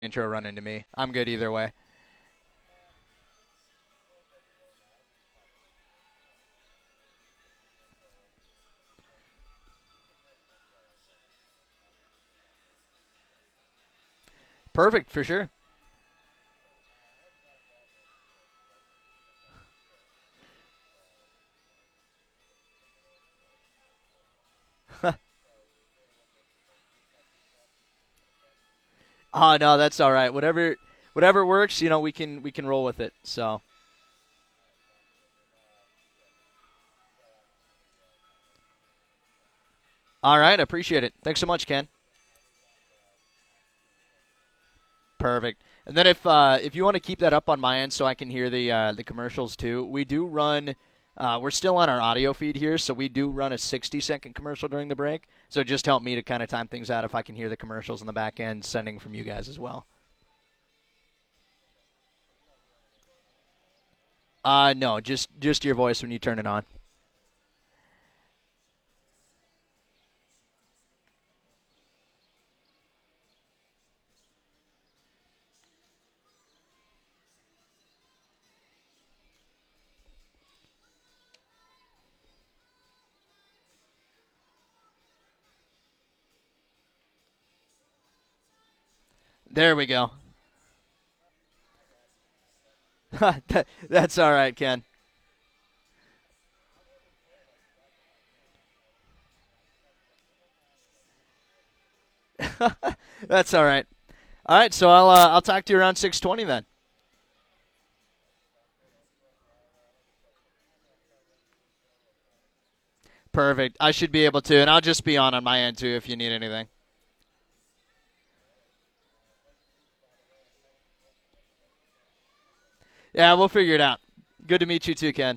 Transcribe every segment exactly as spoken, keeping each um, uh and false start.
intro run into me. I'm good either way. Perfect for sure. Oh no, that's all right. Whatever whatever works, you know, we can we can roll with it. So, all right, I appreciate it. Thanks so much, Ken. Perfect. And then if uh, if you want to keep that up on my end, so I can hear the uh, the commercials too, we do run. Uh, we're still on our audio feed here, so we do run a sixty second commercial during the break. So just help me to kind of time things out if I can hear the commercials in the back end sending from you guys as well. Uh, no, just just your voice when you turn it on. There we go. That, that's all right, Ken. That's all right. All right, so I'll uh, I'll talk to you around six twenty then. Perfect. I should be able to, and I'll just be on on my end too if you need anything. Yeah, we'll figure it out. Good to meet you too, Ken.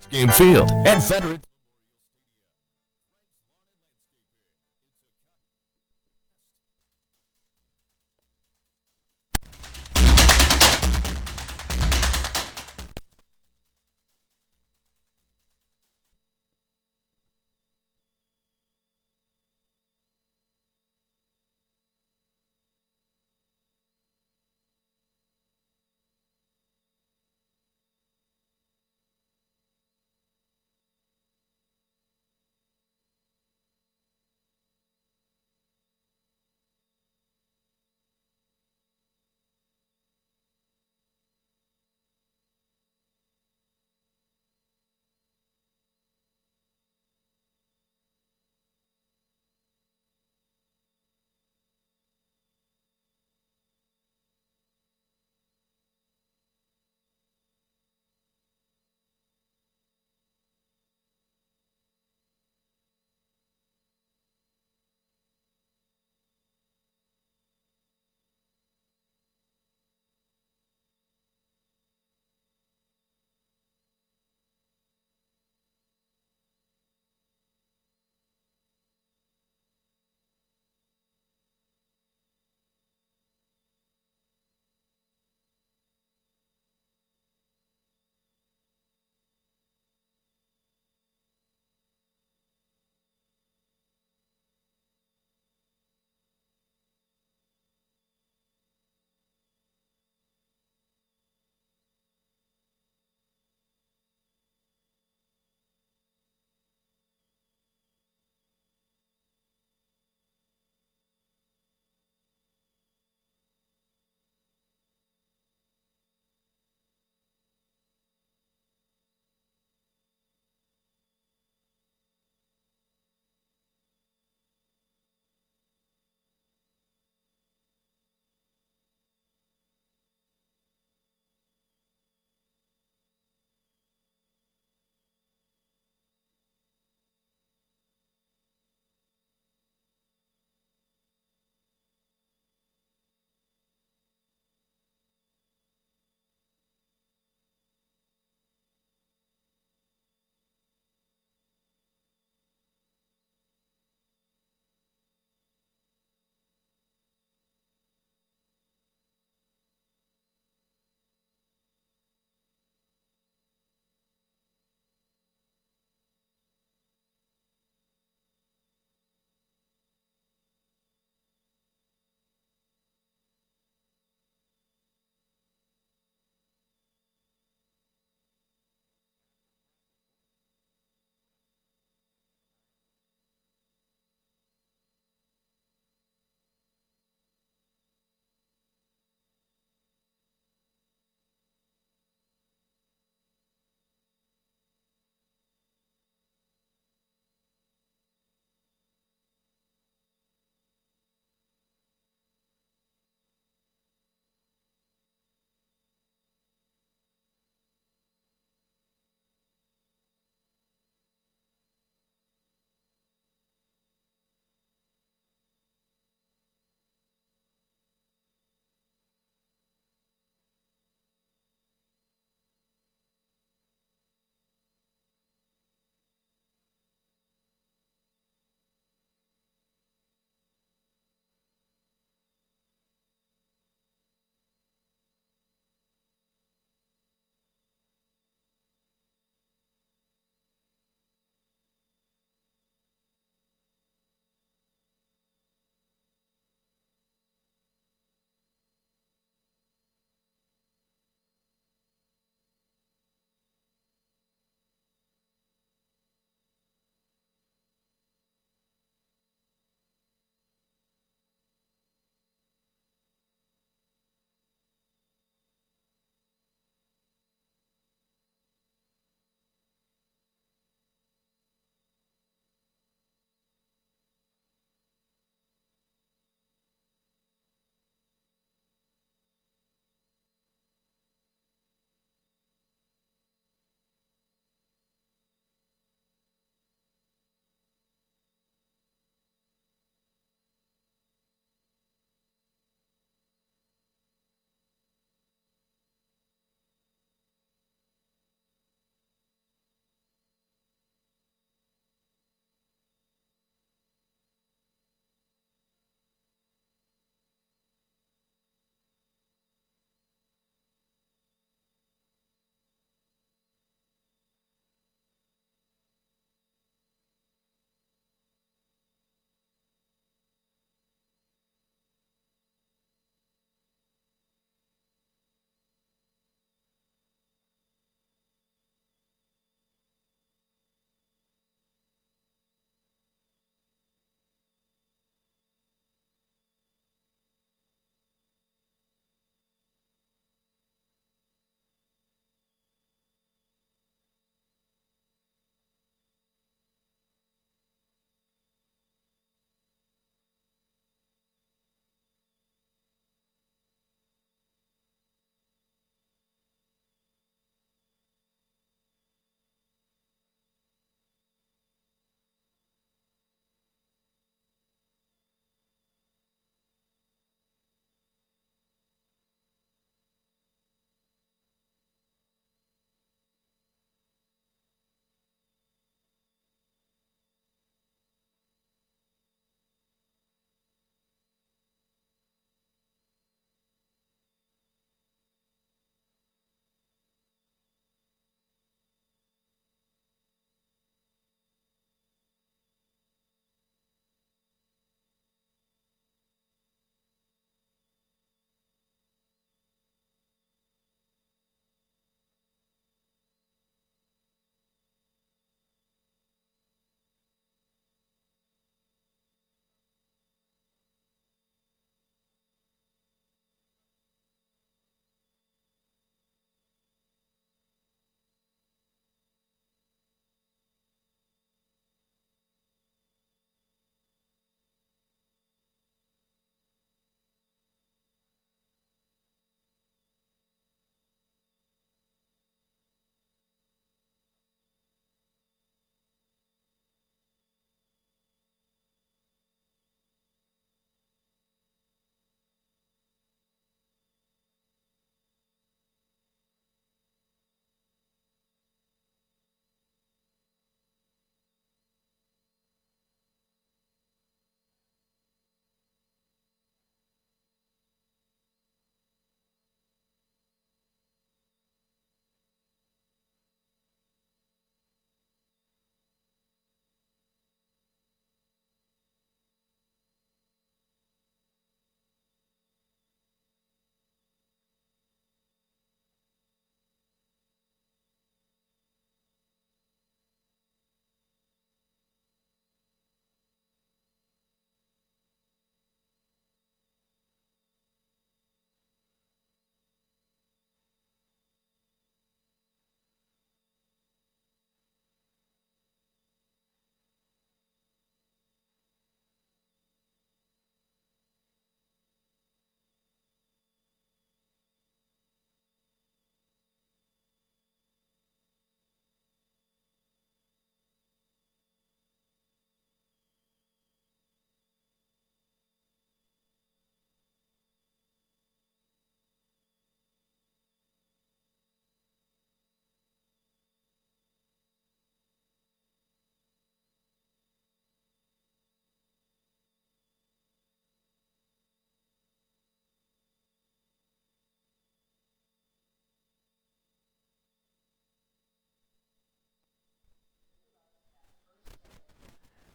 Game Field at Veterans.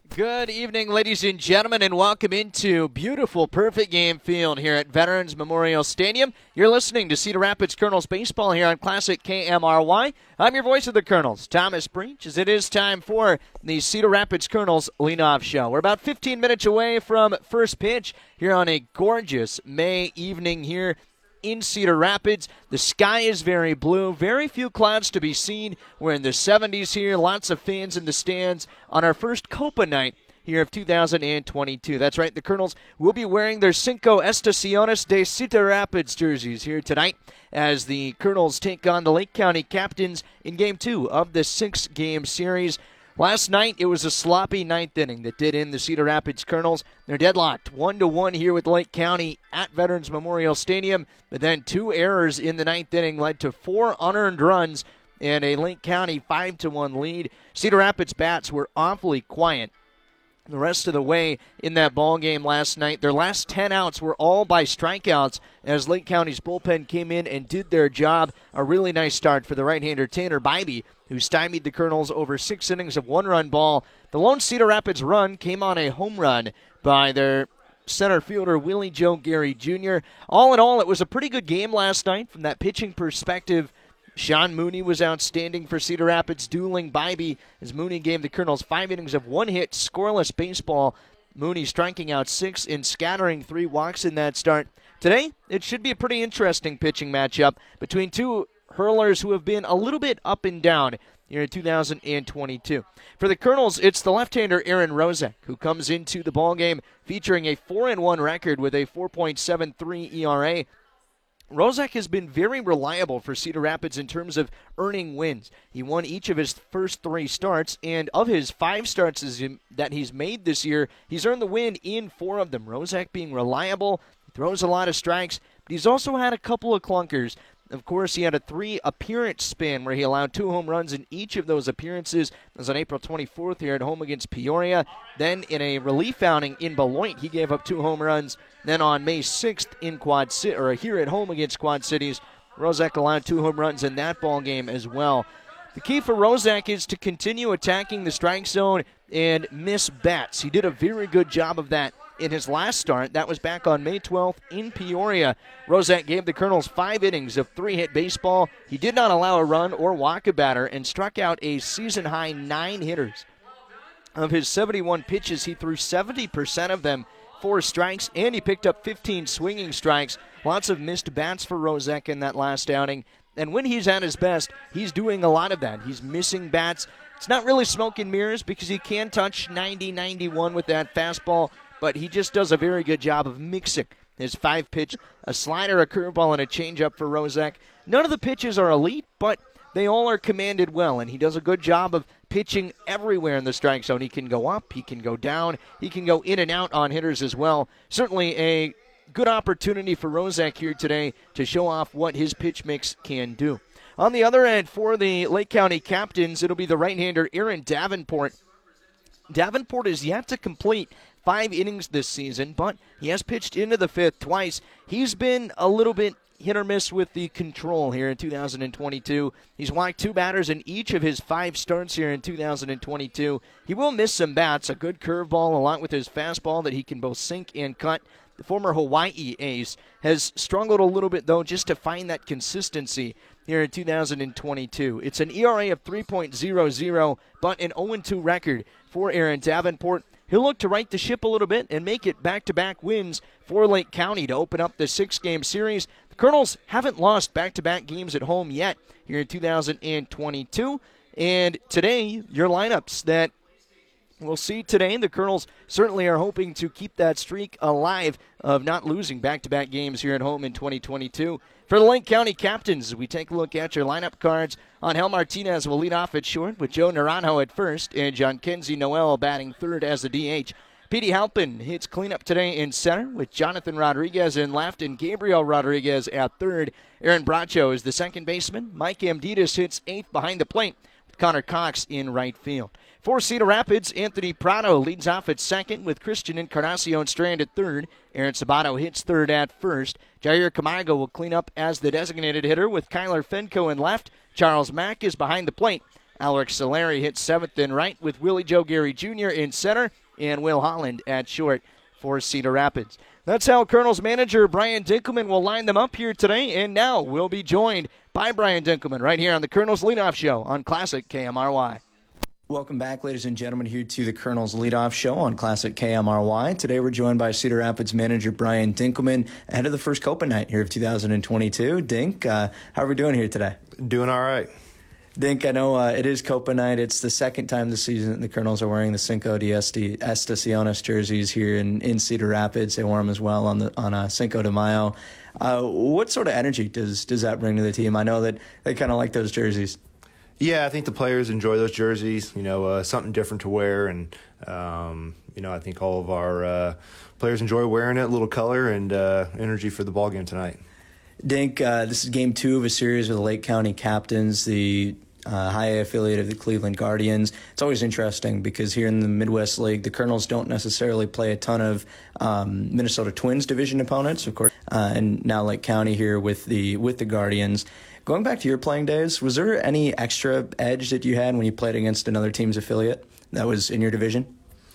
Good evening, ladies and gentlemen, and welcome into beautiful Perfect Game Field here at Veterans Memorial Stadium. You're listening to Cedar Rapids Colonels Baseball here on Classic K M R Y. I'm your voice of the Colonels, Thomas Breach, as it is time for the Cedar Rapids Colonels Leadoff Show. We're about fifteen minutes away from first pitch here on a gorgeous May evening here in Cedar Rapids. The sky is very blue, very few clouds to be seen. We're in the seventies here, lots of fans in the stands on our first Copa night here of two thousand twenty-two. That's right, the Colonels will be wearing their Cinco Estaciones de Cedar Rapids jerseys here tonight as the Colonels take on the Lake County Captains in Game two of the six-game series. Last night, it was a sloppy ninth inning that did end the Cedar Rapids Colonels. They're deadlocked one to one here with Lake County at Veterans Memorial Stadium. But then two errors in the ninth inning led to four unearned runs and a Lake County five to one lead. Cedar Rapids bats were awfully quiet the rest of the way in that ball game last night. Their last ten outs were all by strikeouts as Lake County's bullpen came in and did their job. A really nice start for the right-hander Tanner Bybee, who stymied the Colonels over six innings of one-run ball. The lone Cedar Rapids run came on a home run by their center fielder Willie Joe Gary Junior All in all, it was a pretty good game last night from that pitching perspective. Sean Mooney was outstanding for Cedar Rapids, dueling Bybee as Mooney gave the Colonels five innings of one-hit, scoreless baseball. Mooney striking out six and scattering three walks in that start. Today, it should be a pretty interesting pitching matchup between two hurlers who have been a little bit up and down here in two thousand twenty-two. For the Colonels, it's the left-hander Aaron Rozek, who comes into the ballgame featuring a four and one record with a four point seven three E R A. Rozek has been very reliable for Cedar Rapids in terms of earning wins. He won each of his first three starts, and of his five starts that he's made this year, he's earned the win in four of them. Rozek being reliable, throws a lot of strikes, but he's also had a couple of clunkers. Of course, he had a three-appearance span where he allowed two home runs in each of those appearances. It was on April twenty-fourth here at home against Peoria. Then in a relief outing in Beloit, he gave up two home runs. Then on May sixth in Quad City, or here at home against Quad Cities, Rozek allowed two home runs in that ball game as well. The key for Rozek is to continue attacking the strike zone and miss bats. He did a very good job of that in his last start. That was back on May twelfth in Peoria. Rozek gave the Colonels five innings of three-hit baseball. He did not allow a run or walk a batter and struck out a season-high nine hitters. Of his seventy-one pitches, he threw seventy percent of them for strikes, and he picked up fifteen swinging strikes. Lots of missed bats for Rozek in that last outing. And when he's at his best, he's doing a lot of that. He's missing bats. It's not really smoke and mirrors because he can touch ninety ninety-one with that fastball, but he just does a very good job of mixing his five-pitch, a slider, a curveball, and a changeup for Rozek. None of the pitches are elite, but they all are commanded well, and he does a good job of pitching everywhere in the strike zone. He can go up, he can go down, he can go in and out on hitters as well. Certainly a good opportunity for Rozek here today to show off what his pitch mix can do. On the other end, for the Lake County Captains, it'll be the right-hander Aaron Davenport. Davenport is yet to complete five innings this season, but he has pitched into the fifth twice. He's been a little bit hit or miss with the control here in two thousand twenty-two. He's walked two batters in each of his five starts here in two thousand twenty-two. He will miss some bats, a good curveball along with his fastball that he can both sink and cut. The former Hawaii ace has struggled a little bit, though, just to find that consistency here in two thousand twenty-two. It's an E R A of three point oh oh, but an oh and two record for Aaron Davenport. He'll look to right the ship a little bit and make it back-to-back wins for Lake County to open up the six-game series. The Colonels haven't lost back-to-back games at home yet here in two thousand twenty-two. And today, your lineups that we'll see today, the Colonels certainly are hoping to keep that streak alive of not losing back-to-back games here at home in twenty twenty-two. For the Lake County Captains, we take a look at your lineup cards. Angel Martinez will lead off at short with Joe Naranjo at first and John Kenzie Noel batting third as the D H. Petey Halpin hits cleanup today in center with Jonathan Rodriguez in left and Gabriel Rodriguez at third. Aaron Bracho is the second baseman. Mike Amditas hits eighth behind the plate with Connor Cox in right field. For Cedar Rapids, Anthony Prado leads off at second with Christian Encarnacion Strand at third. Aaron Sabato hits third at first. Jair Camargo will clean up as the designated hitter with Kyler Fenco in left. Charles Mack is behind the plate. Alex Solari hits seventh and right with Willie Joe Gary Junior in center. and Will Holland at short for Cedar Rapids. That's how Colonels manager Brian Dinkelman will line them up here today, and now we'll be joined by Brian Dinkelman right here on the Colonels Leadoff Show on Classic K M R Y. Welcome back, ladies and gentlemen, here to the Colonels Leadoff Show on Classic K M R Y. Today we're joined by Cedar Rapids manager Brian Dinkelman ahead of the first Copa night here of two thousand twenty-two. Dink, uh, how are we doing here today? Doing all right. Dink, I know uh, it is Copa night. It's the second time this season the Colonels are wearing the Cinco de Estaciones jerseys here in, in Cedar Rapids. They wore them as well on the on uh, Cinco de Mayo. Uh, what sort of energy does does that bring to the team? I know that they kind of like those jerseys. Yeah, I think the players enjoy those jerseys, you know, uh, something different to wear. And, um, you know, I think all of our uh, players enjoy wearing it, a little color and uh, energy for the ball game tonight. Dink, uh, this is game two of a series with the Lake County Captains, the uh, high A affiliate of the Cleveland Guardians. It's always interesting because here in the Midwest League, the Colonels don't necessarily play a ton of um, Minnesota Twins division opponents, of course, uh, and now Lake County here with the with the Guardians. Going back to your playing days, was there any extra edge that you had when you played against another team's affiliate that was in your division?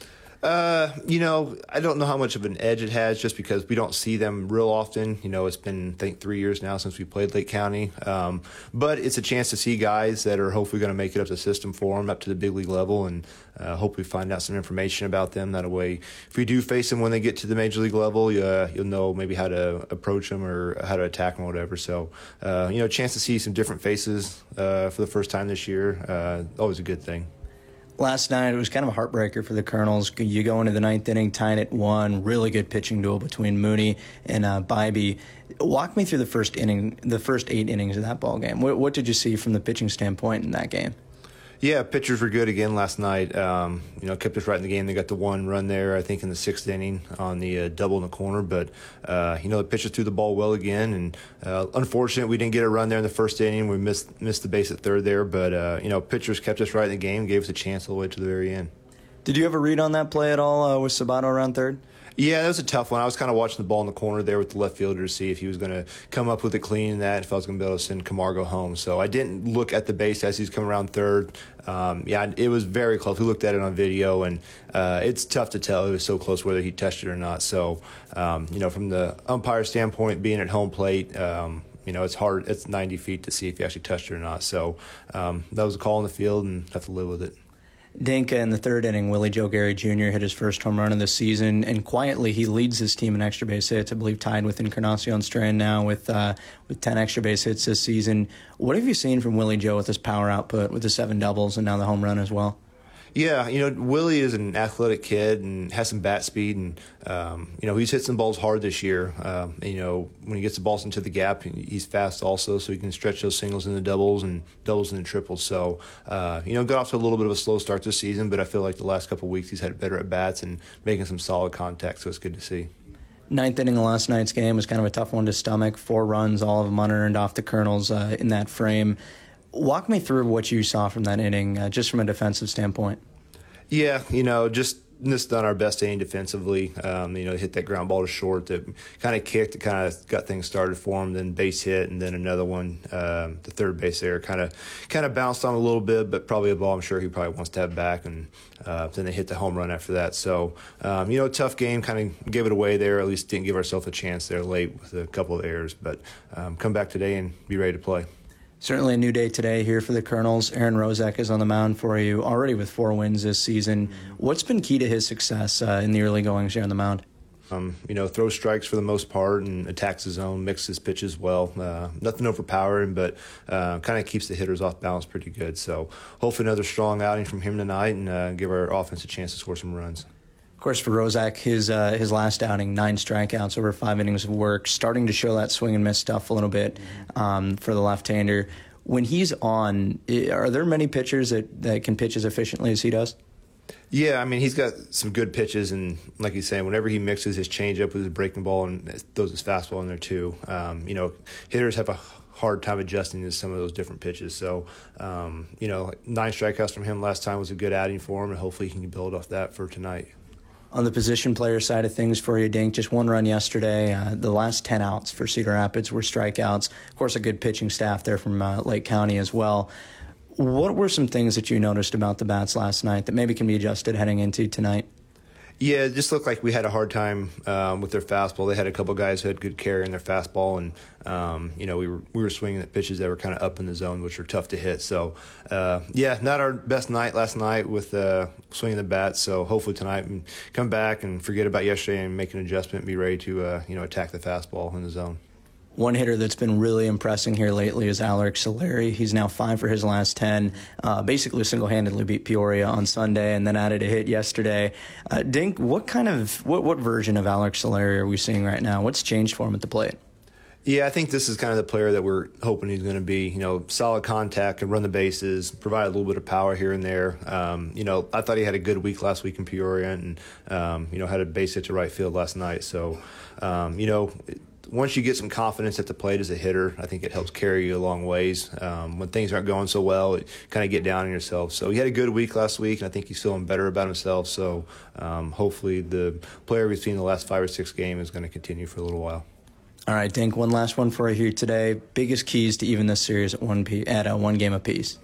Uh, you know, I don't know how much of an edge it has just because we don't see them real often. You know, it's been, I think, three years now since we played Lake County. Um, but it's a chance to see guys that are hopefully going to make it up the system for them, up to the big league level, and uh, hopefully find out some information about them. That way, if we do face them when they get to the major league level, uh, you'll know maybe how to approach them or how to attack them or whatever. So, uh, you know, a chance to see some different faces uh, for the first time this year, uh, always a good thing. Last night, it was kind of a heartbreaker for the Colonels. You go into the ninth inning, tying at one. Really good pitching duel between Mooney and uh, Bybee. Walk me through the first inning, the first eight innings of that ball game. What, what did you see from the pitching standpoint in that game? Yeah, pitchers were good again last night. Um, you know, kept us right in the game. They got the one run there, I think, in the sixth inning on the uh, double in the corner. But, uh, you know, the pitchers threw the ball well again. And uh, unfortunate we didn't get a run there in the first inning. We missed missed the base at third there. But, uh, you know, pitchers kept us right in the game, gave us a chance all the way to the very end. Did you ever read on that play at all uh, with Sabato around third? Yeah, that was a tough one. I was kind of watching the ball in the corner there with the left fielder to see if he was going to come up with it clean and that, if I was going to be able to send Camargo home. So I didn't look at the base as he was coming around third. Um, yeah, it was very close. We looked at it on video, and uh, it's tough to tell. It was so close whether he touched it or not. So, um, you know, from the umpire standpoint, being at home plate, um, you know, it's hard. It's ninety feet to see if he actually touched it or not. So um, that was a call in the field, and have to live with it. Dinka in the third inning, Willie Joe Gary Junior hit his first home run of the season, and quietly he leads his team in extra base hits. I believe tied with Encarnacion Strand now with uh, with ten extra base hits this season. What have you seen from Willie Joe with his power output, with the seven doubles and now the home run as well? Yeah, you know, Willie is an athletic kid and has some bat speed, and um, you know, he's hit some balls hard this year. Um, and, you know, when he gets the balls into the gap, he's fast also, so he can stretch those singles into doubles and doubles into triples. So, uh, you know, got off to a little bit of a slow start this season, but I feel like the last couple of weeks he's had better at bats and making some solid contact, so it's good to see. Ninth inning of last night's game was kind of a tough one to stomach. Four runs, all of them unearned off the Colonels uh, in that frame. Walk me through what you saw from that inning, uh, just from a defensive standpoint. Yeah, you know, just just done our best inning defensively. Um, you know, hit that ground ball to short that kind of kicked, it kind of got things started for him. Then base hit, and then another one, um, the third base there, kind of kind of bounced on a little bit, but probably a ball I'm sure he probably wants to have back. And uh, then they hit the home run after that. So, um, you know, tough game, kind of gave it away there. At least didn't give ourselves a chance there late with a couple of errors. But um, come back today and be ready to play. Certainly a new day today here for the Colonels. Aaron Rozek is on the mound for you already with four wins this season. What's been key to his success uh, in the early goings here on the mound? Um, you know, throws strikes for the most part and attacks his zone, mixes pitches well. Uh, nothing overpowering, but uh, kind of keeps the hitters off balance pretty good. So hopefully another strong outing from him tonight and uh, give our offense a chance to score some runs. Of course, for Rozak, his uh, his last outing, nine strikeouts over five innings of work, starting to show that swing and miss stuff a little bit um, for the left-hander. When he's on, are there many pitchers that, that can pitch as efficiently as he does? Yeah, I mean, he's got some good pitches, and like he's saying, whenever he mixes his changeup with his breaking ball and throws his fastball in there too, um, you know, hitters have a hard time adjusting to some of those different pitches. So, um, you know, nine strikeouts from him last time was a good outing for him, and hopefully he can build off that for tonight. On the position player side of things for you, Dink, just one run yesterday. Uh, the last ten outs for Cedar Rapids were strikeouts. Of course, a good pitching staff there from uh, Lake County as well. What were some things that you noticed about the bats last night that maybe can be adjusted heading into tonight? Yeah, it just looked like we had a hard time um, with their fastball. They had a couple guys who had good carry in their fastball, and um, you know we were we were swinging at pitches that were kind of up in the zone, which are tough to hit. So uh, yeah, not our best night last night with uh, swinging the bat. So hopefully tonight we can come back and forget about yesterday and make an adjustment, and be ready to uh, you know attack the fastball in the zone. One hitter that's been really impressing here lately is Alaric Soleri. He's now five for his last ten. Uh, basically single-handedly beat Peoria on Sunday and then added a hit yesterday. Uh, Dink, what kind of what what version of Alaric Soleri are we seeing right now? What's changed for him at the plate? Yeah, I think this is kind of the player that we're hoping he's going to be. You know, solid contact, can run the bases, provide a little bit of power here and there. Um, you know, I thought he had a good week last week in Peoria, and um, you know had a base hit to right field last night. So, um, you know. Once you get some confidence at the plate as a hitter, I think it helps carry you a long ways. Um, when things aren't going so well, it kind of get down on yourself. So he had a good week last week, and I think he's feeling better about himself. So um, hopefully the player we've seen in the last five or six games is going to continue for a little while. All right, Dink, one last one for you here today. Biggest keys to even this series at one p- at a one game apiece.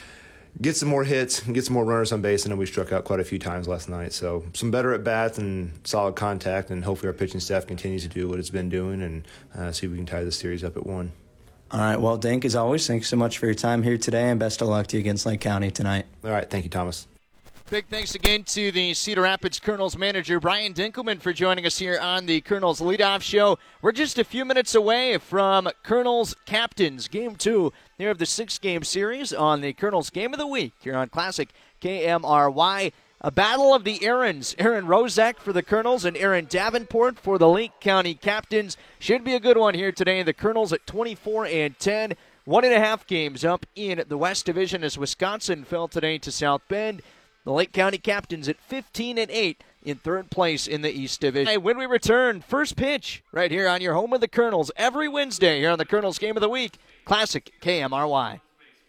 Get some more hits, get some more runners on base. I know we struck out quite a few times last night. So some better at bats and solid contact, and hopefully our pitching staff continues to do what it's been doing and uh, see if we can tie the series up at one. All right, well, Dink, as always, thanks so much for your time here today, and best of luck to you against Lake County tonight. All right, thank you, Thomas. Big thanks again to the Cedar Rapids Colonels manager, Brian Dinkelman, for joining us here on the Colonels Leadoff Show. We're just a few minutes away from Colonels Captains, Game two here of the six-game series on the Colonels Game of the Week here on Classic K M R Y. A battle of the Aarons. Aaron Rozak for the Colonels and Aaron Davenport for the Lake County Captains. Should be a good one here today. The Colonels at twenty-four and ten. One and a half games up in the West Division as Wisconsin fell today to South Bend. The Lake County Captains at fifteen and eight in third place in the East Division. Hey, when we return, first pitch right here on your home of the Colonels every Wednesday here on the Colonels Game of the Week. Classic K M R Y.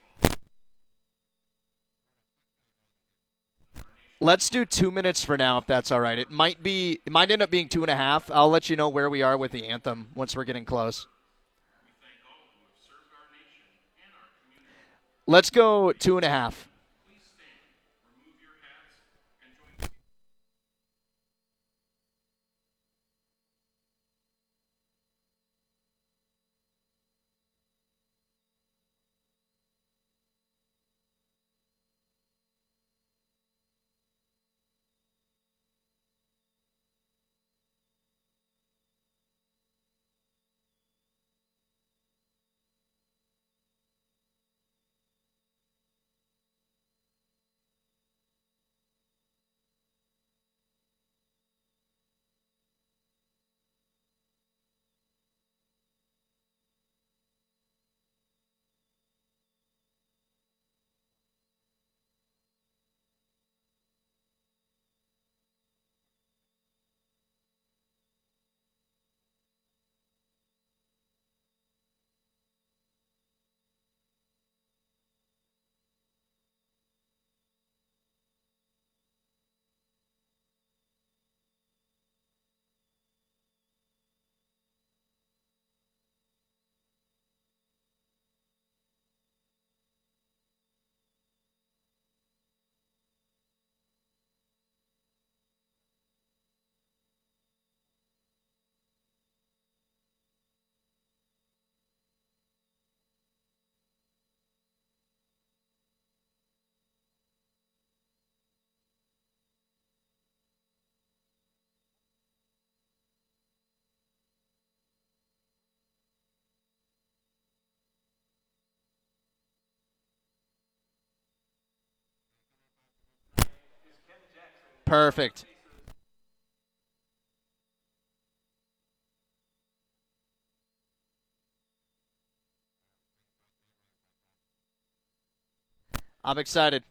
Let's do two minutes for now, if that's all right. It might be, it might end up being two and a half. I'll let you know where we are with the anthem once we're getting close. Let's go two and a half. Perfect. I'm excited.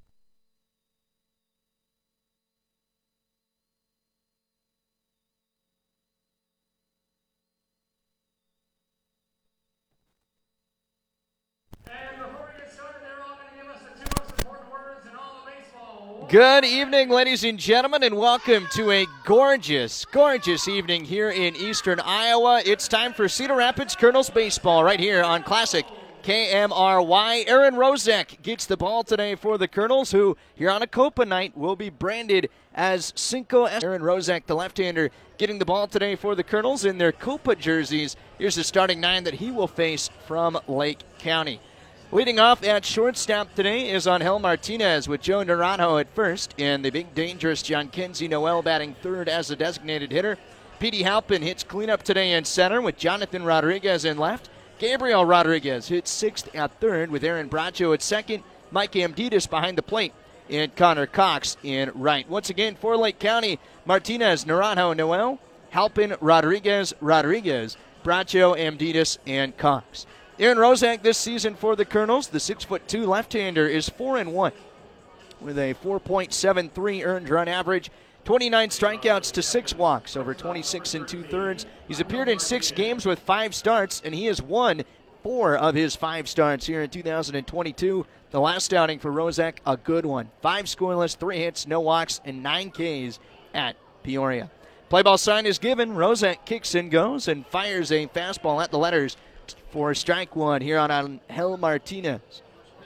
Good evening, ladies and gentlemen, and welcome to a gorgeous, gorgeous evening here in eastern Iowa. It's time for Cedar Rapids Colonels baseball right here on Classic K M R Y. Aaron Rozek gets the ball today for the Colonels, who here on a Copa night will be branded as Cinco. Aaron Rozek, the left-hander, getting the ball today for the Colonels in their Copa jerseys. Here's the starting nine that he will face from Lake County. Leading off at shortstop today is Angel Martinez with Joe Naranjo at first, and the big dangerous John Kenzie Noel batting third as a designated hitter. Petey Halpin hits cleanup today in center with Jonathan Rodriguez in left. Gabriel Rodriguez hits sixth at third with Aaron Bracho at second. Mike Amditas behind the plate, and Connor Cox in right. Once again for Lake County, Martinez, Naranjo, Noel, Halpin, Rodriguez, Rodriguez, Bracho, Amditas, and Cox. Aaron Rozek this season for the Colonels, the six foot two left-hander, is four and one with a four point seven three earned run average, twenty-nine strikeouts to six walks over twenty-six and two-thirds. He's appeared in six games with five starts, and he has won four of his five starts here in two thousand twenty-two. The last outing for Rozek, a good one. Five scoreless, three hits, no walks, and nine Ks at Peoria. Play ball sign is given. Rozek kicks and goes and fires a fastball at the letters for strike one here on Angel Martinez.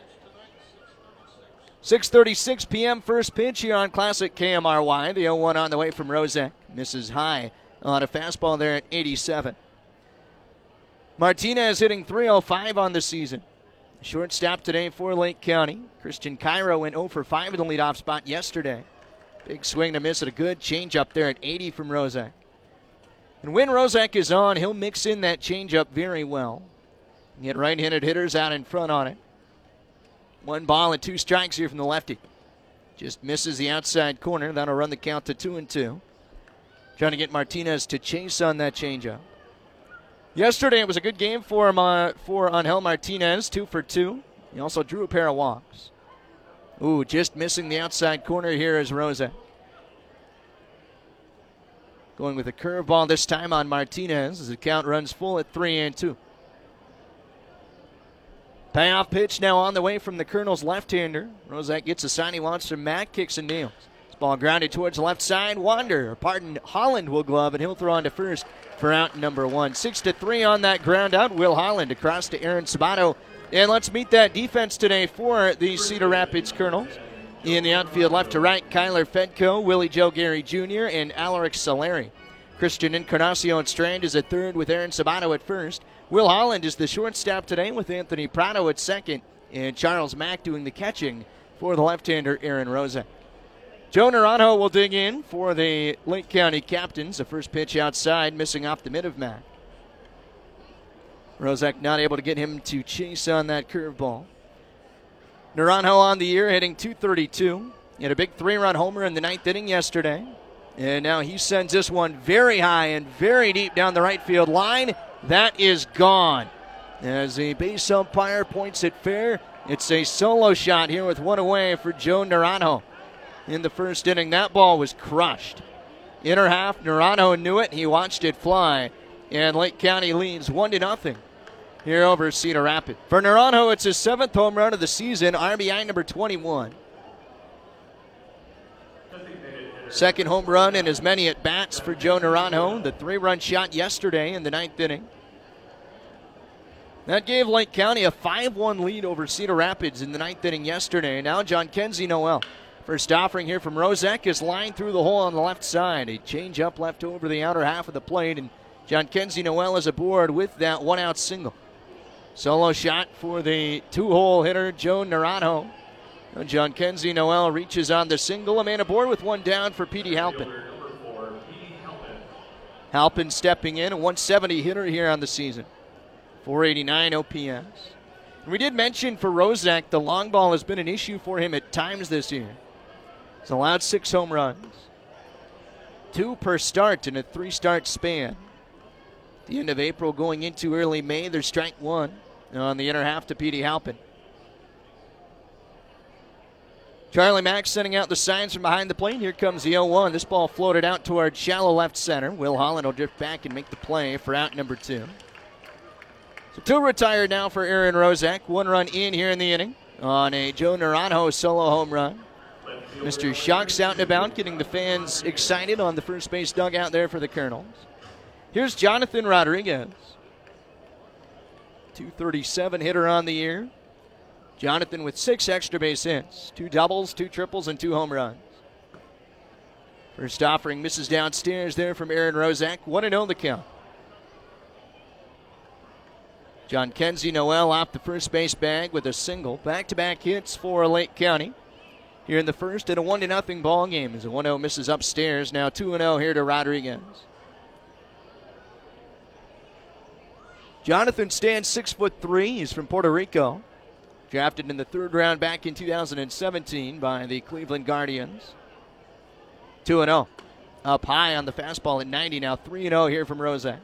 six thirty-six p.m. first pitch here on Classic K M R Y. The oh one on the way from Rozek. Misses high on a fastball there at eighty-seven. Martinez hitting three oh five on the season. Shortstop today for Lake County. Christian Cairo went oh for five in the leadoff spot yesterday. Big swing to miss at a good changeup there at eighty from Rozek. And when Rozek is on, he'll mix in that changeup very well. Get right-handed hitters out in front on it. One ball and two strikes here from the lefty. Just misses the outside corner. That'll run the count to two and two. Trying to get Martinez to chase on that changeup. Yesterday it was a good game for him, uh, for Angel Martinez, two for two. He also drew a pair of walks. Ooh, just missing the outside corner here is Rozek. Going with a curveball this time on Martinez as the count runs full at three and two. Payoff pitch now on the way from the Colonel's left-hander. Rozek gets a sign he wants from Mack, kicks and nails. This ball grounded towards the left side. Wander, or pardon, Holland will glove, and he'll throw on to first for out number one. Six to three on that ground out. Will Holland across to Aaron Sabato. And let's meet that defense today for the Cedar Rapids Colonels. In the outfield, left to right, Kyler Fedko, Willie Joe Gary Junior, and Alaric Solari. Christian Encarnacion Strand is at third with Aaron Sabato at first. Will Holland is the shortstop today with Anthony Prado at second, and Charles Mack doing the catching for the left-hander Aaron Rozek. Joe Naranjo will dig in for the Lake County Captains. The first pitch outside, missing off the mid of Mack. Rozek not able to get him to chase on that curveball. Naranjo on the year hitting two thirty-two. He had a big three-run homer in the ninth inning yesterday. And now he sends this one very high and very deep down the right field line. That is gone. As the base umpire points it fair, it's a solo shot here with one away for Joe Naranjo. In the first inning, that ball was crushed. Inner half, Naranjo knew it. He watched it fly. And Lake County leads one to nothing here over Cedar Rapids. For Naranjo, it's his seventh home run of the season, R B I number twenty-one. Second home run in as many at-bats for Joe Naranjo. The three-run shot yesterday in the ninth inning. That gave Lake County a five one lead over Cedar Rapids in the ninth inning yesterday. Now John Kenzie Noel. First offering here from Rozek is lined through the hole on the left side. A change-up left over the outer half of the plate, and John Kenzie Noel is aboard with that one-out single. Solo shot for the two-hole hitter, Joe Naranjo. John Kenzie Noel reaches on the single. A man aboard with one down for Petey Halpin. Halpin stepping in, a one seventy hitter here on the season. four eighty-nine O P S. And we did mention for Rozek, the long ball has been an issue for him at times this year. He's allowed six home runs. Two per start in a three-start span. At the end of April going into early May, there's strike one on the inner half to Petey Halpin. Charlie Mack sending out the signs from behind the plate. Here comes the oh one. This ball floated out toward shallow left center. Will Holland will drift back and make the play for out number two. So two retired now for Aaron Rozek. One run in here in the inning on a Joe Naranjo solo home run. Mister Shock's out and about, getting the fans excited on the first base dugout there for the Colonels. Here's Jonathan Rodriguez. two thirty-seven hitter on the year. Jonathan with six extra base hits, two doubles, two triples, and two home runs. First offering misses downstairs there from Aaron Rozak. one and oh the count. John Kenzie Noel off the first base bag with a single. Back-to-back hits for Lake County here in the first, and a one to nothing ball game as a one oh misses upstairs. Now two and oh here to Rodriguez. Jonathan stands six foot three. He's from Puerto Rico. Drafted in the third round back in two thousand seventeen by the Cleveland Guardians. two and oh. Up high on the fastball at ninety. Now three and oh here from Rozak.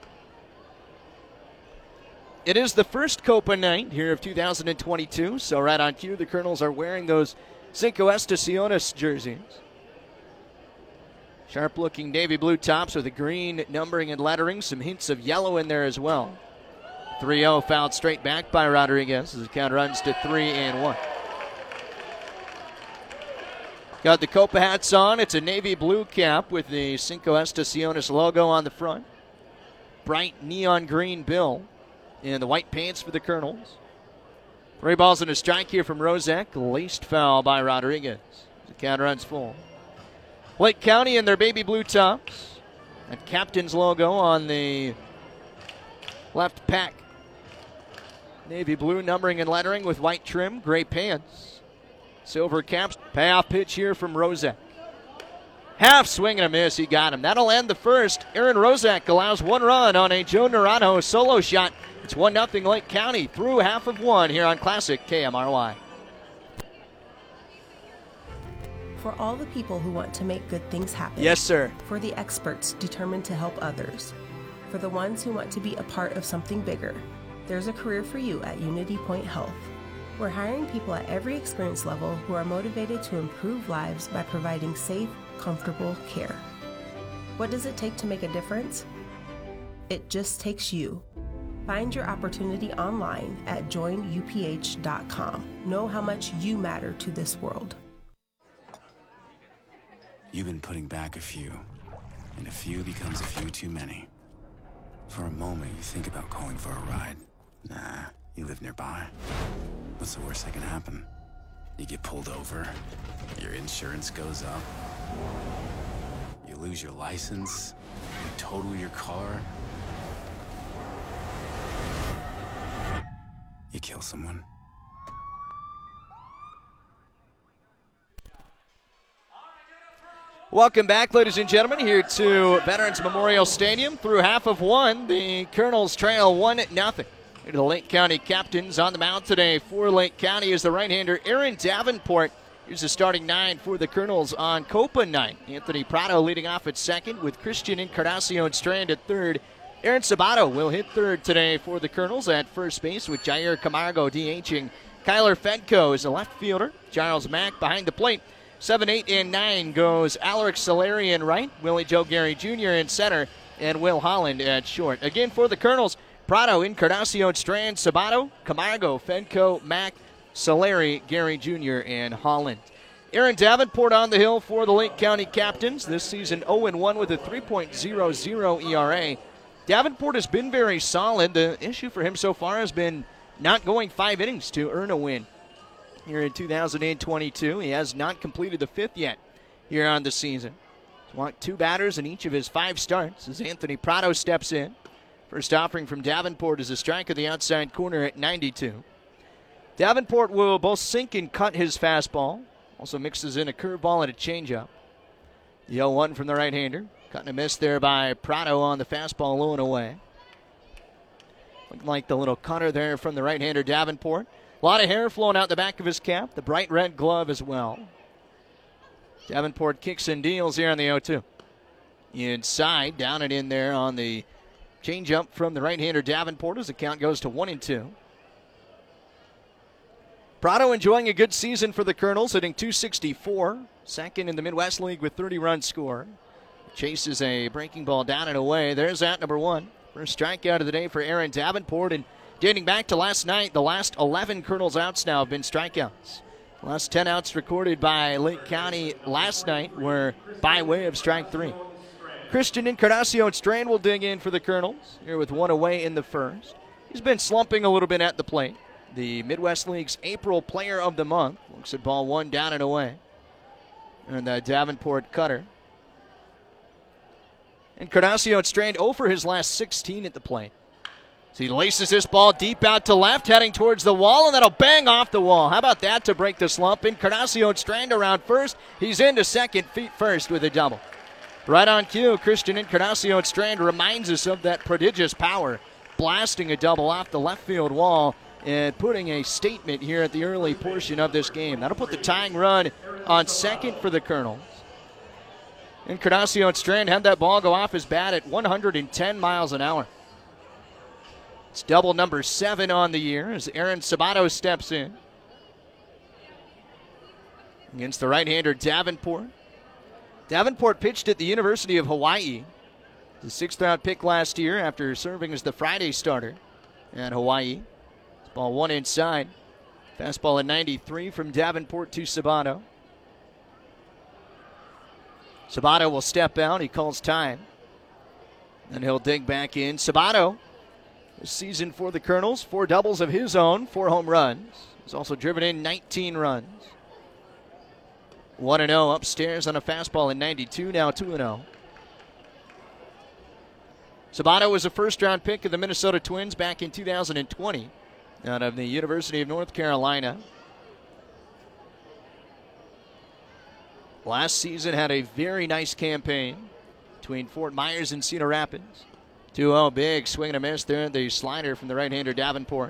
It is the first Copa night here of two thousand twenty-two, so right on cue, the Colonels are wearing those Cinco Estaciones jerseys. Sharp-looking navy blue tops with the green numbering and lettering, some hints of yellow in there as well. three oh fouled straight back by Rodriguez as the count runs to three and one. Got the Copa hats on. It's a navy blue cap with the Cinco Estaciones logo on the front. Bright neon green bill. And the white pants for the Colonels. Three balls and a strike here from Rozak. Laced foul by Rodriguez. The count runs full. Lake County in their baby blue tops. And captain's logo on the left pack. Navy blue numbering and lettering with white trim. Gray pants. Silver caps. Payoff pitch here from Rozak. Half swing and a miss. He got him. That'll end the first. Aaron Rozak allows one run on a Joe Naranjo solo shot. It's one nothing Lake County through half of one here on Classic K M R Y. For all the people who want to make good things happen. Yes, sir. For the experts determined to help others. For the ones who want to be a part of something bigger. There's a career for you at Unity Point Health. We're hiring people at every experience level who are motivated to improve lives by providing safe, comfortable care. What does it take to make a difference? It just takes you. Find your opportunity online at join U P H dot com. Know how much you matter to this world. You've been putting back a few, and a few becomes a few too many. For a moment, you think about calling for a ride. Nah, you live nearby. What's the worst that can happen? You get pulled over, your insurance goes up, you lose your license, you total your car, you kill someone. Welcome back, ladies and gentlemen, here to Veterans Memorial Stadium. Through half of one, the Colonels trail one nothing. The Lake County captains on the mound today for Lake County is the right-hander Aaron Davenport. Here's the starting nine for the Colonels on Copa night. Anthony Prado leading off at second with Christian Encarnacion Strand at third. Aaron Sabato will hit third today for the Colonels at first base with Jair Camargo DHing. Kyler Fedko is the left fielder. Charles Mack behind the plate. Seven, eight, and nine goes Alaric Solari in right, Willie Joe Gary Junior in center, and Will Holland at short. Again for the Colonels, Prado, Encarnacion, Strand, Sabato, Camargo, Fedko, Mack, Solari, Gary Junior, and Holland. Aaron Davenport on the hill for the Lake County captains. This season oh and one with a three point oh oh E R A. Davenport has been very solid. The issue for him so far has been not going five innings to earn a win. Here in two thousand twenty-two, he has not completed the fifth yet here on the season. He's walked two batters in each of his five starts as Anthony Prado steps in. First offering from Davenport is a strike of the outside corner at ninety-two. Davenport will both sink and cut his fastball. Also mixes in a curveball and a changeup. The oh one from the right-hander. Cutting a miss there by Prado on the fastball, low and away. Looking like the little cutter there from the right-hander Davenport. A lot of hair flowing out the back of his cap. The bright red glove as well. Davenport kicks and deals here on the oh two. Inside, down and in there on the changeup from the right-hander Davenport as the count goes to one and two. Prado enjoying a good season for the Colonels, hitting two sixty-four. Second in the Midwest League with thirty runs scored. Chases a breaking ball down and away. There's that number one. First strikeout of the day for Aaron Davenport. And dating back to last night, the last eleven Colonels outs now have been strikeouts. The last ten outs recorded by Lake County last night were by way of strike three. Christian Encarnacion Strand will dig in for the Colonels here with one away in the first. He's been slumping a little bit at the plate. The Midwest League's April Player of the Month. Looks at ball one down and away. And the Davenport cutter. Encarnacion Strand oh for his last sixteen at the plate. So he laces this ball deep out to left, heading towards the wall, and that'll bang off the wall. How about that to break the slump? Encarnacion Strand around first. He's into second, feet first with a double. Right on cue, Christian Encarnacion Strand reminds us of that prodigious power, blasting a double off the left field wall and putting a statement here at the early portion of this game. That'll put the tying run on second for the Colonels. Encarnacion Strand had that ball go off his bat at one hundred ten miles an hour. It's double number seven on the year as Aaron Sabato steps in. Against the right-hander Davenport. Davenport pitched at the University of Hawaii. The sixth-round pick last year after serving as the Friday starter at Hawaii. Ball one inside. Fastball at ninety-three from Davenport to Sabato. Sabato will step out. He calls time. And he'll dig back in. Sabato, this season for the Colonels, four doubles of his own, four home runs. He's also driven in nineteen runs. one and oh upstairs on a fastball at ninety-two, now two and oh. Sabato was a first-round pick of the Minnesota Twins back in two thousand twenty out of the University of North Carolina. Last season had a very nice campaign between Fort Myers and Cedar Rapids. two oh big, swing and a miss there. The slider from the right-hander Davenport.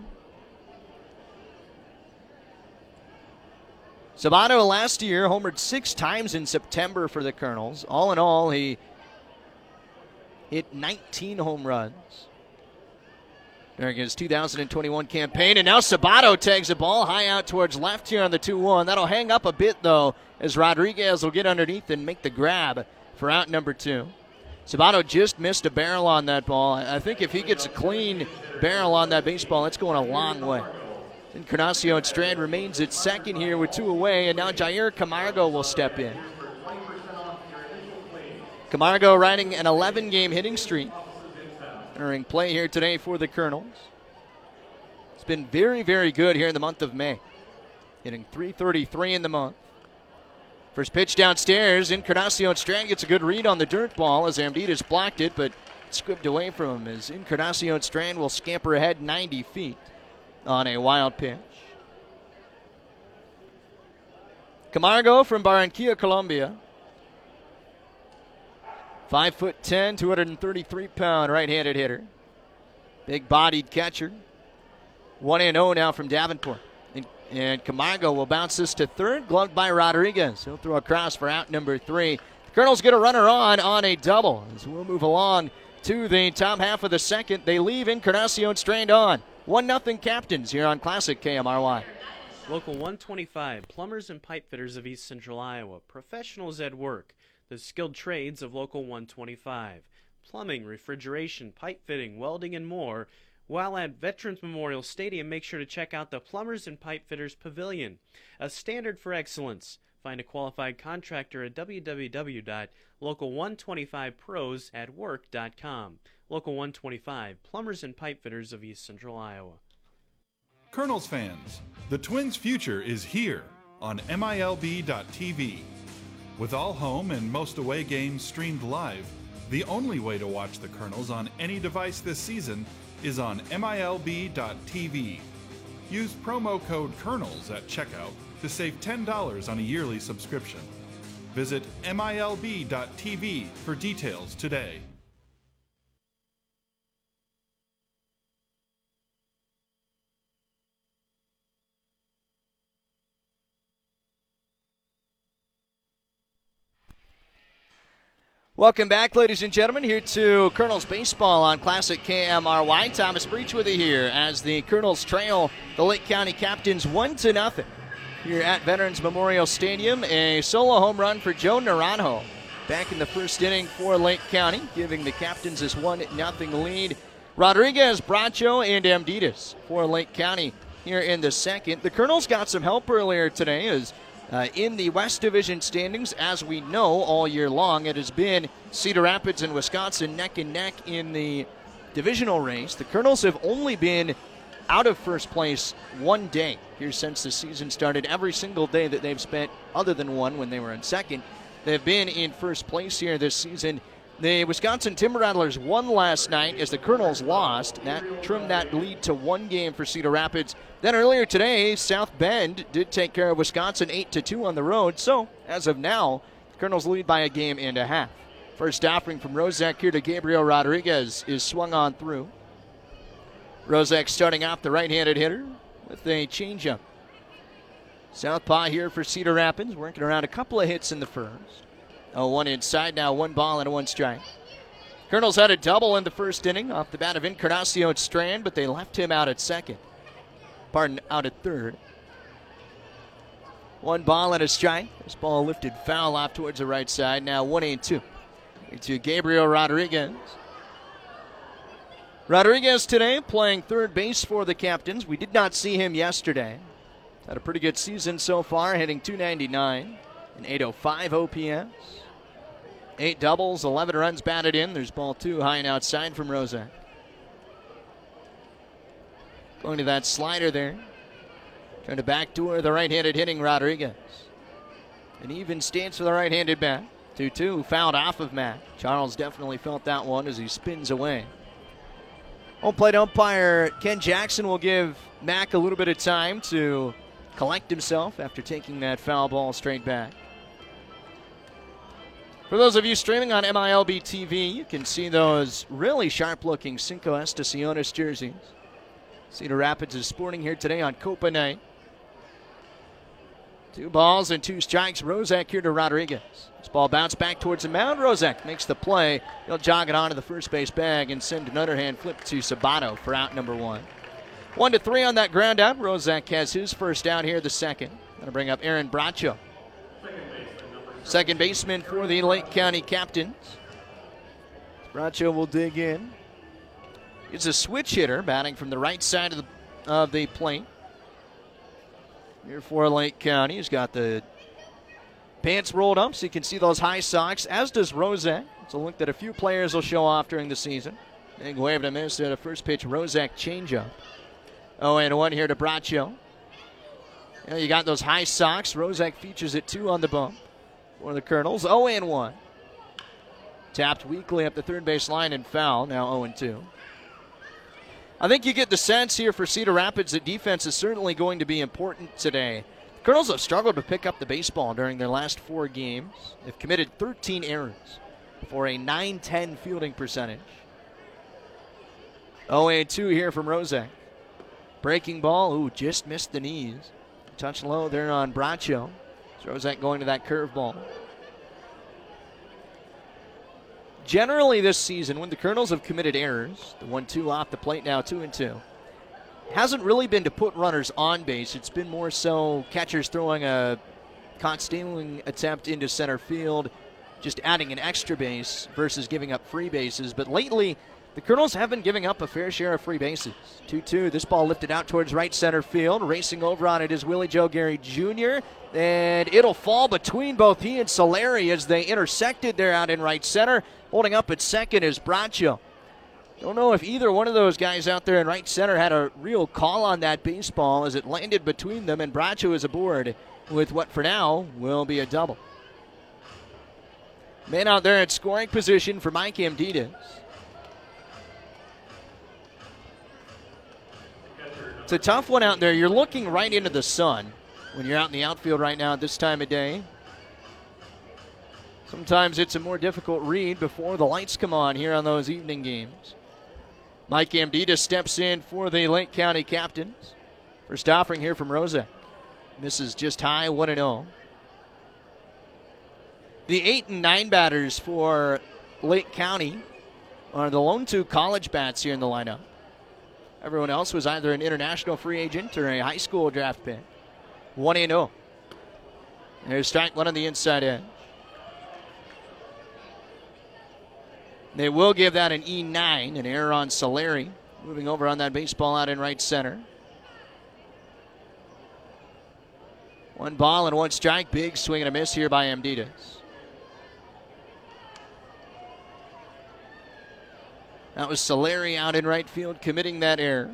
Sabato last year homered six times in September for the Colonels. All in all, he hit nineteen home runs during his two thousand twenty-one campaign. And now Sabato tags the ball high out towards left here on the two one. That'll hang up a bit, though, as Rodriguez will get underneath and make the grab for out number two. Sabato just missed a barrel on that ball. I think if he gets a clean barrel on that baseball, it's going a long way. Encarnacion Strand remains at second here with two away, and now Jair Camargo will step in. Camargo riding an eleven-game hitting streak. Entering play here today for the Colonels. It's been very, very good here in the month of May. Hitting three thirty-three in the month. First pitch downstairs. Encarnacion Strand gets a good read on the dirt ball as Amditas blocked it, but squibbed away from him as Encarnacion Strand will scamper ahead ninety feet on a wild pitch. Camargo from Barranquilla, Colombia. Five foot ten, two hundred thirty-three pound right-handed hitter. Big-bodied catcher. one and oh now from Davenport. And, and Camargo will bounce this to third, gloved by Rodriguez. He'll throw across for out number three. The Colonels get a runner on on a double. As we'll move along to the top half of the second, they leave Encarnacion Strand on. one nothing Captains here on Classic K M R Y. Local one twenty-five, plumbers and pipe fitters of East Central Iowa. Professionals at work. The skilled trades of Local one twenty-five. Plumbing, refrigeration, pipe fitting, welding, and more. While at Veterans Memorial Stadium, make sure to check out the Plumbers and Pipe Fitters Pavilion, a standard for excellence. Find a qualified contractor at w w w dot local one twenty-five pros at work dot com. Local one twenty-five, plumbers and pipe fitters of East Central Iowa. Colonels fans, the Twins' future is here on M I L B dot T V. With all home and most away games streamed live, the only way to watch the Colonels on any device this season is on M I L B dot T V. Use promo code COLONELS at checkout to save ten dollars on a yearly subscription. Visit M I L B dot T V for details today. Welcome back, ladies and gentlemen, here to Colonels Baseball on Classic K M R Y. Thomas Breach with you here as the Colonels trail the Lake County Captains one to nothing here at Veterans Memorial Stadium. A solo home run for Joe Naranjo back in the first inning for Lake County, giving the Captains this one nothing lead. Rodriguez, Bracho, and Amditas for Lake County here in the second. The Colonels got some help earlier today as Uh, in the West Division standings, as we know all year long, it has been Cedar Rapids and Wisconsin neck and neck in the divisional race. The Colonels have only been out of first place one day here since the season started. Every single day that they've spent, other than one when they were in second, they've been in first place here this season. The Wisconsin Timber Rattlers won last night as the Colonels lost. That trimmed that lead to one game for Cedar Rapids. Then earlier today, South Bend did take care of Wisconsin eight to two on the road. So, as of now, the Colonels lead by a game and a half. First offering from Rozak here to Gabriel Rodriguez is swung on through. Rozak starting off the right-handed hitter with a changeup. Southpaw here for Cedar Rapids, working around a couple of hits in the first. Oh, one inside now, one ball and one strike. Colonels had a double in the first inning off the bat of Encarnacion Strand, but they left him out at second. Pardon, out at third. One ball and a strike. This ball lifted foul off towards the right side. Now one and two. To Gabriel Rodriguez. Rodriguez today playing third base for the Captains. We did not see him yesterday. Had a pretty good season so far, hitting two ninety-nine, an eight oh five O P S. Eight doubles, eleven runs batted in. There's ball two high and outside from Rozak. Going to that slider there. Trying to backdoor the right-handed hitting Rodriguez. An even stance for the right-handed bat. two two, fouled off of Matt. Charles definitely felt that one as he spins away. Home plate umpire Ken Jackson will give Mack a little bit of time to collect himself after taking that foul ball straight back. For those of you streaming on M I L B T V, you can see those really sharp-looking Cinco Estaciones jerseys. Cedar Rapids is sporting here today on Copa Night. Two balls and two strikes. Rozak here to Rodriguez. This ball bounced back towards the mound. Rozak makes the play. He'll jog it onto the first base bag and send an underhand flip to Sabato for out number one. One to three on that ground out. Rozak has his first out here, the second. Going to bring up Aaron Bracho. Second baseman for the Lake County Captains. Bracho will dig in. It's a switch hitter, batting from the right side of the, of the plate. Here for Lake County. He's got the pants rolled up so you can see those high socks, as does Rozak. It's a look that a few players will show off during the season. Big wave to miss at a first pitch Rozak changeup. oh and one here to Bracho. You know, you got those high socks. Rozak features it too on the bump for the Colonels. oh and one. Tapped weakly up the third base line and foul. Now oh and two. I think you get the sense here for Cedar Rapids that defense is certainly going to be important today. The Colonels have struggled to pick up the baseball during their last four games. They've committed thirteen errors for a nine ten fielding percentage. oh and two here from Rozak. Breaking ball, ooh, just missed the knees. Touch low there on Bracho. Rozak going to that curveball. Generally this season, when the Colonels have committed errors, the one two off the plate now, two and two, hasn't really been to put runners on base. It's been more so catchers throwing a caught stealing attempt into center field, just adding an extra base versus giving up free bases. But lately, the Colonels have been giving up a fair share of free bases. two two, this ball lifted out towards right center field. Racing over on it is Willie Joe Gary Junior And it'll fall between both he and Solari as they intersected there out in right center. Holding up at second is Bracho. Don't know if either one of those guys out there in right center had a real call on that baseball as it landed between them, and Bracho is aboard with what for now will be a double. Man out there at scoring position for Mike Amditas. It's a tough one out there. You're looking right into the sun when you're out in the outfield right now at this time of day. Sometimes it's a more difficult read before the lights come on here on those evening games. Mike Amditas steps in for the Lake County Captains. First offering here from Rozak. Misses just high, one and oh. The eight and nine batters for Lake County are the lone two college bats here in the lineup. Everyone else was either an international free agent or a high school draft pick. one and oh. There's strike one on the inside edge. They will give that an E nine, an error on Solari. Moving over on that baseball out in right center. One ball and one strike. Big swing and a miss here by Amditas. That was Solari out in right field committing that error.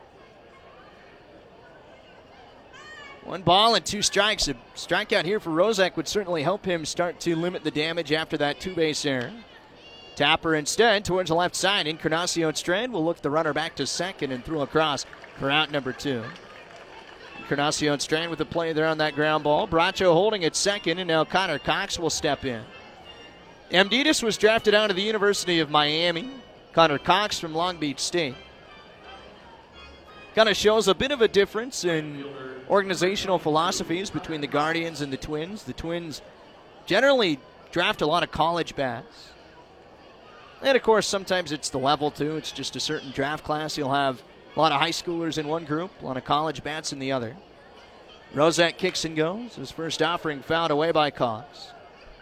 One ball and two strikes. A strikeout here for Rozak would certainly help him start to limit the damage after that two-base error. Tapper instead towards the left side. Encarnacion Strand will look the runner back to second and throw across for out number two. Encarnacion Strand with the play there on that ground ball. Bracho holding at second, and now Connor Cox will step in. Amditas was drafted out of the University of Miami. Connor Cox from Long Beach State. Kind of shows a bit of a difference in organizational philosophies between the Guardians and the Twins. The Twins generally draft a lot of college bats. And, of course, sometimes it's the level, too. It's just a certain draft class. You'll have a lot of high schoolers in one group, a lot of college bats in the other. Rozak kicks and goes. His first offering fouled away by Cox.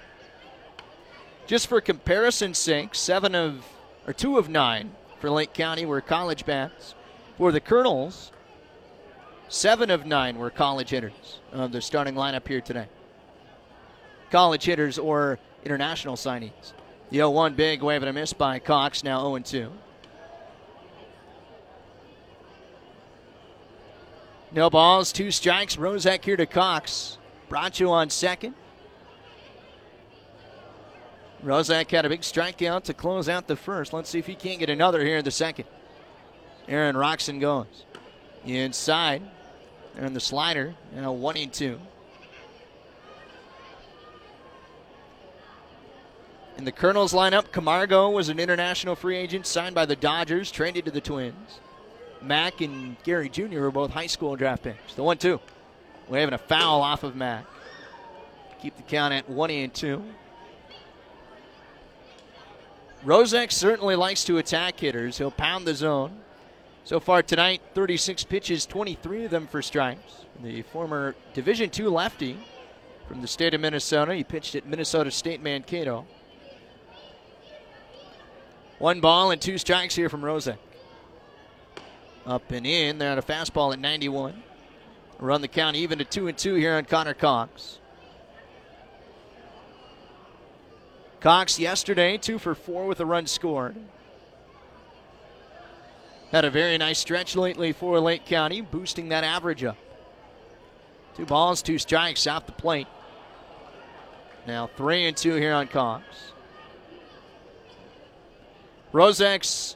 Just for comparison's sake, seven of, or two of nine for Lake County were college bats. For the Colonels, seven of nine were college hitters of the starting lineup here today. College hitters or international signees. The oh one big wave and a miss by Cox, now oh and two. No balls, two strikes. Rozak here to Cox. Bracho on second. Rozak had a big strikeout to close out the first. Let's see if he can't get another here in the second. Aaron Roxon goes inside. And the slider, now one and two. In the Colonels lineup, Camargo was an international free agent signed by the Dodgers, traded to the Twins. Mack and Gary Junior were both high school draft picks. The one two. We're having a foul off of Mack. Keep the count at one and two. Rozak certainly likes to attack hitters. He'll pound the zone. So far tonight, thirty-six pitches, twenty-three of them for strikes. The former Division two lefty from the state of Minnesota. He pitched at Minnesota State Mankato. One ball and two strikes here from Rozak. Up and in. They're on a fastball at ninety-one. Run the count even to two and two here on Connor Cox. Cox yesterday, two for four with a run scored. Had a very nice stretch lately for Lake County, boosting that average up. Two balls, two strikes off the plate. Now three and two here on Cox. Rozak's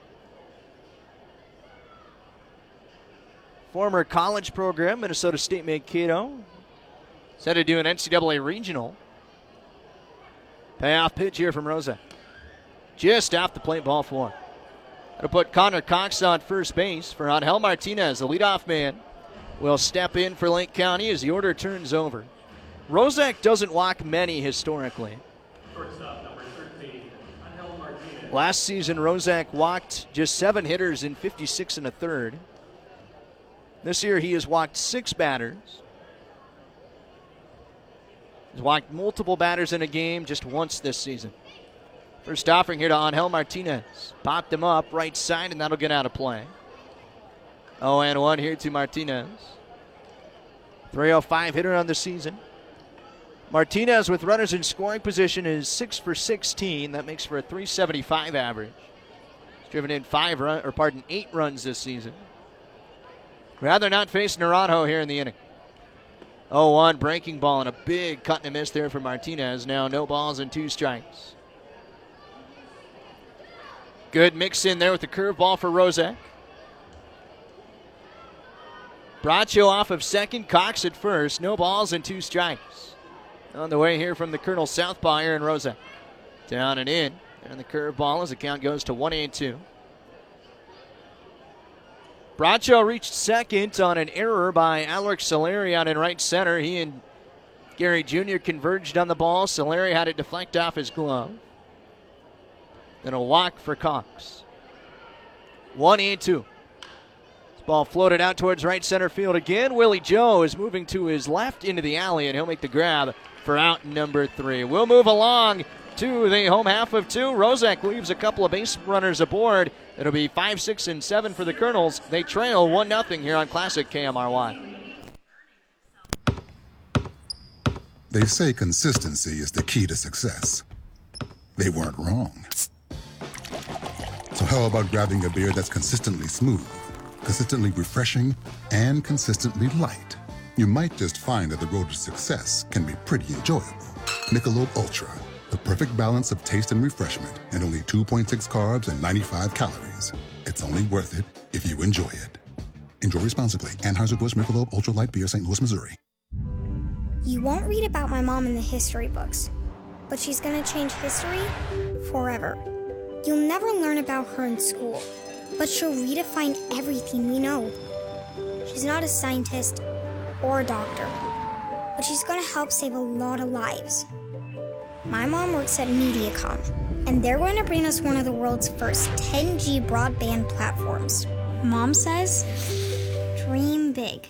former college program, Minnesota State Mankato, set to do an N C double A regional. Payoff pitch here from Rozak. Just off the plate, ball four. That'll put Connor Cox on first base for Angel Martinez, the leadoff man. Will step in for Lake County as the order turns over. Rozak doesn't walk many historically. Last season, Rozak walked just seven hitters in fifty-six and a third. This year, he has walked six batters. He's walked multiple batters in a game just once this season. First offering here to Angel Martinez. Popped him up right side, and that'll get out of play. oh and one here to Martinez. three oh five hitter on the season. Martinez with runners in scoring position is six for sixteen. That makes for a three seventy-five average. He's driven in five run, or pardon, eight runs this season. Rather not face Naranjo here in the inning. oh one breaking ball and a big cut and a miss there for Martinez. Now no balls and two strikes. Good mix in there with the curveball for Rozak. Bracho off of second, Cox at first. No balls and two strikes. On the way here from the Colonel southpaw, Aaron Rozak. Down and in. And the curveball as the count goes to one and two. Bracho reached second on an error by Alex Solari out in right center. He and Gary Junior converged on the ball. Solari had it deflect off his glove. Then a walk for Cox. One and two. This ball floated out towards right center field again. Willie Joe is moving to his left into the alley, and he'll make the grab for out number three. We'll move along to the home half of two. Rozak leaves a couple of base runners aboard. It'll be five, six, and seven for the Colonels. They trail one nothing here on Classic K M R Y. They say consistency is the key to success. They weren't wrong. So How about grabbing a beer that's consistently smooth, consistently refreshing, and consistently light? You might just find that the road to success can be pretty enjoyable. Michelob Ultra, the perfect balance of taste and refreshment, and only two point six carbs and ninety-five calories. It's only worth it if you enjoy it. Enjoy responsibly. Anheuser-Busch Michelob Ultra Light Beer, Saint Louis, Missouri. You won't read about my mom in the history books, but she's gonna change history forever. You'll never learn about her in school, but she'll redefine everything we know. She's not a scientist or a doctor, but she's gonna help save a lot of lives. My mom works at Mediacom, and they're going to bring us one of the world's first ten G broadband platforms. Mom says, dream big.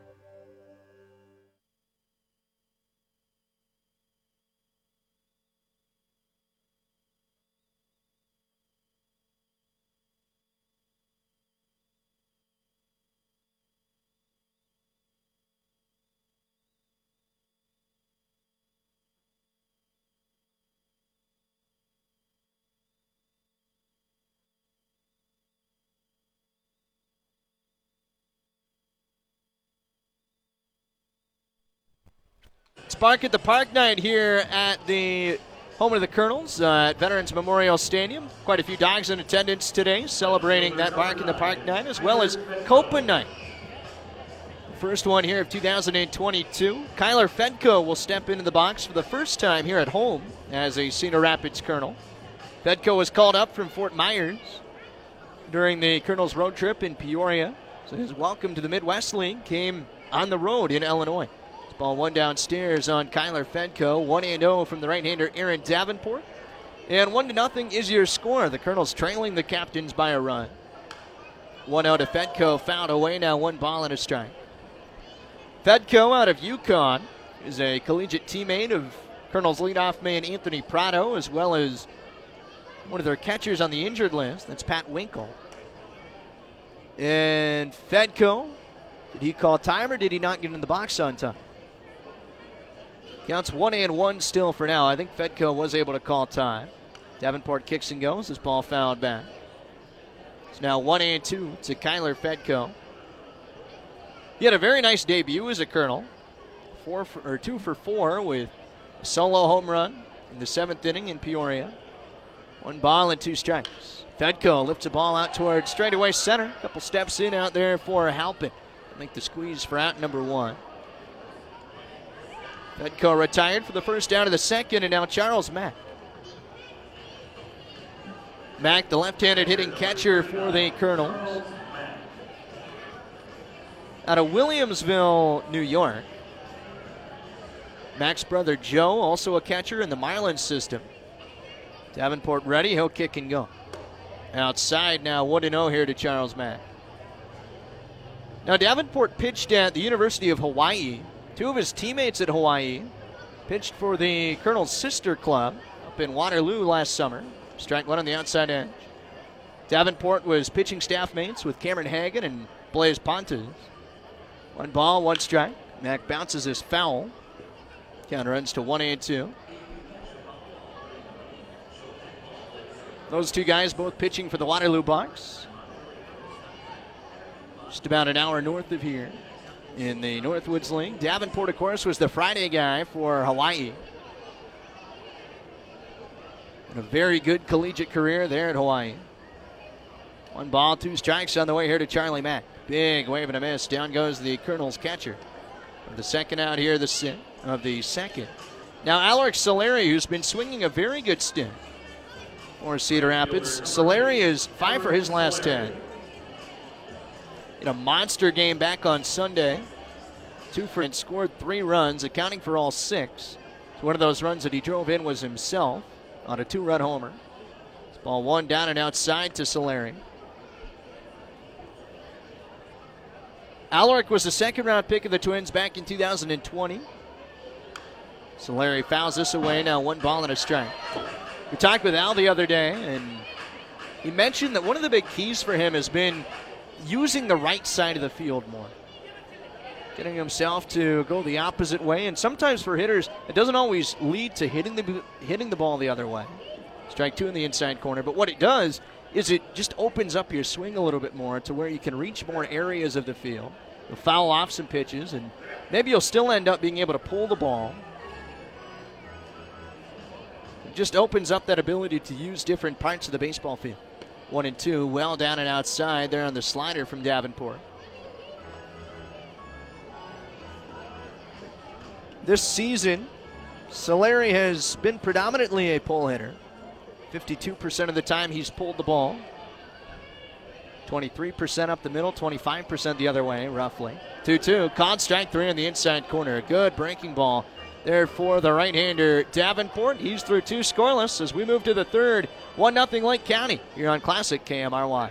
Spark at the Park night here at the home of the Colonels uh, at Veterans Memorial Stadium. Quite a few dogs in attendance today celebrating that Bark in the Park night, as well as Copa night. First one here of two thousand twenty-two. Kyler Fedko will step into the box for the first time here at home as a Cedar Rapids Colonel. Fedko was called up from Fort Myers during the Colonels road trip in Peoria. So his welcome to the Midwest League came on the road in Illinois. Ball one downstairs on Kyler Fedko. one and oh from the right-hander Aaron Davenport. And one to nothing is your score. The Colonels trailing the Captains by a run. one oh to Fedko, fouled away now, one ball and a strike. Fedko out of UConn is a collegiate teammate of Colonels leadoff man Anthony Prado, as well as one of their catchers on the injured list. That's Pat Winkle. And Fedko, did he call time or did he not get in the box on time? Counts one and one still for now. I think Fedko was able to call time. Davenport kicks and goes. This ball fouled back. It's now one and two to Kyler Fedko. He had a very nice debut as a Colonel. Four for, or two for four with a solo home run in the seventh inning in Peoria. One ball and two strikes. Fedko lifts a ball out towards straightaway center. A couple steps in out there for Halpin. Make the squeeze for out number one. Fedko retired for the first out of the second, and now Charles Mack. Mack, the left-handed hitting catcher for the Colonels. Out of Williamsville, New York. Mack's brother Joe, also a catcher in the Marlins system. Davenport ready, he'll kick and go. Outside now, one and oh here to Charles Mack. Now Davenport pitched at the University of Hawaii. Two of his teammates at Hawaii pitched for the Colonel's sister club up in Waterloo last summer. Strike one on the outside edge. Davenport was pitching staff mates with Cameron Hagan and Blaise Pontes. One ball, one strike. Mack bounces his foul. Count runs to one and two. Those two guys both pitching for the Waterloo Bucks. Just about an hour north of here in the Northwoods League. Davenport, of course, was the Friday guy for Hawaii. And a very good collegiate career there at Hawaii. One ball, two strikes on the way here to Charlie Mack. Big wave and a miss. Down goes the Colonel's catcher. The second out here the si- of the second. Now Alaric Solari, who's been swinging a very good stint for Cedar Rapids. Solari is five for his last ten. In a monster game back on Sunday. Two for and scored three runs, accounting for all six. So one of those runs that he drove in was himself on a two-run homer. It's ball one down and outside to Solari. Alaric was the second-round pick of the Twins back in two thousand twenty. Solari fouls this away, now one ball and a strike. We talked with Al the other day, and he mentioned that one of the big keys for him has been using the right side of the field more. Getting himself to go the opposite way, and sometimes for hitters, it doesn't always lead to hitting the hitting the ball the other way. Strike two in the inside corner, but what it does is it just opens up your swing a little bit more to where you can reach more areas of the field. You'll foul off some pitches, and maybe you'll still end up being able to pull the ball. It just opens up that ability to use different parts of the baseball field. One and two, well down and outside there on the slider from Davenport. This season, Solari has been predominantly a pull hitter. fifty-two percent of the time he's pulled the ball. twenty-three percent up the middle, twenty-five percent the other way, roughly. two two, caught strike three on the inside corner. Good breaking ball there for the right-hander Davenport. He's through two scoreless as we move to the third. one nothing Lake County here on Classic K M R Y.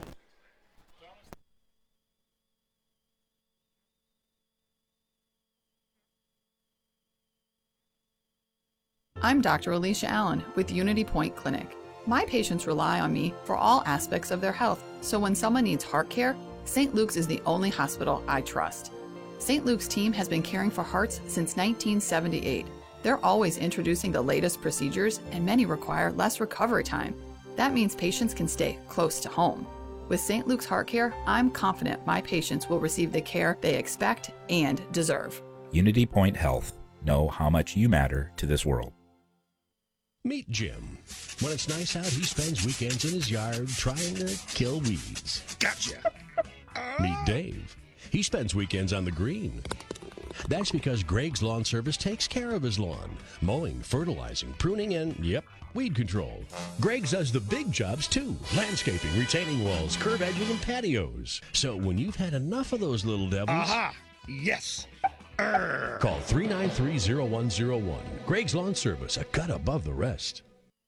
I'm Doctor Alicia Allen with Unity Point Clinic. My patients rely on me for all aspects of their health, so when someone needs heart care, Saint Luke's is the only hospital I trust. Saint Luke's team has been caring for hearts since nineteen seventy-eight. They're always introducing the latest procedures, and many require less recovery time. That means patients can stay close to home. With Saint Luke's Heart Care, I'm confident my patients will receive the care they expect and deserve. Unity Point Health. Know how much you matter to this world. Meet Jim. When it's nice out, he spends weekends in his yard trying to kill weeds. Gotcha. Meet Dave. He spends weekends on the green. That's because Greg's Lawn Service takes care of his lawn. Mowing, fertilizing, pruning, and, yep, weed control. Greg's does the big jobs, too. Landscaping, retaining walls, curb edging, and patios. So when you've had enough of those little devils... Aha! Yes! Arr. Call three nine three, zero one zero one. Greg's Lawn Service, a cut above the rest.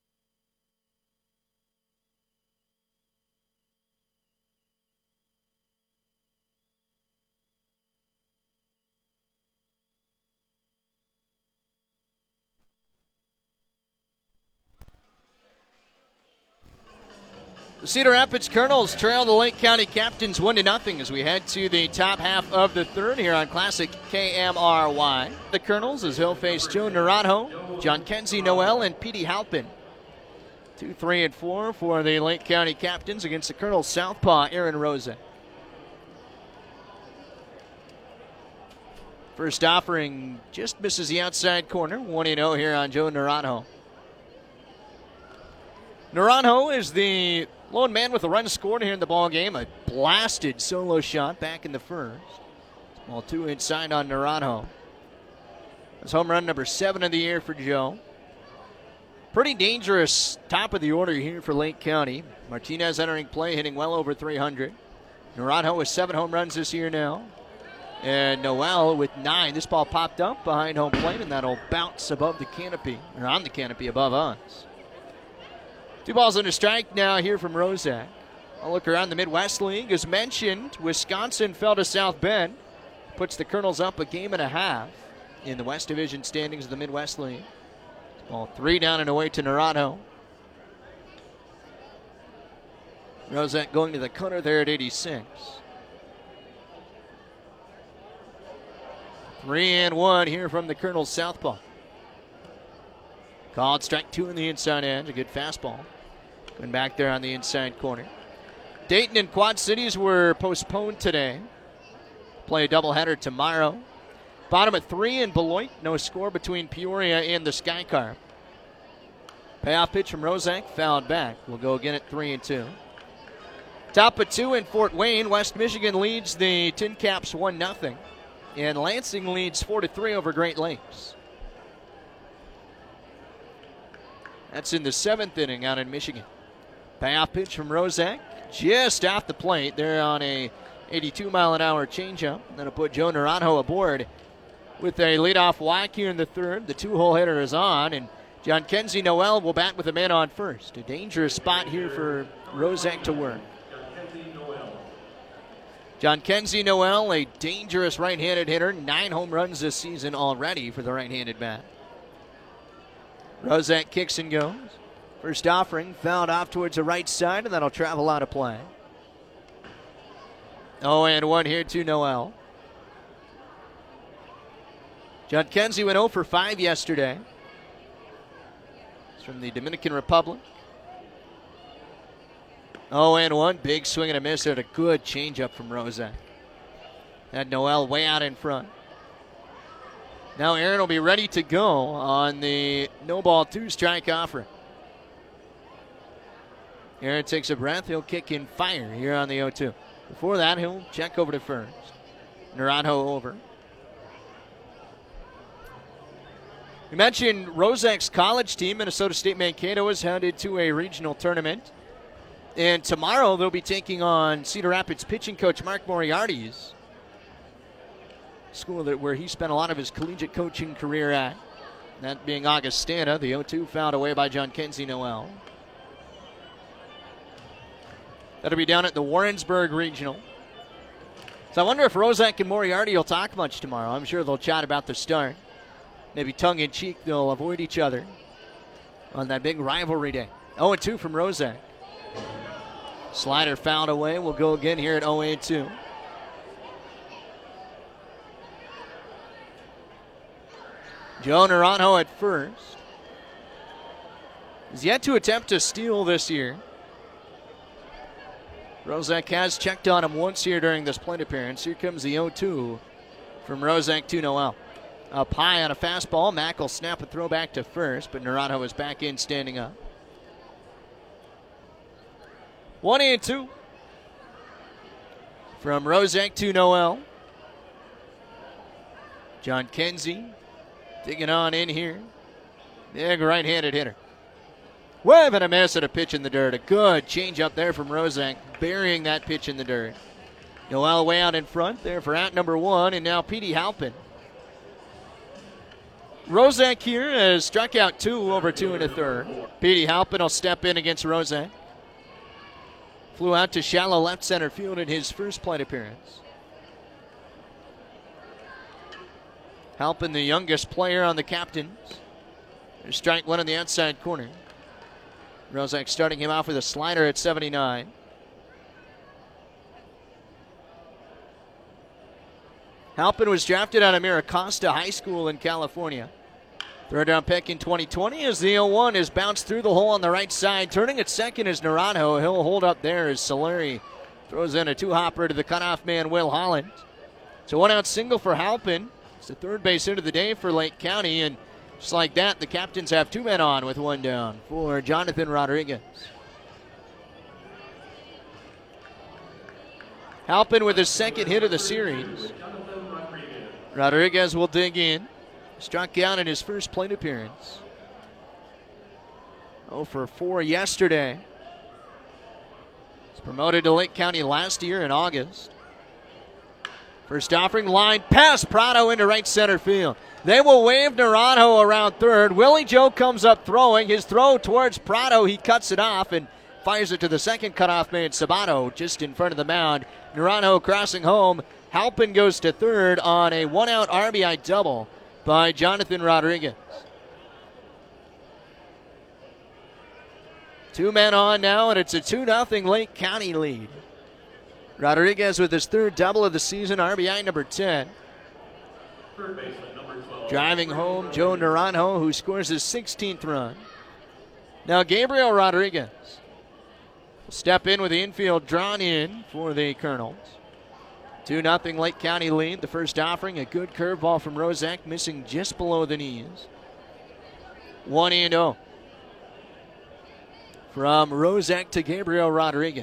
The Cedar Rapids Colonels trail the Lake County Captains one to nothing as we head to the top half of the third here on Classic K M R Y. The Colonels as he'll face Joe Naranjo, John Kenzie Noel, and Petey Halpin. Two, three, and four for the Lake County Captains against the Colonels southpaw Aaron Rosa. First offering just misses the outside corner. one oh here on Joe Naranjo. Naranjo is the lone man with a run scored here in the ball game. A blasted solo shot back in the first. Ball two inside on Naranjo. That's home run number seven of the year for Joe. Pretty dangerous top of the order here for Lake County. Martinez entering play, hitting well over three hundred. Naranjo with seven home runs this year now. And Noel with nine. This ball popped up behind home plate, and that'll bounce above the canopy, or on the canopy above us. Two balls and a strike now here from Rozak. I'll look around the Midwest League. As mentioned, Wisconsin fell to South Bend. Puts the Colonels up a game and a half in the West Division standings of the Midwest League. Ball three down and away to Naranjo. Rozak going to the cutter there at eighty-six. Three and one here from the Colonels southpaw. Called strike two in the inside edge. A good fastball. Going back there on the inside corner. Dayton and Quad Cities were postponed today. Play a doubleheader tomorrow. Bottom at three in Beloit. No score between Peoria and the Sky Carp. Payoff pitch from Rozak. Fouled back. We'll go again at three and two. Top of two in Fort Wayne. West Michigan leads the Tin Caps one nothing. And Lansing leads four to three over Great Lakes. That's in the seventh inning out in Michigan. Payoff pitch from Rozak. Just off the plate. They're on a eighty-two mile an hour changeup. That'll put Joe Naranjo aboard with a leadoff whack here in the third. The two-hole hitter is on, and John Kenzie Noel will bat with a man on first. A dangerous spot here for Rozak to work. John Kenzie Noel, a dangerous right-handed hitter. Nine home runs this season already for the right-handed bat. Rozak kicks and goes. First offering fouled off towards the right side, and that'll travel out of play. oh and one here to Noel. John Kenzie went oh for five yesterday. It's from the Dominican Republic. oh and one. Big swing and a miss there. A good changeup from Rozak. Had Noel way out in front. Now Aaron will be ready to go on the no ball two strike offer. Aaron takes a breath. He'll kick in fire here on the oh two. Before that, he'll check over to first. Naranjo over. We mentioned Rozak's college team, Minnesota State Mankato, is headed to a regional tournament. And tomorrow they'll be taking on Cedar Rapids pitching coach Mark Moriarty's school that where he spent a lot of his collegiate coaching career at. That being Augustana. The oh two fouled away by John Kenzie Noel. That'll be down at the Warrensburg Regional. So I wonder if Rozak and Moriarty will talk much tomorrow. I'm sure they'll chat about the start. Maybe tongue-in-cheek, they'll avoid each other on that big rivalry day. oh and two from Rozak. Slider fouled away. We'll go again here at oh and two. Joe Naranjo at first. He's yet to attempt to steal this year. Rozak has checked on him once here during this plate appearance. Here comes the oh two from Rozak to Noel. Up high on a fastball. Mack will snap a throw back to first, but Naranjo is back in standing up. One and two from Rozak to Noel. John Kenzie digging on in here. Big right-handed hitter. Wave and a miss at a pitch in the dirt. A good change up there from Rozak, burying that pitch in the dirt. Noel way out in front there for out number one, and now Petey Halpin. Rozak here has struck out two over two and a third. Petey Halpin will step in against Rozak. Flew out to shallow left center field in his first plate appearance. Halpin, the youngest player on the Captains. There's strike one on the outside corner. Rozak starting him off with a slider at seventy-nine. Halpin was drafted out of Miracosta High School in California. Third round pick in twenty twenty as the oh one is bounced through the hole on the right side. Turning at second is Naranjo. He'll hold up there as Solari throws in a two-hopper to the cutoff man, Will Holland. So one out single for Halpin. It's the third base hit of the day for Lake County, and just like that, the Captains have two men on with one down for Jonathan Rodriguez. Halpin with his second hit of the series. Rodriguez will dig in. Struck out in his first plate appearance. oh for four yesterday. He's promoted to Lake County last year in August. First offering line past Prado into right center field. They will wave Naranjo around third. Willie Joe comes up throwing. His throw towards Prado. He cuts it off and fires it to the second cutoff man, Sabato, just in front of the mound. Naranjo crossing home. Halpin goes to third on a one-out R B I double by Jonathan Rodriguez. Two men on now, and it's a two nothing Lake County lead. Rodriguez with his third double of the season, R B I number ten. Driving home, Joe Naranjo, who scores his sixteenth run. Now Gabriel Rodriguez will step in with the infield drawn in for the Colonels. two nothing Lake County lead. The first offering, a good curveball from Rozak, missing just below the knees. one and oh. From Rozak to Gabriel Rodriguez.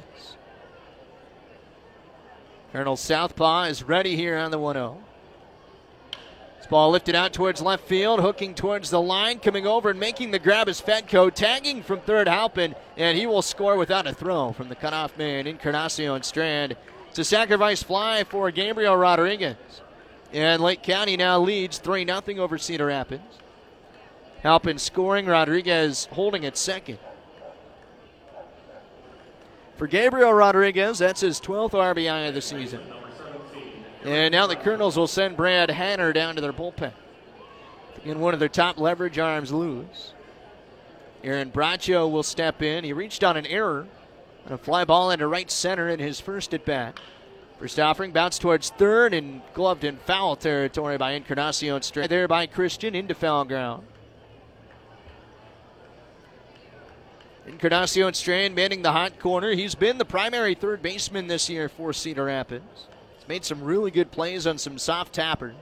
Colonel Southpaw is ready here on the one oh. This ball lifted out towards left field, hooking towards the line, coming over and making the grab is Fedco, tagging from third Halpin, and he will score without a throw from the cutoff man, Encarnacion Strand. It's a sacrifice fly for Gabriel Rodriguez. And Lake County now leads three nothing over Cedar Rapids. Halpin scoring, Rodriguez holding at second. For Gabriel Rodriguez, that's his twelfth R B I of the season. And now the Colonels will send Brad Hanner down to their bullpen. And one of their top leverage arms lose. Aaron Braccio will step in. He reached on an error on a fly ball into right center in his first at bat. First offering, bounced towards third and gloved in foul territory by Encarnacion Strand. There by Christian into foul ground. Encarnacion Strand manning the hot corner. He's been the primary third baseman this year for Cedar Rapids. He's made some really good plays on some soft tappers.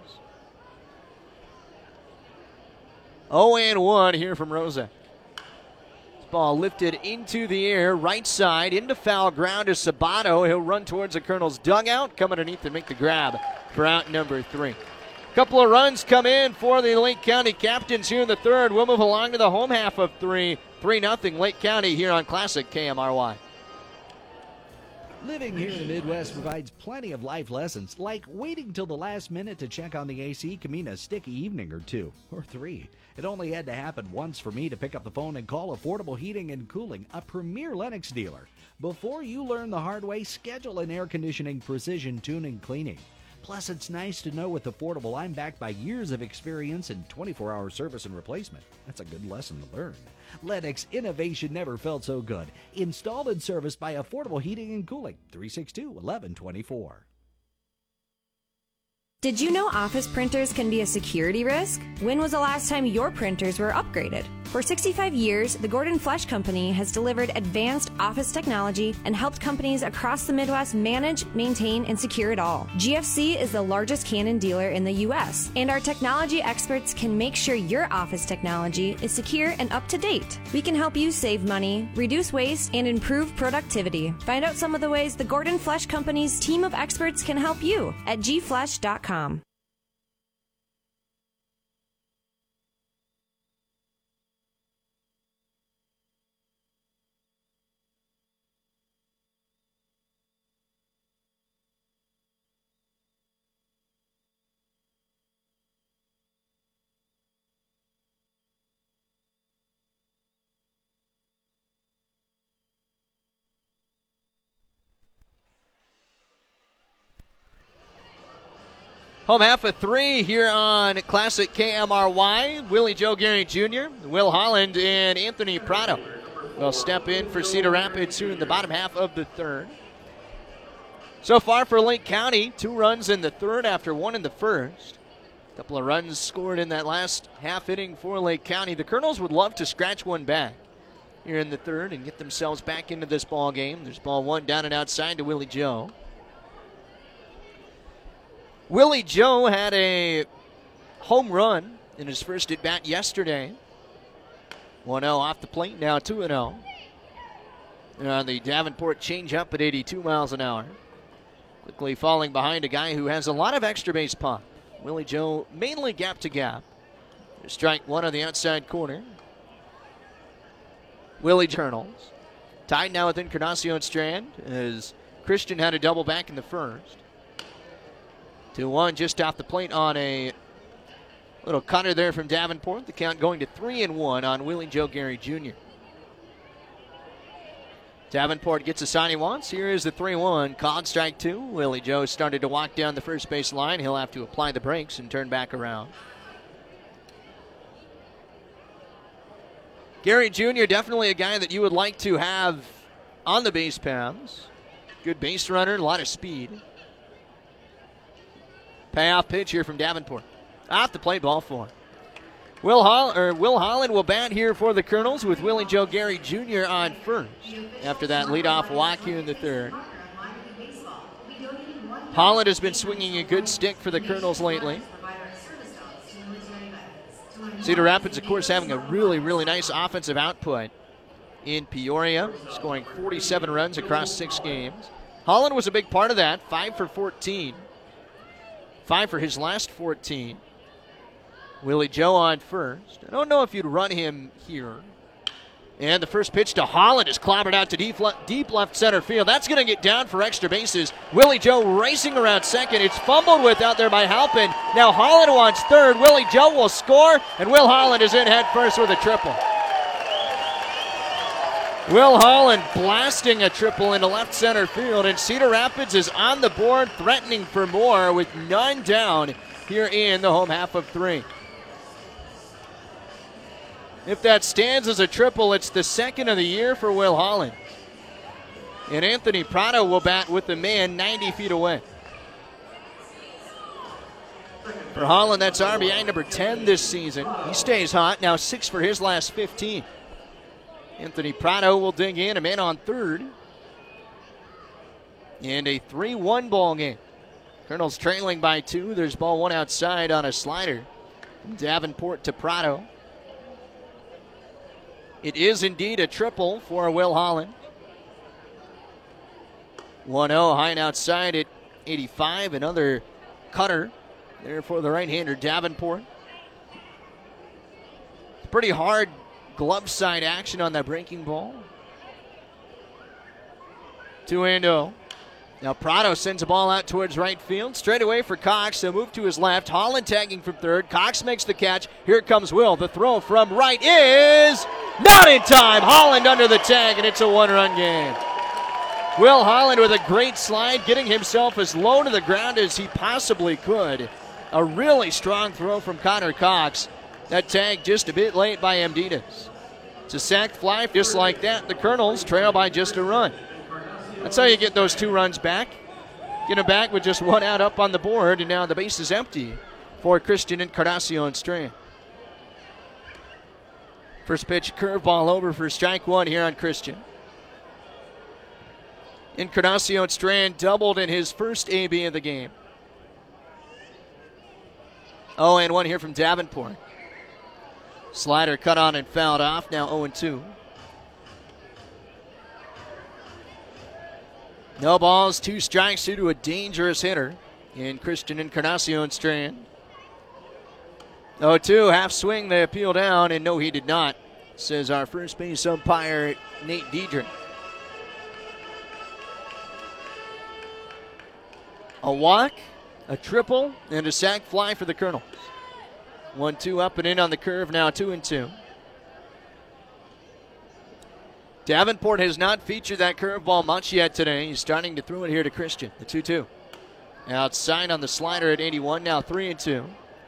oh and one here from Rozak. This ball lifted into the air, right side, into foul ground to Sabato. He'll run towards the Colonel's dugout, come underneath and make the grab for out number three. Couple of runs come in for the Lake County Captains here in the third. We'll move along to the home half of three. three nothing Lake County here on Classic K M R Y. Living here in the Midwest provides plenty of life lessons, like waiting till the last minute to check on the A C can mean a sticky evening or two, or three. It only had to happen once for me to pick up the phone and call Affordable Heating and Cooling, a premier Lennox dealer. Before you learn the hard way, schedule an air conditioning precision tuning cleaning. Plus, it's nice to know with Affordable I'm backed by years of experience and twenty-four hour service and replacement. That's a good lesson to learn. Lennox innovation never felt so good. Installed and serviced by Affordable Heating and Cooling, three six two, eleven twenty-four. Did you know office printers can be a security risk? When was the last time your printers were upgraded? For sixty-five years, the Gordon Flesch Company has delivered advanced office technology and helped companies across the Midwest manage, maintain, and secure it all. G F C is the largest Canon dealer in the U S, and our technology experts can make sure your office technology is secure and up to date. We can help you save money, reduce waste, and improve productivity. Find out some of the ways the Gordon Flesch Company's team of experts can help you at g flesch dot com. Home half of three here on Classic K M R Y. Willie Joe Gary Junior, Will Holland, and Anthony Prado will step in for Cedar Rapids soon in the bottom half of the third. So far for Lake County, two runs in the third after one in the first. A couple of runs scored in that last half inning for Lake County. The Colonels would love to scratch one back here in the third and get themselves back into this ball game. There's ball one down and outside to Willie Joe. Willie Joe had a home run in his first at-bat yesterday. one oh off the plate, now two oh. And on the Davenport changeup at eighty-two miles an hour. Quickly falling behind a guy who has a lot of extra base pop. Willie Joe mainly gap to gap. Strike one on the outside corner. Willie Colonels. Tied now with Encarnacion Strand as Christian had a double back in the first. two one just off the plate on a little cutter there from Davenport. The count going to three and one on Willie Joe Gary Junior Davenport gets the sign he wants. Here is the three one. Called strike two. Willie Joe started to walk down the first base line. He'll have to apply the brakes and turn back around. Gary Junior, definitely a guy that you would like to have on the base paths. Good base runner, a lot of speed. Payoff pitch here from Davenport. Off the plate, ball four. Will, Holl- or Will Holland will bat here for the Colonels with Willie Joe Gary Junior on first after that leadoff walk here in the third. Holland has been swinging a good stick for the Colonels lately. Cedar Rapids, of course, having a really, really nice offensive output in Peoria, scoring forty-seven runs across six games. Holland was a big part of that, five for fourteen. Five for his last fourteen. Willie Joe on first. I don't know if you'd run him here. And the first pitch to Holland is clobbered out to deep, le- deep left center field. That's going to get down for extra bases. Willie Joe racing around second. It's fumbled with out there by Halpin. Now Holland wants third. Willie Joe will score, and Will Holland is in head first with a triple. Will Holland blasting a triple into left center field, and Cedar Rapids is on the board, threatening for more with none down here in the home half of three. If that stands as a triple, it's the second of the year for Will Holland. And Anthony Prado will bat with the man ninety feet away. For Holland, that's R B I number ten this season. He stays hot, now six for his last fifteen. Anthony Prado will dig in, a man on third. And a three one ball game. Colonels trailing by two. There's ball one outside on a slider. Davenport to Prado. It is indeed a triple for Will Holland. one oh high and outside at eighty-five. Another cutter there for the right-hander Davenport. Pretty hard glove side action on that breaking ball. two and oh. Now Prado sends a ball out towards right field. Straight away for Cox. They'll move to his left. Holland tagging from third. Cox makes the catch. Here comes Will. The throw from right is not in time. Holland under the tag, and it's a one-run game. Will Holland with a great slide, getting himself as low to the ground as he possibly could. A really strong throw from Connor Cox. That tag just a bit late by Amdinas. It's a sac fly just like that. The Colonels trail by just a run. That's how you get those two runs back. Get them back with just one out up on the board, and now the base is empty for Christian Encarnacion Strand. First pitch, curveball over for strike one here on Christian. Encarnacion Strand doubled in his first A B of the game. oh and one here from Davenport. Slider cut on and fouled off, now oh and two. No balls, two strikes due to a dangerous hitter in Christian Encarnacion Strand. oh two, half swing, they appeal down, and no, he did not, says our first base umpire, Nate Diedrich. A walk, a triple, and a sac fly for the Colonels. one two up and in on the curve, now two and two. Davenport has not featured that curveball much yet today. He's starting to throw it here to Christian, the two two. Outside on the slider at eighty-one, now three and two.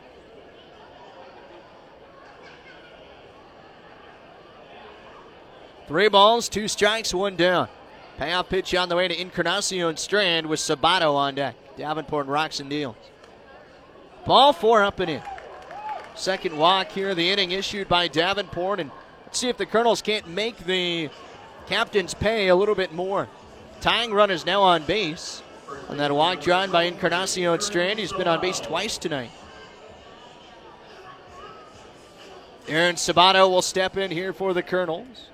Three balls, two strikes, one down. Payoff pitch on the way to Encarnacion Strand with Sabato on deck. Davenport rocks and deals. Ball four up and in. Second walk here of the inning issued by Davenport, and let's see if the Colonels can't make the captains pay a little bit more. Tying run is now on base on that walk drawn by Encarnacion Strand. He's been on base twice tonight. Aaron Sabato will step in here for the Colonels.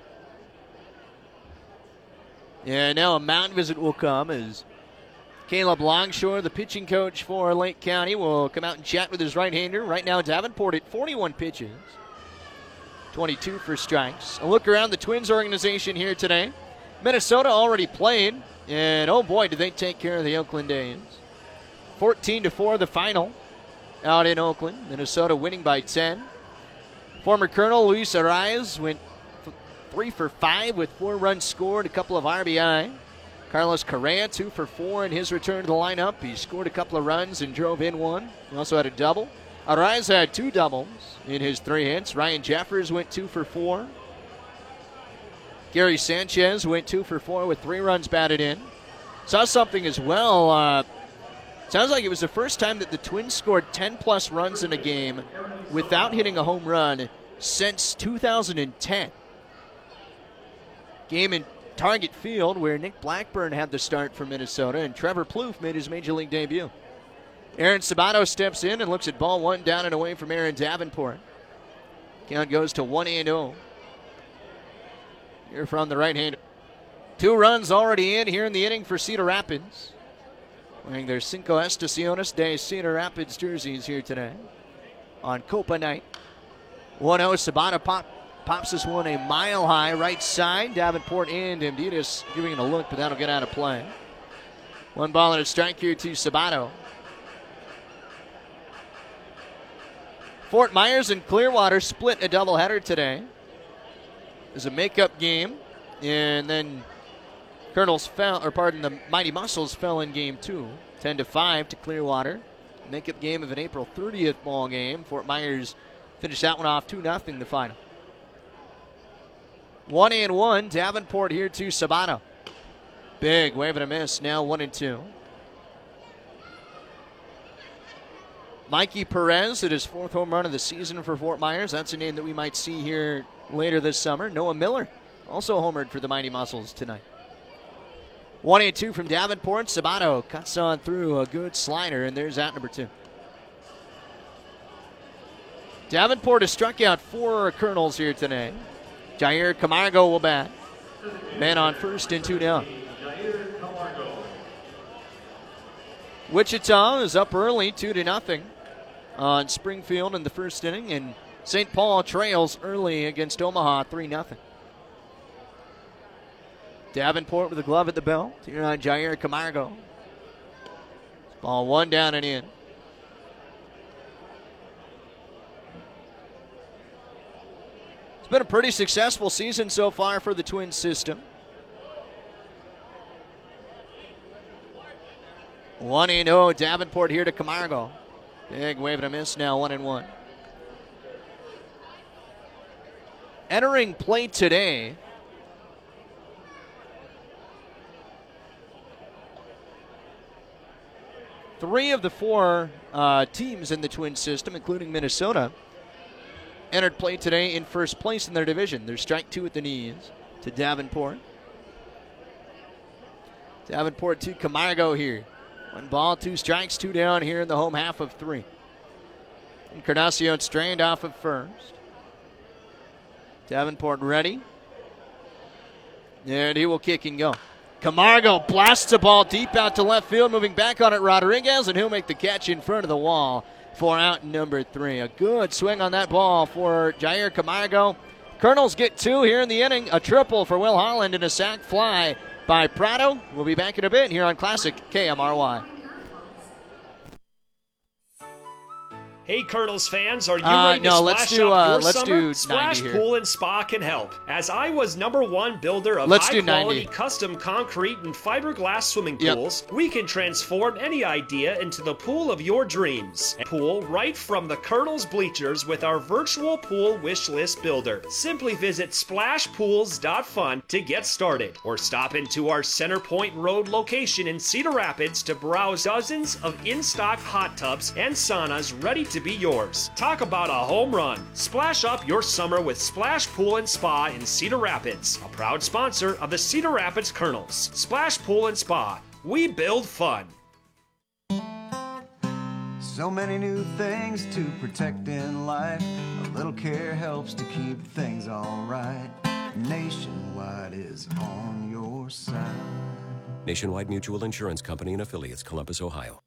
And now a mound visit will come as Caleb Longshore, the pitching coach for Lake County, will come out and chat with his right-hander. Right now Davenport at forty-one pitches. twenty-two for strikes. A look around the Twins organization here today. Minnesota already played, and oh boy, did they take care of the Oakland A's. fourteen to four the final out in Oakland. Minnesota winning by ten. Former Colonel Luis Arraez went th- three for five with four runs scored, a couple of R B I. Carlos Correa, two for four in his return to the lineup. He scored a couple of runs and drove in one. He also had a double. Arraez had two doubles in his three hits. Ryan Jeffers went two for four. Gary Sanchez went two for four with three runs batted in. Saw something as well. Uh, sounds like it was the first time that the Twins scored ten-plus runs in a game without hitting a home run since two thousand ten. Game in Target Field where Nick Blackburn had the start for Minnesota, and Trevor Plouffe made his major league debut. Aaron Sabato steps in and looks at ball one down and away from Aaron Davenport. Count goes to one and oh. Here from the right-hander. Two runs already in here in the inning for Cedar Rapids. Wearing their Cinco Estaciones de Cedar Rapids jerseys here today on Copa night. one oh, Sabato pop, pops this one a mile high right side. Davenport and Amdinas giving it a look, but that'll get out of play. One ball and a strike here to Sabato. Fort Myers and Clearwater split a doubleheader today. There's a makeup game, and then Colonels fell, or pardon, the Mighty Muscles fell in game two, ten to five to Clearwater. Makeup game of an April thirtieth ball game. Fort Myers finished that one off two nothing the final. One and one, Davenport here to Sabato. Big wave and a miss, now one and two. Mikey Perez hit his fourth home run of the season for Fort Myers. That's a name that we might see here later this summer. Noah Miller also homered for the Mighty Muscles tonight. one and two from Davenport. Sabato cuts on through a good slider, and there's out number two. Davenport has struck out four Colonels here today. Jair Camargo will bat. Man on first and two down. Wichita is up early, two to nothing on Springfield in the first inning, and Saint Paul trails early against Omaha, three nothing. Davenport with a glove at the belt. Here on Jair Camargo. Ball one down and in. It's been a pretty successful season so far for the Twins system. one and oh, Davenport here to Camargo. Big wave and a miss now, one and one. Entering play today, three of the four uh, teams in the Twins system, including Minnesota, entered play today in first place in their division. There's strike two at the knees to Davenport. Davenport to Camargo here. One ball, two strikes, two down here in the home half of three. Encarnacion strained off of first. Davenport ready. And he will kick and go. Camargo blasts the ball deep out to left field, moving back on it, Rodriguez, and he'll make the catch in front of the wall for out number three. A good swing on that ball for Jair Camargo. Colonels get two here in the inning. A triple for Will Holland and a sac fly by Prado. We'll be back in a bit here on Classic K M R Y. Hey, Colonels fans, are you Uh, ready to no, splash let's do, up uh, your let's summer? do Splash ninety here. Pool and Spa can help. As I was number one builder of Let's do high-quality ninety. custom concrete and fiberglass swimming Yep. pools, we can transform any idea into the pool of your dreams. A pool right from the Colonels bleachers with our virtual pool wish list builder. Simply visit splash pools dot fun to get started, or stop into our Center Point Road location in Cedar Rapids to browse dozens of in-stock hot tubs and saunas ready to be yours. Talk about a home run. Splash up your summer with Splash Pool and Spa in Cedar Rapids, a proud sponsor of the Cedar Rapids Colonels. Splash Pool and Spa. We build fun. So many new things to protect in life. A little care helps to keep things alright. Nationwide is on your side. Nationwide Mutual Insurance Company and affiliates, Columbus, Ohio.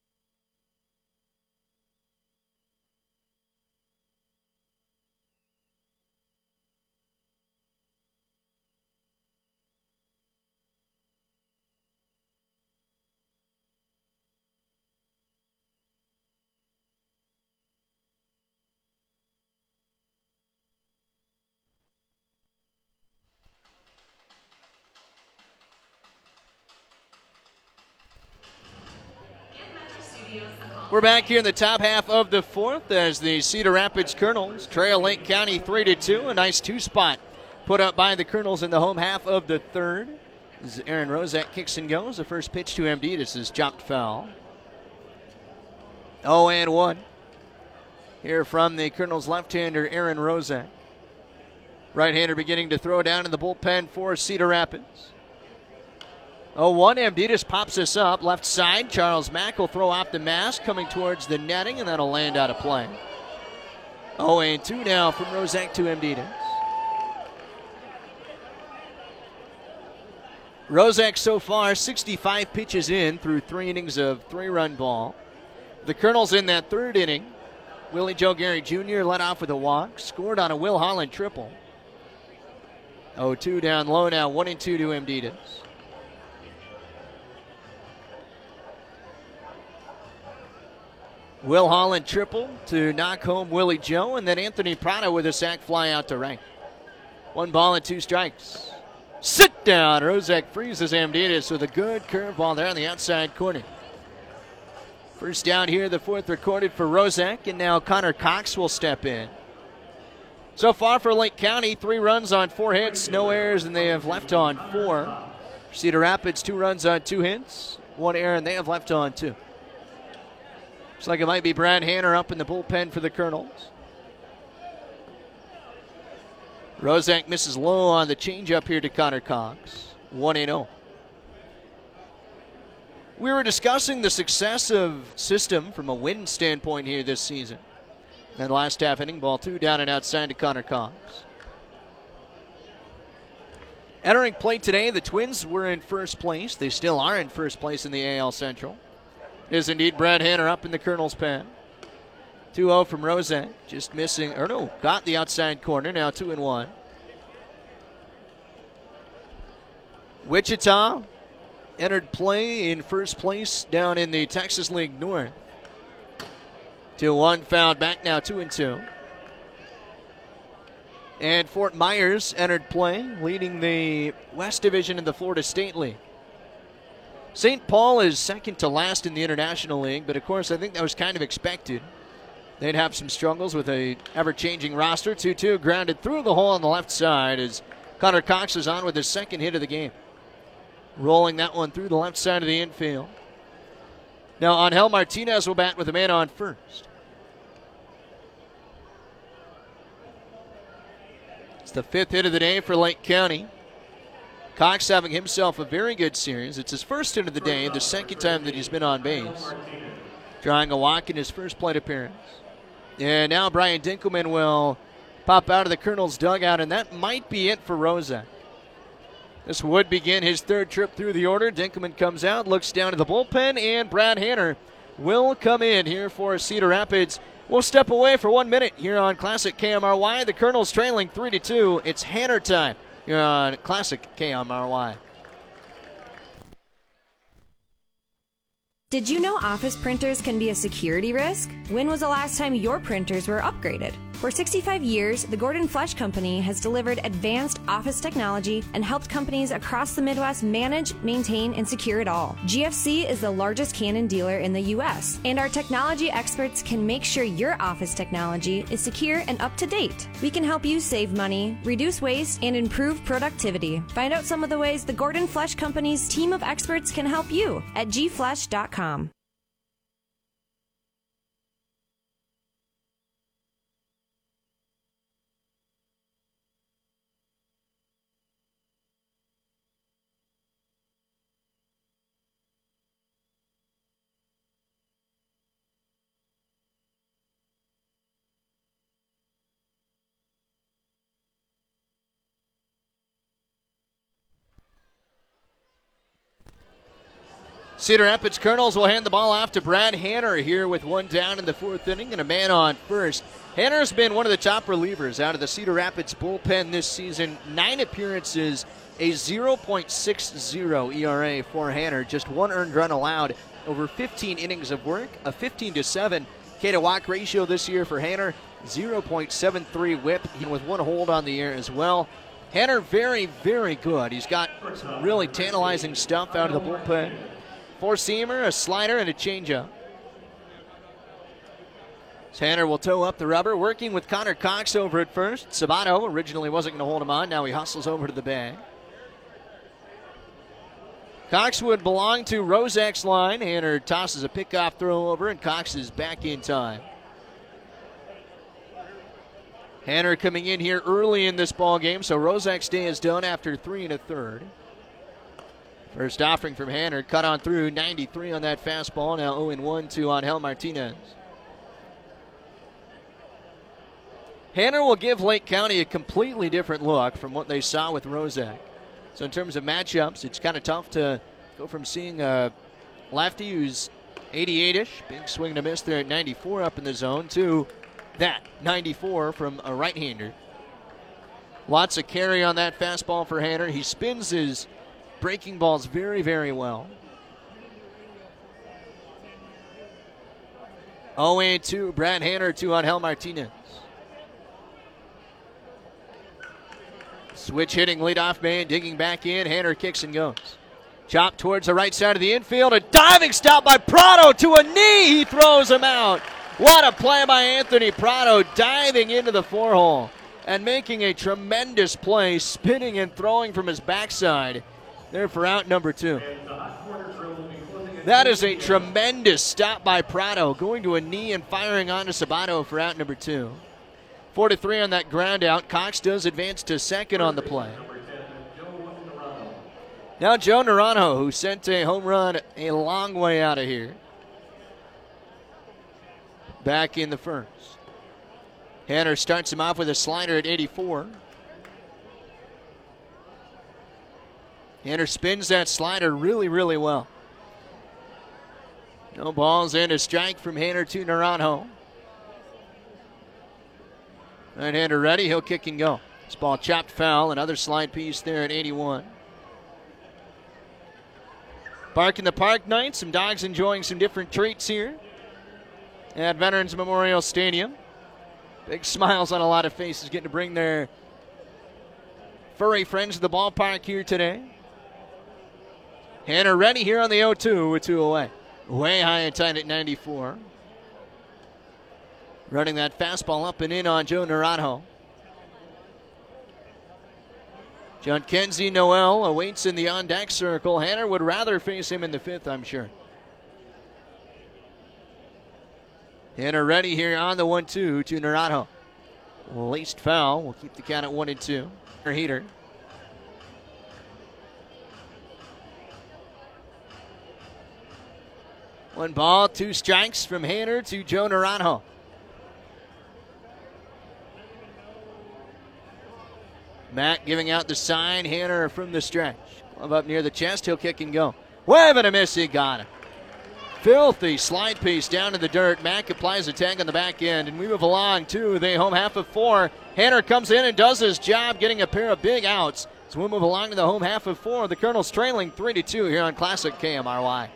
We're back here in the top half of the fourth as the Cedar Rapids Colonels trail Lake County three to two. A nice two-spot put up by the Colonels in the home half of the third. As Aaron Rozak kicks and goes. The first pitch to Amditas is chopped foul. oh and one. Here from the Colonels left-hander Aaron Rozak. Right-hander beginning to throw down in the bullpen for Cedar Rapids. oh one, Amditas pops this up. Left side, Charles Mack will throw off the mask, coming towards the netting, and that'll land out of play. oh and two now from Rozak to Amditas. Rozak so far sixty-five pitches in through three innings of three-run ball. The Colonels in that third inning. Willie Joe Gary Junior led off with a walk, scored on a Will Holland triple. oh two down low now, one and two to Amditas. Will Holland triple to knock home Willie Joe, and then Anthony Prado with a sac fly out to right. One ball and two strikes. Sit down. Rozak freezes Amditas with a good curveball there on the outside corner. First down here, the fourth recorded for Rozak, and now Connor Cox will step in. So far for Lake County, three runs on four hits, no errors, and they have left on four. Cedar Rapids, two runs on two hits, one error, and they have left on two. Looks like it might be Brad Hanner up in the bullpen for the Colonels. Rozak misses low on the changeup here to Connor Cox. one and oh. We were discussing the success of system from a win standpoint here this season. And last half inning, ball two down and outside to Connor Cox. Entering play today, the Twins were in first place. They still are in first place in the A L Central. It is indeed Brad Hanner up in the Colonel's pen. two oh from Rozak, just missing, or no, got the outside corner, now two and one. Wichita entered play in first place down in the Texas League North. two one, fouled back, now two and two. And Fort Myers entered play, leading the West Division in the Florida State League. Saint Paul is second to last in the International League, but of course I think that was kind of expected. They'd have some struggles with a ever-changing roster. two two grounded through the hole on the left side as Connor Cox is on with his second hit of the game. Rolling that one through the left side of the infield. Now Angel Martinez will bat with a man on first. It's the fifth hit of the day for Lake County. Cox having himself a very good series. It's his first hit of the day, the second time that he's been on base. Drawing a walk in his first plate appearance. And now Brian Dinkelman will pop out of the Colonel's dugout, and that might be it for Rozak. This would begin his third trip through the order. Dinkelman comes out, looks down to the bullpen, and Brad Hanner will come in here for Cedar Rapids. We'll step away for one minute here on Classic K M R Y. The Colonel's trailing three to two. It's Hanner time here on Classic K M R Y. Did you know office printers can be a security risk? When was the last time your printers were upgraded? For sixty-five years, the Gordon Flesch Company has delivered advanced office technology and helped companies across the Midwest manage, maintain, and secure it all. G F C is the largest Canon dealer in the U S, and our technology experts can make sure your office technology is secure and up to date. We can help you save money, reduce waste, and improve productivity. Find out some of the ways the Gordon Flesch Company's team of experts can help you at g flesch dot com. Cedar Rapids Colonels will hand the ball off to Brad Hanner here with one down in the fourth inning and a man on first. Hanner's been one of the top relievers out of the Cedar Rapids bullpen this season. Nine appearances, a oh point six oh E R A for Hanner. Just one earned run allowed over fifteen innings of work, a fifteen to seven K to walk ratio this year for Hanner, oh point seven three whip, with one hold on the year as well. Hanner very, very good. He's got some really tantalizing stuff out of the bullpen. Four-seamer, a slider, and a changeup. Hanner will toe up the rubber, working with Connor Cox over at first. Sabato originally wasn't going to hold him on. Now he hustles over to the bag. Cox would belong to Rozak's line. Hanner tosses a pickoff throw over, and Cox is back in time. Hanner coming in here early in this ball game, so Rozak's day is done after three and a third. First offering from Hanner, cut on through, ninety-three on that fastball. Now oh and one to Angel Martinez. Hanner will give Lake County a completely different look from what they saw with Rozak. So in terms of matchups, it's kind of tough to go from seeing a lefty who's eighty-eight-ish, big swing and a miss there at ninety-four up in the zone, to that, ninety-four from a right-hander. Lots of carry on that fastball for Hanner. He spins his breaking balls very, very well. oh and two, Brad Hanner to Angel Martinez. Switch hitting leadoff man, digging back in. Hanner kicks and goes. Chop towards the right side of the infield. A diving stop by Prado to a knee. He throws him out. What a play by Anthony Prado, diving into the four hole and making a tremendous play, spinning and throwing from his backside there for out number two. That is a tremendous stop by Prado, going to a knee and firing onto Sabato for out number two. Four to three on that ground out. Cox does advance to second on the play. Now Joe Naranjo, who sent a home run a long way out of here, back in the first. Hanner starts him off with a slider at eighty-four. Hanner spins that slider really, really well. No balls and a strike from Hanner to Naranjo. Right-hander ready, he'll kick and go. This ball chopped foul, another slide piece there at eighty-one. Bark in the Park night, some dogs enjoying some different treats here at Veterans Memorial Stadium. Big smiles on a lot of faces getting to bring their furry friends to the ballpark here today. Hanner ready here on the oh two with two away. Way high and tight at ninety-four. Running that fastball up and in on Joe Naranjo. John Kenzie Noel awaits in the on-deck circle. Hanner would rather face him in the fifth, I'm sure. Hanner ready here on the one two to Naranjo. Laced foul. We'll keep the count at one and two. Heater. One ball, two strikes from Hanner to Joe Naranjo. Matt giving out the sign. Hanner from the stretch. Glove up near the chest. He'll kick and go. Wave and a miss. He got it. Filthy slide piece down to the dirt. Mack applies a tag on the back end, and we move along to the home half of four. Hanner comes in and does his job, getting a pair of big outs. So we'll move along to the home half of four. The Colonels trailing three to two here on Classic K M R Y.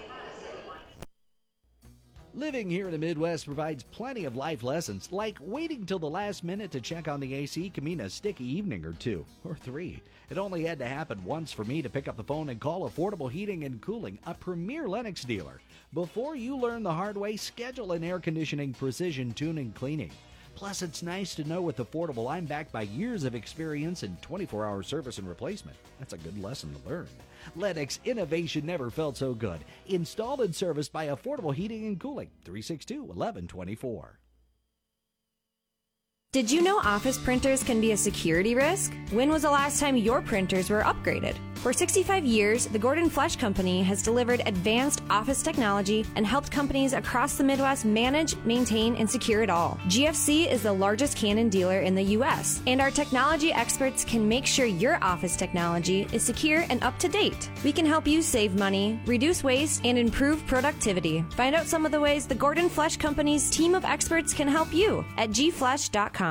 Living here in the Midwest provides plenty of life lessons, like waiting till the last minute to check on the A C can mean a sticky evening or two, or three. It only had to happen once for me to pick up the phone and call Affordable Heating and Cooling, a premier Lennox dealer. Before you learn the hard way, schedule an air conditioning precision tuning cleaning. Plus, it's nice to know with Affordable I'm backed by years of experience in twenty-four hour service and replacement. That's a good lesson to learn. Lennox innovation never felt so good. Installed and serviced by Affordable Heating and Cooling, three six two, eleven twenty-four. Did you know office printers can be a security risk? When was the last time your printers were upgraded? For sixty-five years, the Gordon Flesch Company has delivered advanced office technology and helped companies across the Midwest manage, maintain, and secure it all. G F C is the largest Canon dealer in the U S, and our technology experts can make sure your office technology is secure and up to date. We can help you save money, reduce waste, and improve productivity. Find out some of the ways the Gordon Flesch Company's team of experts can help you at g flesch dot com.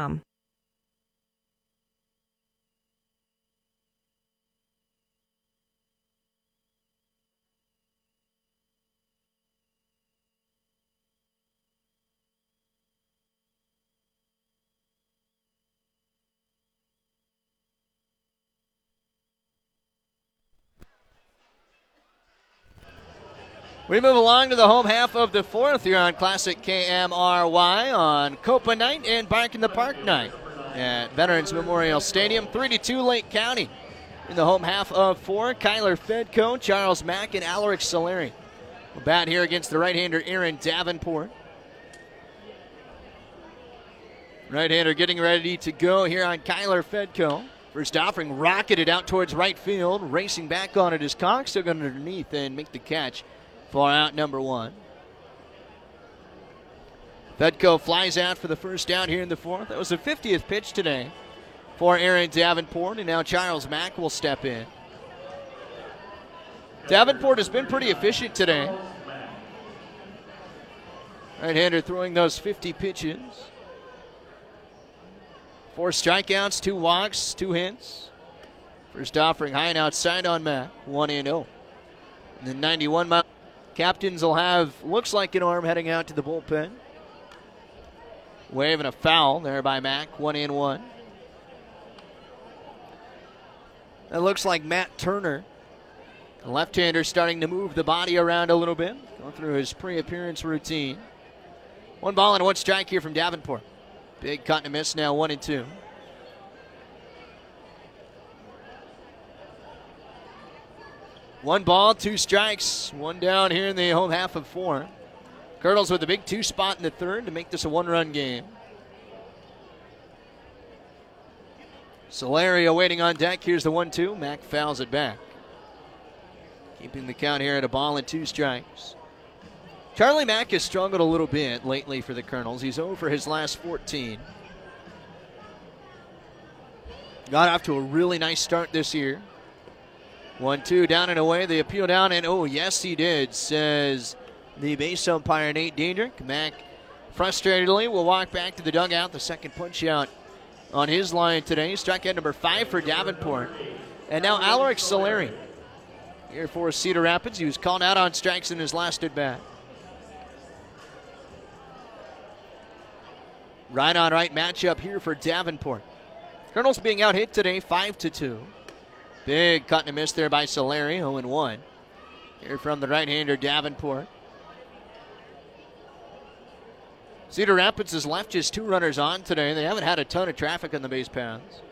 We move along to the home half of the fourth here on Classic K M R Y on Copa night and Bark in the Park night at Veterans Memorial Stadium. three to two Lake County in the home half of four. Kyler Fedco, Charles Mack, and Alaric Solari will bat here against the right-hander Aaron Davenport. Right-hander getting ready to go here on Kyler Fedco. First offering rocketed out towards right field. Racing back on it is Cox. Still going underneath and make the catch for out number one. Fedco flies out for the first out here in the fourth. That was the fiftieth pitch today for Aaron Davenport, and now Charles Mack will step in. Davenport has been pretty efficient today. Right-hander throwing those fifty pitches. Four strikeouts, two walks, two hits. First offering high and outside on Mack, one and oh. And then ninety-one mile. Captains will have, looks like an arm heading out to the bullpen. Waving a foul there by Mack, one and one. That looks like Matt Turner. The left-hander starting to move the body around a little bit. Going through his pre-appearance routine. One ball and one strike here from Davenport. Big cut and a miss now, one and two. One ball, two strikes, one down here in the home half of four. Colonels with a big two spot in the third to make this a one-run game. Solaria waiting on deck. Here's the one two. Mack fouls it back. Keeping the count here at a ball and two strikes. Charlie Mack has struggled a little bit lately for the Colonels. He's zero for his last fourteen. Got off to a really nice start this year. one two down and away. The appeal down, and oh, yes, he did, says the base umpire, Nate Diedrich. Mack frustratedly will walk back to the dugout. The second punch out on his line today. Strikeout number five for Davenport. And now Alaric Solari here for Cedar Rapids. He was called out on strikes in his last at-bat. Right on right matchup here for Davenport. Colonels being out hit today, five to two. Big cut and a miss there by Solari, oh and one. Here from the right-hander Davenport. Cedar Rapids has left just two runners on today. They haven't had a ton of traffic on the base paths.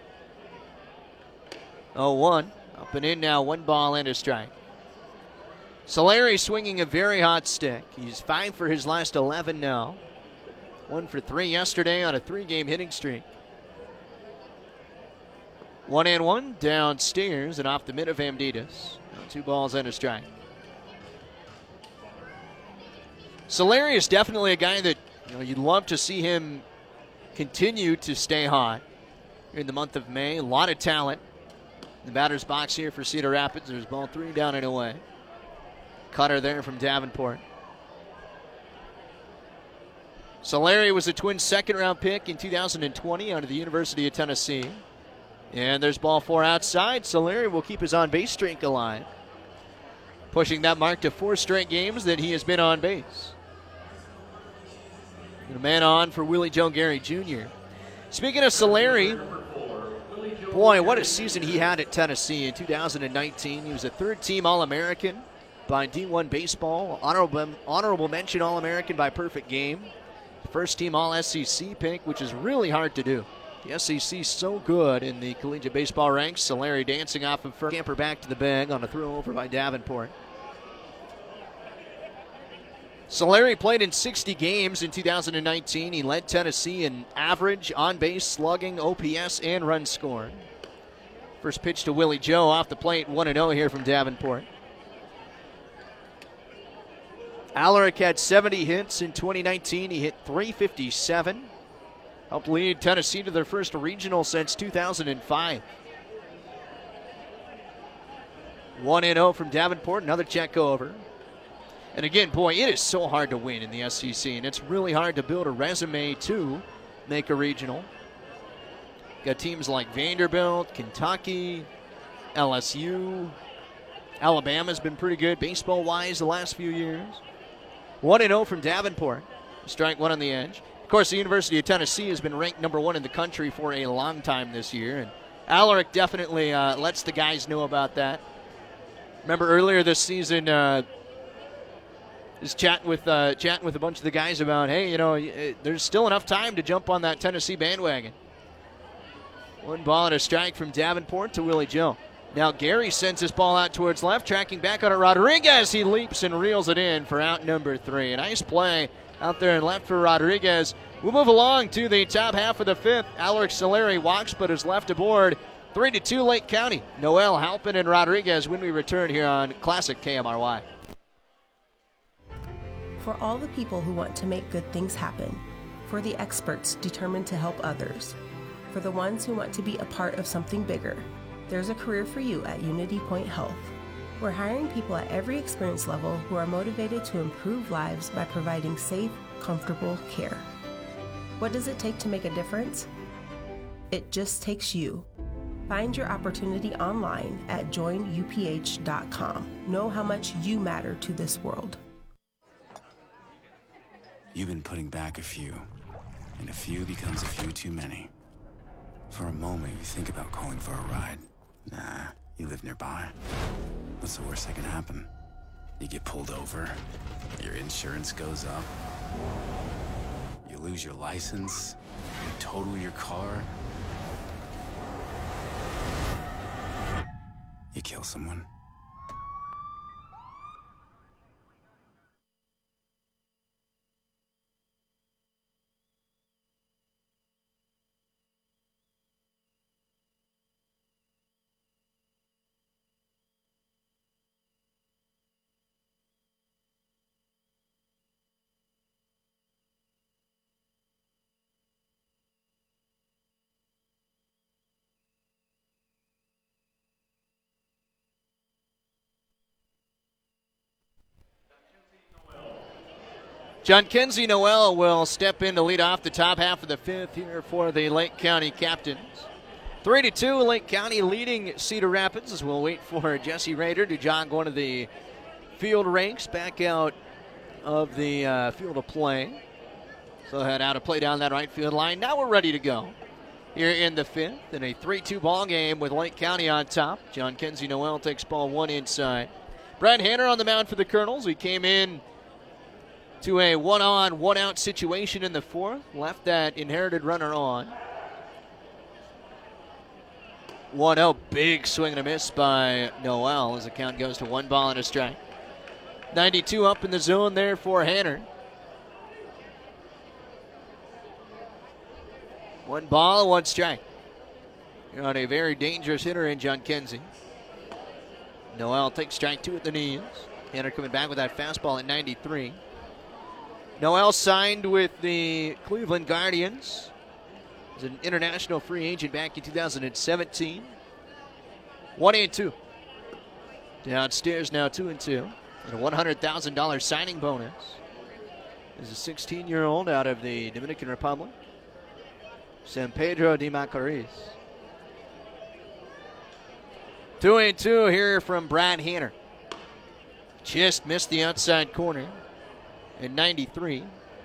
oh one. Up and in now, one ball and a strike. Solari swinging a very hot stick. He's five for his last eleven now. One for three yesterday on a three-game hitting streak. One and one downstairs and off the mid of Amditas. Two balls and a strike. Solari is definitely a guy that, you know, you'd love to see him continue to stay hot in the month of May. A lot of talent in the batter's box here for Cedar Rapids. There's ball three down and away. Cutter there from Davenport. Solari was a Twins second-round pick in two thousand twenty out of the University of Tennessee. And there's ball four outside. Solari will keep his on-base streak alive, pushing that mark to four straight games that he has been on base. And a man on for Willie Joe Gary Junior Speaking of Solari, boy, what a season he had at Tennessee in two thousand nineteen. He was a third-team All-American by D one Baseball, honorable, honorable mention All-American by Perfect Game, first-team All-S E C pick, which is really hard to do. The S E C so good in the collegiate baseball ranks. Solari dancing off of first. Camper back to the bag on a throw over by Davenport. Solari played in sixty games in two thousand nineteen. He led Tennessee in average, on-base, slugging, O P S, and runs scored. First pitch to Willie Joe off the plate, one and oh here from Davenport. Alaric had seventy hits in twenty nineteen. He hit three fifty-seven. Helped lead Tennessee to their first regional since two thousand five. one and oh from Davenport. Another check over. And again, boy, it is so hard to win in the S E C, and it's really hard to build a resume to make a regional. Got teams like Vanderbilt, Kentucky, L S U. Alabama's been pretty good baseball-wise the last few years. one and oh from Davenport. Strike one on the edge. Of course, the University of Tennessee has been ranked number one in the country for a long time this year, and Alaric definitely uh, lets the guys know about that. Remember earlier this season, uh, just chatting with uh, chatting with a bunch of the guys about, hey, you know, there's still enough time to jump on that Tennessee bandwagon. One ball and a strike from Davenport to Willie Joe. Now Gary sends his ball out towards left, tracking back on it. Rodriguez, he leaps and reels it in for out number three. A nice play out there in left for Rodriguez. We'll move along to the top half of the fifth. Alaric Solari walks but is left aboard. three to two Lake County. Noel, Halpin, and Rodriguez when we return here on Classic K M R Y. For all the people who want to make good things happen, for the experts determined to help others, for the ones who want to be a part of something bigger, there's a career for you at Unity Point Health. We're hiring people at every experience level who are motivated to improve lives by providing safe, comfortable care. What does it take to make a difference? It just takes you. Find your opportunity online at join U P H dot com. Know how much you matter to this world. You've been putting back a few, and a few becomes a few too many. For a moment, you think about calling for a ride. Nah, you live nearby. What's the worst that can happen? You get pulled over, your insurance goes up, you lose your license, you total your car, you kill someone. John Kenzie Noel will step in to lead off the top half of the fifth here for the Lake County Captains. Three to two, Lake County leading Cedar Rapids as we'll wait for Jesse Rader to jog one of the field ranks back out of the uh, field of play. So head out to play down that right field line. Now we're ready to go here in the fifth in a three two ball game with Lake County on top. John Kenzie Noel takes ball one inside. Brad Hanner on the mound for the Colonels. He came in to a one-on, one-out situation in the fourth. Left that inherited runner on. one oh, big swing and a miss by Noel as the count goes to one ball and a strike. ninety-two up in the zone there for Hanner. One ball, one strike. You're on a very dangerous hitter in John Kenzie. Noel takes strike two at the knees. Hanner coming back with that fastball at ninety-three. Noel signed with the Cleveland Guardians. He's an international free agent back in two thousand seventeen. One and two. Downstairs now two and two. And a one hundred thousand dollars signing bonus. He's a sixteen-year-old out of the Dominican Republic. San Pedro de Macorís. Two and two here from Brad Hanner. Just missed the outside corner at ninety-three.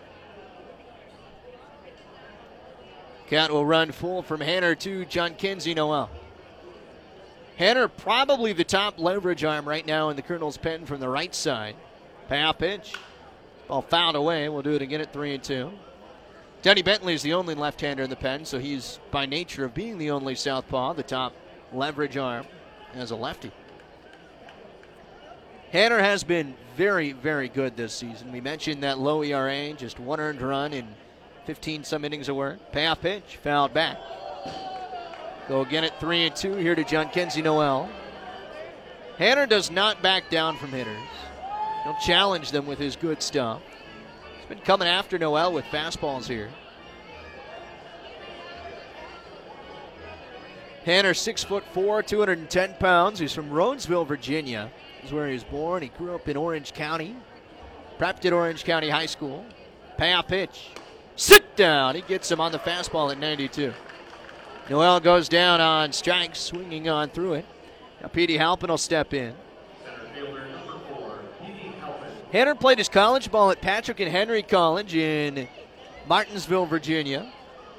Count will run full from Hanner to John Kenzie Noel. Hanner probably the top leverage arm right now in the Colonel's pen from the right side. Payoff pitch. Ball fouled away. We'll do it again at three and two. Denny Bentley is the only left-hander in the pen, so he's by nature of being the only southpaw, the top leverage arm as a lefty. Hanner has been very, very good this season. We mentioned that low E R A, just one earned run in fifteen some innings of work. Payoff pitch, fouled back. Go again at three and two here to John Kenzie Noel. Hanner does not back down from hitters. He'll challenge them with his good stuff. He's been coming after Noel with fastballs here. Hanner, six foot four, two hundred ten pounds. He's from Roseville, Virginia. This is where he was born. He grew up in Orange County. Prepped at Orange County High School. Payoff pitch. Sit down. He gets him on the fastball at ninety-two. Noel goes down on strikes, swinging on through it. Now Petey Halpin will step in. Hanner played his college ball at Patrick and Henry College in Martinsville, Virginia.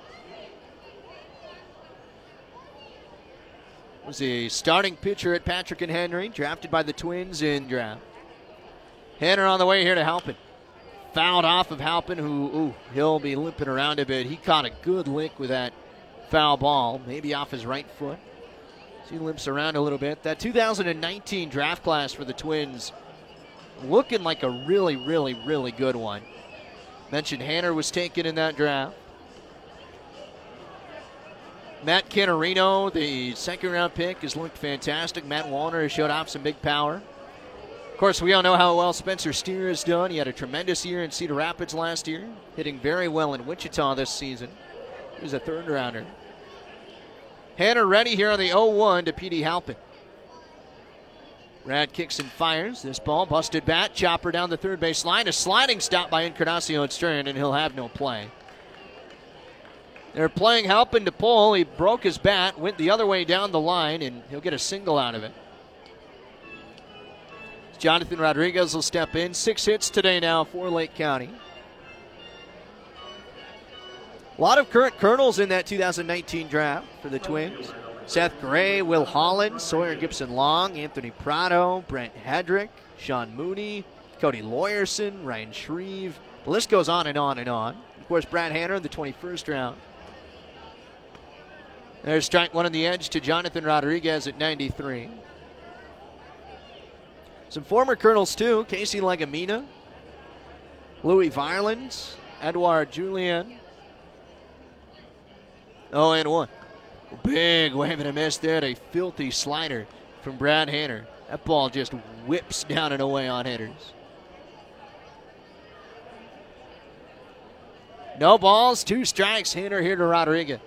Was a starting pitcher at Patrick and Henry, drafted by the Twins in draft. Hanner on the way here to Halpin. Fouled off of Halpin, who, ooh, he'll be limping around a bit. He caught a good lick with that foul ball, maybe off his right foot. So he limps around a little bit. That two thousand nineteen draft class for the Twins looking like a really, really, really good one. Mentioned Hanner was taken in that draft. Matt Canarino, the second round pick, has looked fantastic. Matt Wallner has showed off some big power. Of course, we all know how well Spencer Steer has done. He had a tremendous year in Cedar Rapids last year, hitting very well in Wichita this season. He was a third rounder. Hanner ready here on the oh one to Petey Halpin. Brad kicks and fires. This ball, busted bat, chopper down the third base line. A sliding stop by Encarnacion Stern, and he'll have no play. They're playing Halpin to pull. He broke his bat, went the other way down the line, and he'll get a single out of it. Jonathan Rodriguez will step in. Six hits today now for Lake County. A lot of current Colonels in that two thousand nineteen draft for the Twins. Seth Gray, Will Holland, Sawyer Gibson Long, Anthony Prado, Brent Hedrick, Sean Mooney, Cody Lawyerson, Ryan Shreve. The list goes on and on and on. Of course, Brad Hanner in the twenty-first round. There's strike one on the edge to Jonathan Rodriguez at ninety-three. Some former Colonels, too. Casey Legamina, Louis Violins, Edouard Julien. oh and one. Big wave and a miss there. A filthy slider from Brad Hanner. That ball just whips down and away on hitters. No balls, two strikes. Hanner here to Rodriguez.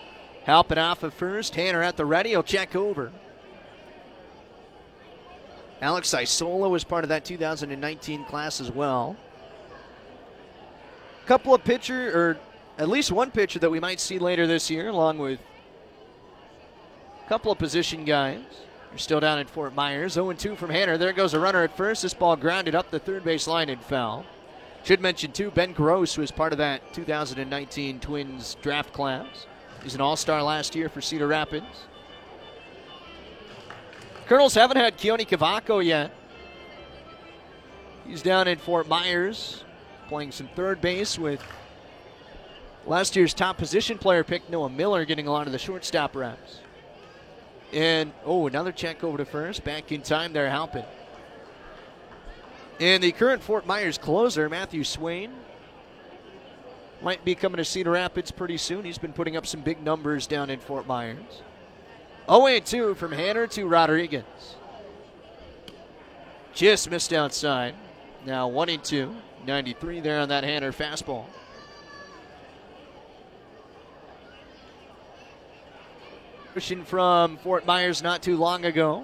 Halpin off of first. Hanner at the ready. He'll check over. Alex Isola was part of that two thousand nineteen class as well. A couple of pitcher, or at least one pitcher that we might see later this year, along with a couple of position guys. They're still down at Fort Myers. oh and two from Hanner. There goes a runner at first. This ball grounded up the third base line and foul. Should mention, too, Ben Gross was part of that two thousand nineteen Twins draft class. He's an all-star last year for Cedar Rapids. Colonels haven't had Keone Cavaco yet. He's down in Fort Myers playing some third base with last year's top position player pick, Noah Miller, getting a lot of the shortstop reps. And, oh, another check over to first. Back in time there, Halpin. And the current Fort Myers closer, Matthew Swain, might be coming to Cedar Rapids pretty soon. He's been putting up some big numbers down in Fort Myers. oh and two from Hanner to Rodriguez. Just missed outside. Now one and two. ninety-three there on that Hanner fastball. Pushing from Fort Myers not too long ago.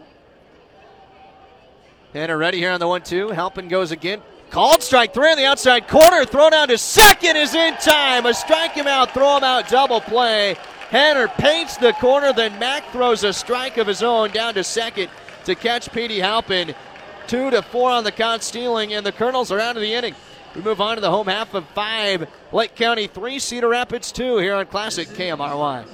Hanner ready here on the one two. Halpin goes again. Called strike three on the outside corner. Thrown down to second is in time. A strike him out, throw him out, double play. Hanner paints the corner, then Mack throws a strike of his own down to second to catch Petey Halpin. Two to four on the count, stealing, and the Colonels are out of the inning. We move on to the home half of five. Lake County three, Cedar Rapids two here on Classic K M R Y.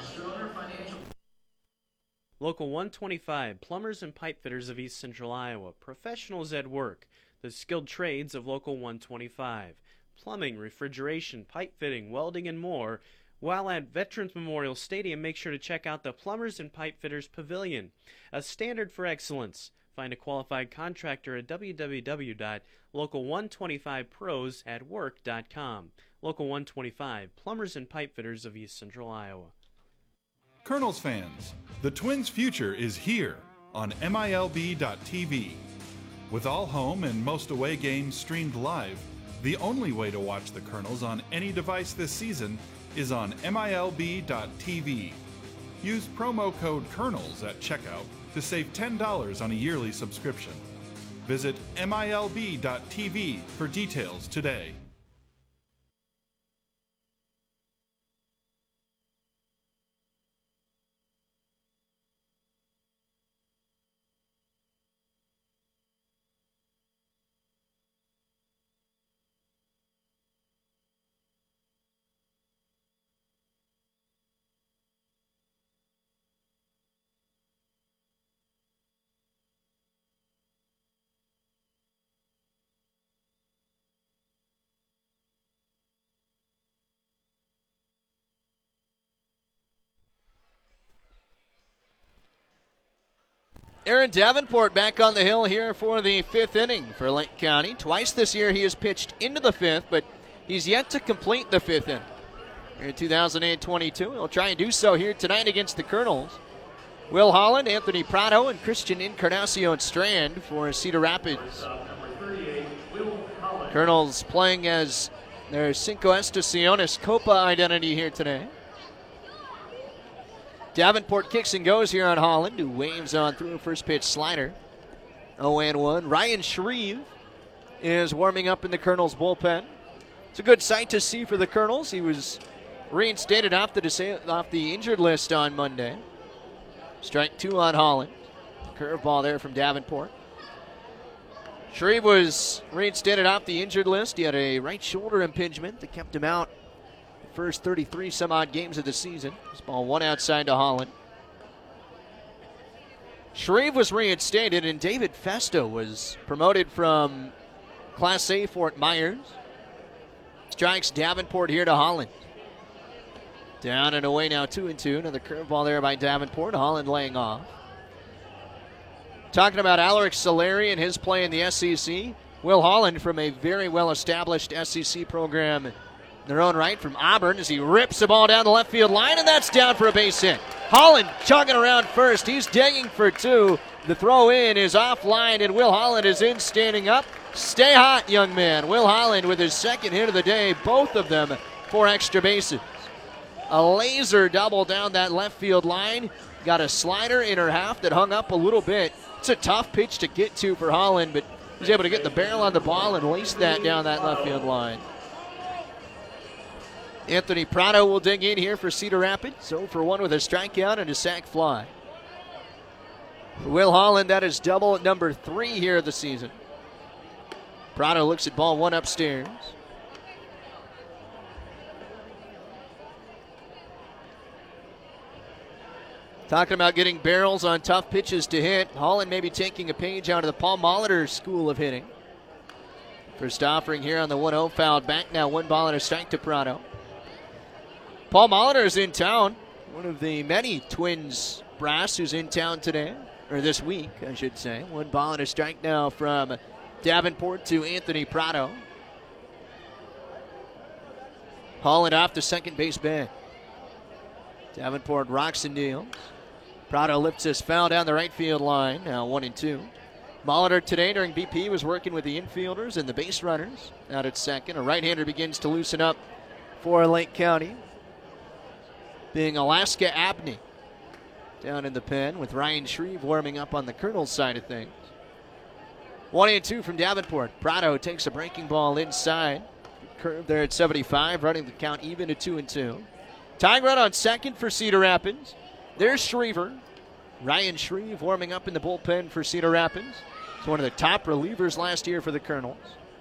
Local one twenty-five, plumbers and pipe fitters of East Central Iowa, professionals at work, the skilled trades of Local one twenty-five, plumbing, refrigeration, pipe fitting, welding, and more. While at Veterans Memorial Stadium, make sure to check out the Plumbers and Pipe Fitters Pavilion, a standard for excellence. Find a qualified contractor at w w w dot local one twenty-five pros at work dot com. Local one twenty-five, plumbers and pipe fitters of East Central Iowa. Colonels fans, the Twins' future is here on M I L B dot T V. With all home and most away games streamed live, the only way to watch the Colonels on any device this season is on M I L B dot T V. Use promo code COLONELS at checkout to save ten dollars on a yearly subscription. Visit M I L B dot T V for details today. Aaron Davenport back on the hill here for the fifth inning for Lake County. Twice this year he has pitched into the fifth, but he's yet to complete the fifth inning. Here in two thousand twenty-two, he'll try and do so here tonight against the Colonels. Will Holland, Anthony Prado, and Christian Encarnacion Strand for Cedar Rapids. Colonels playing as their Cinco Estaciones Copa identity here today. Davenport kicks and goes here on Holland, who waves on through a first pitch slider. oh and one. Ryan Shreve is warming up in the Colonels' bullpen. It's a good sight to see for the Colonels. He was reinstated off the, disa- off the injured list on Monday. Strike two on Holland. Curveball there from Davenport. Shreve was reinstated off the injured list. He had a right shoulder impingement that kept him out first thirty-three some odd games of the season. This ball one outside to Holland. Shreve was reinstated, and David Festo was promoted from Class A Fort Myers. Strikes Davenport here to Holland. Down and away now, two and two. Another curveball there by Davenport. Holland laying off. Talking about Alaric Solari and his play in the S E C. Will Holland from a very well-established S E C program in their own right from Auburn as he rips the ball down the left field line, and that's down for a base hit. Holland chugging around first. He's digging for two. The throw in is offline, and Will Holland is in standing up. Stay hot, young man. Will Holland with his second hit of the day, both of them for extra bases. A laser double down that left field line. Got a slider in her half that hung up a little bit It's a tough pitch to get to for Holland, but he's able to get the barrel on the ball and lace that down that left field line. Anthony Prado will dig in here for Cedar Rapids. zero for one with a strikeout and a sac fly. For Will Holland, that is double at number three here of the season. Prado looks at ball one upstairs. Talking about getting barrels on tough pitches to hit. Holland may be taking a page out of the Paul Molitor school of hitting. First offering here on the one oh, fouled back now. One ball and a strike to Prado. Paul Molitor is in town. One of the many Twins brass who's in town today, or this week, I should say. One ball and a strike now from Davenport to Anthony Prado. Holland off the second base bed. Davenport rocks and deals. Prado lifts his foul down the right field line. Now one and two. Molitor today during B P was working with the infielders and the base runners out at second. A right-hander begins to loosen up for Lake County, being Alaska Abney down in the pen with Ryan Shreve warming up on the Colonel's side of things. One and two from Davenport. Prado takes a breaking ball inside. Curve there at seventy-five, running the count even to two and two. Tying run on second for Cedar Rapids. There's Shriver. Ryan Shreve warming up in the bullpen for Cedar Rapids. He's one of the top relievers last year for the Colonels.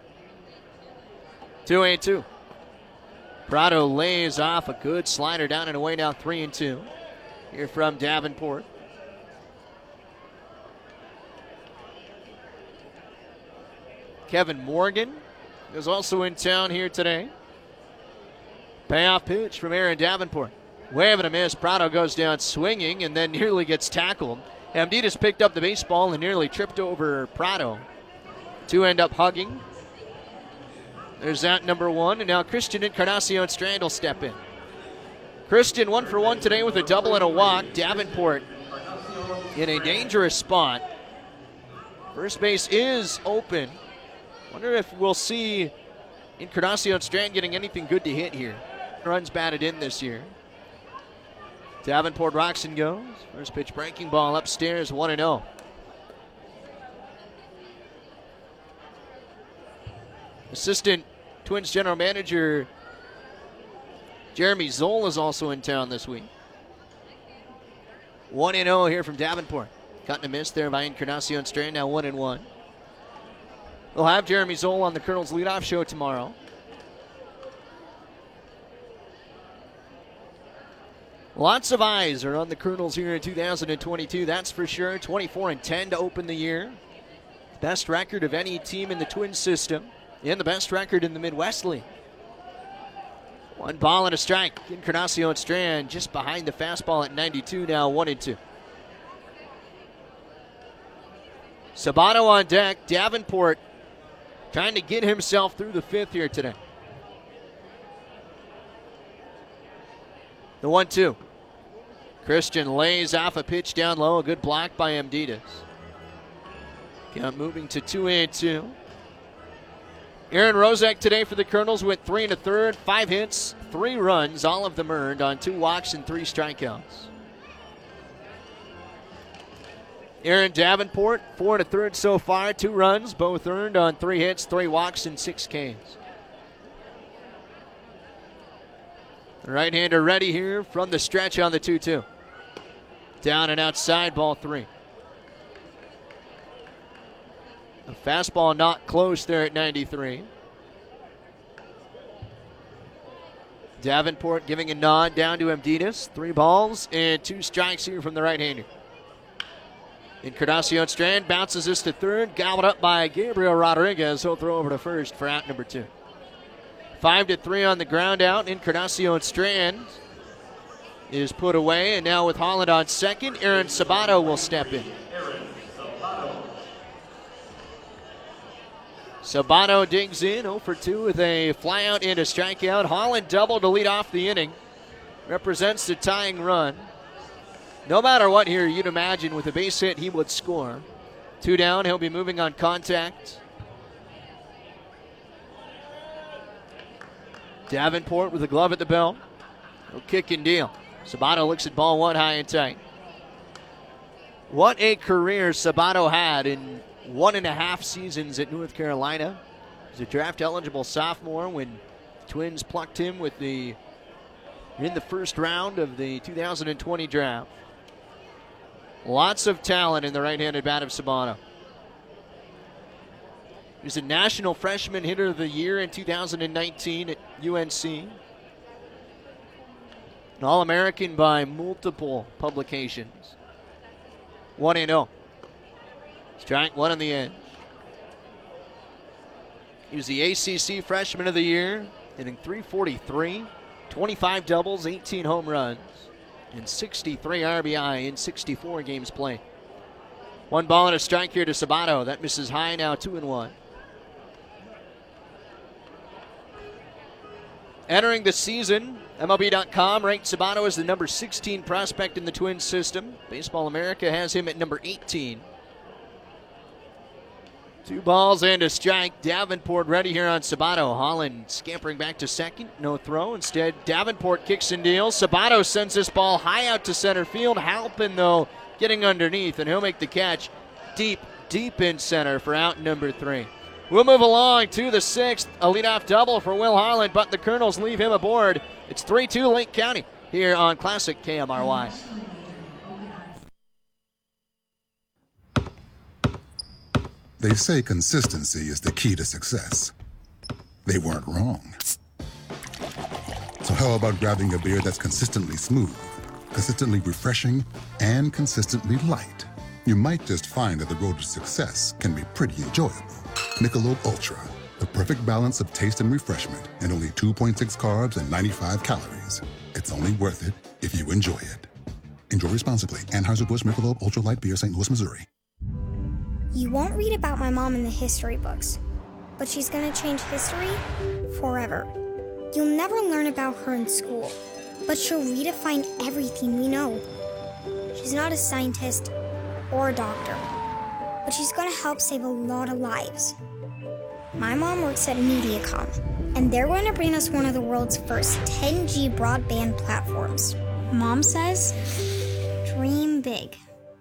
Two and two. Prado lays off a good slider down and away now, three and two. Here from Davenport. Kevin Morgan is also in town here today. Payoff pitch from Aaron Davenport. Waving a miss. Prado goes down swinging and then nearly gets tackled. Amditas picked up the baseball and nearly tripped over Prado. Two end up hugging. There's that number one. And now Christian Encarnacion Strand will step in. Christian one for one today with a double and a walk. Davenport in a dangerous spot. First base is open. Wonder if we'll see Encarnacion Strand getting anything good to hit here. Runs batted in this year. Davenport rocks and goes. First pitch breaking ball upstairs, one and oh. Assistant Twins general manager Jeremy Zoll is also in town this week. one and oh here from Davenport. Cutting a miss there by Encarnacion Strand, now one and one. We'll have Jeremy Zoll on the Colonel's leadoff show tomorrow. Lots of eyes are on the Colonels here in two thousand twenty-two, that's for sure. twenty-four and ten to open the year. Best record of any team in the Twins system, and the best record in the Midwest League. One ball and a strike. Encarnacion Strand just behind the fastball at ninety-two, now one and two. Sabato on deck. Davenport trying to get himself through the fifth here today. The one two. Christian lays off a pitch down low. A good block by Amditas. Count moving to two and two. Aaron Rozek today for the Colonels went three and a third, five hits, three runs, all of them earned on two walks and three strikeouts. Aaron Davenport, four and a third so far, two runs, both earned on three hits, three walks, and six Ks. The right-hander ready here from the stretch on the two two. Down and outside, ball three. A fastball not close there at ninety-three. Davenport giving a nod down to Amditas. Three balls and two strikes here from the right-hander. Encarnacion Strand bounces this to third. Gobbled up by Gabriel Rodriguez. He'll throw over to first for out number two. Five to three on the ground out. Encarnacion Strand is put away. And now with Holland on second, Aaron Sabato will step in. Sabato digs in, oh for two with a flyout and a strikeout. Holland double to lead off the inning. Represents the tying run. No matter what here, you'd imagine with a base hit he would score. Two down, he'll be moving on contact. Davenport with a glove at the belt. No kick and deal. Sabato looks at ball one high and tight. What a career Sabato had in one and a half seasons at North Carolina. He was a draft-eligible sophomore when Twins plucked him with the in the first round of the two thousand twenty draft. Lots of talent in the right-handed bat of Sabato. He was a National Freshman Hitter of the Year in two thousand nineteen at U N C. An All-American by multiple publications. one and oh. Strike one on the edge. He was the A C C Freshman of the Year, hitting three forty-three, twenty-five doubles, eighteen home runs, and sixty-three R B I in sixty-four games played. One ball and a strike here to Sabato. That misses high, now two and one. Entering the season, M L B dot com ranked Sabato as the number sixteen prospect in the Twins system. Baseball America has him at number eighteen. Two balls and a strike. Davenport ready here on Sabato. Holland scampering back to second. No throw. Instead, Davenport kicks and deals. Sabato sends this ball high out to center field. Halpin, though, getting underneath, and he'll make the catch deep, deep in center for out number three. We'll move along to the sixth. A leadoff double for Will Holland, but the Colonels leave him aboard. It's three two Lake County here on Classic K M R Y. They say consistency is the key to success. They weren't wrong. So how about grabbing a beer that's consistently smooth, consistently refreshing, and consistently light? You might just find that the road to success can be pretty enjoyable. Michelob Ultra, the perfect balance of taste and refreshment, and only two point six carbs and ninety-five calories. It's only worth it if you enjoy it. Enjoy responsibly. Anheuser-Busch Michelob Ultra Light Beer, Saint Louis, Missouri. You won't read about my mom in the history books, but she's gonna change history forever. You'll never learn about her in school, but she'll redefine everything we know. She's not a scientist or a doctor, but she's gonna help save a lot of lives. My mom works at MediaCom, and they're going to bring us one of the world's first ten G broadband platforms. Mom says, dream big.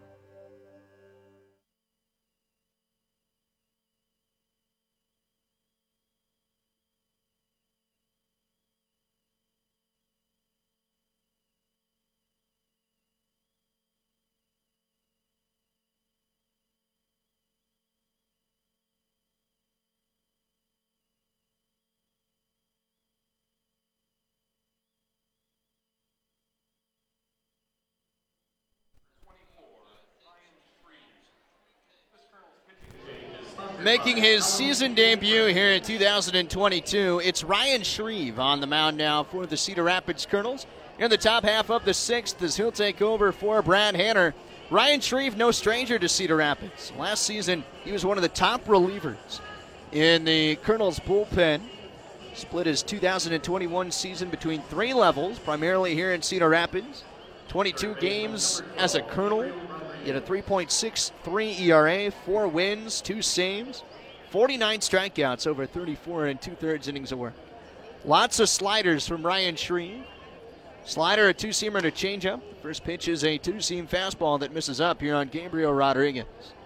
Making his season debut here in two thousand twenty-two, it's Ryan Shreve on the mound now for the Cedar Rapids Colonels. In the top half of the sixth as he'll take over for Brad Hanner. Ryan Shreve, no stranger to Cedar Rapids. Last season, he was one of the top relievers in the Colonels bullpen. Split his two thousand twenty-one season between three levels, primarily here in Cedar Rapids. twenty-two games as a Colonel. He had a three point six three E R A, four wins, two saves, forty-nine strikeouts over thirty-four and two-thirds innings of work. Lots of sliders from Ryan Shreve. Slider, a two-seamer, and a changeup. First pitch is a two-seam fastball that misses up here on Gabriel Rodriguez.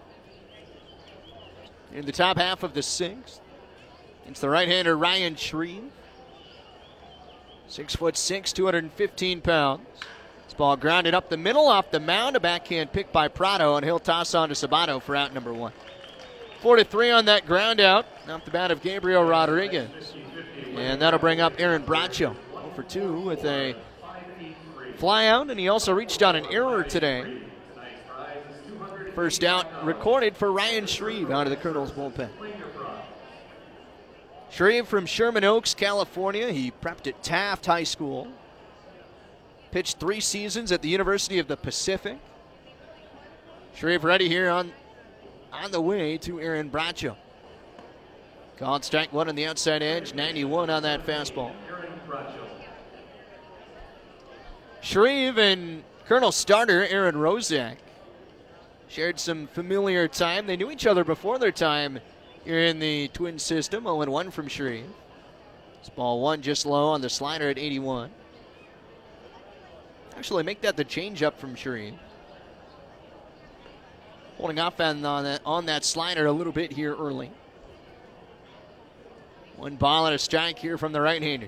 In the top half of the sixth, it's the right-hander Ryan Shreve. Six foot six, two hundred fifteen pounds. This ball grounded up the middle off the mound. A backhand pick by Prado, and he'll toss on to Sabato for out number one. Four to three on that ground out off the bat of Gabriel Rodriguez. And that'll bring up Aaron Bracho. oh for two with a fly out, and he also reached on an error today. First out recorded for Ryan Shreve out of the Colonels bullpen. Shreve from Sherman Oaks, California. He prepped at Taft High School. Pitched three seasons at the University of the Pacific. Shreve ready here on, on the way to Aaron Bracho. Called strike one on the outside edge, ninety-one on that fastball. Shreve and Colonel starter Aaron Rozak shared some familiar time. They knew each other before their time here in the Twin system. oh and one from Shreve. This ball one just low on the slider at eighty-one. Actually, make that the changeup from Shreve. holding off on, on, that, on that slider a little bit here early. One ball and a strike here from the right-hander.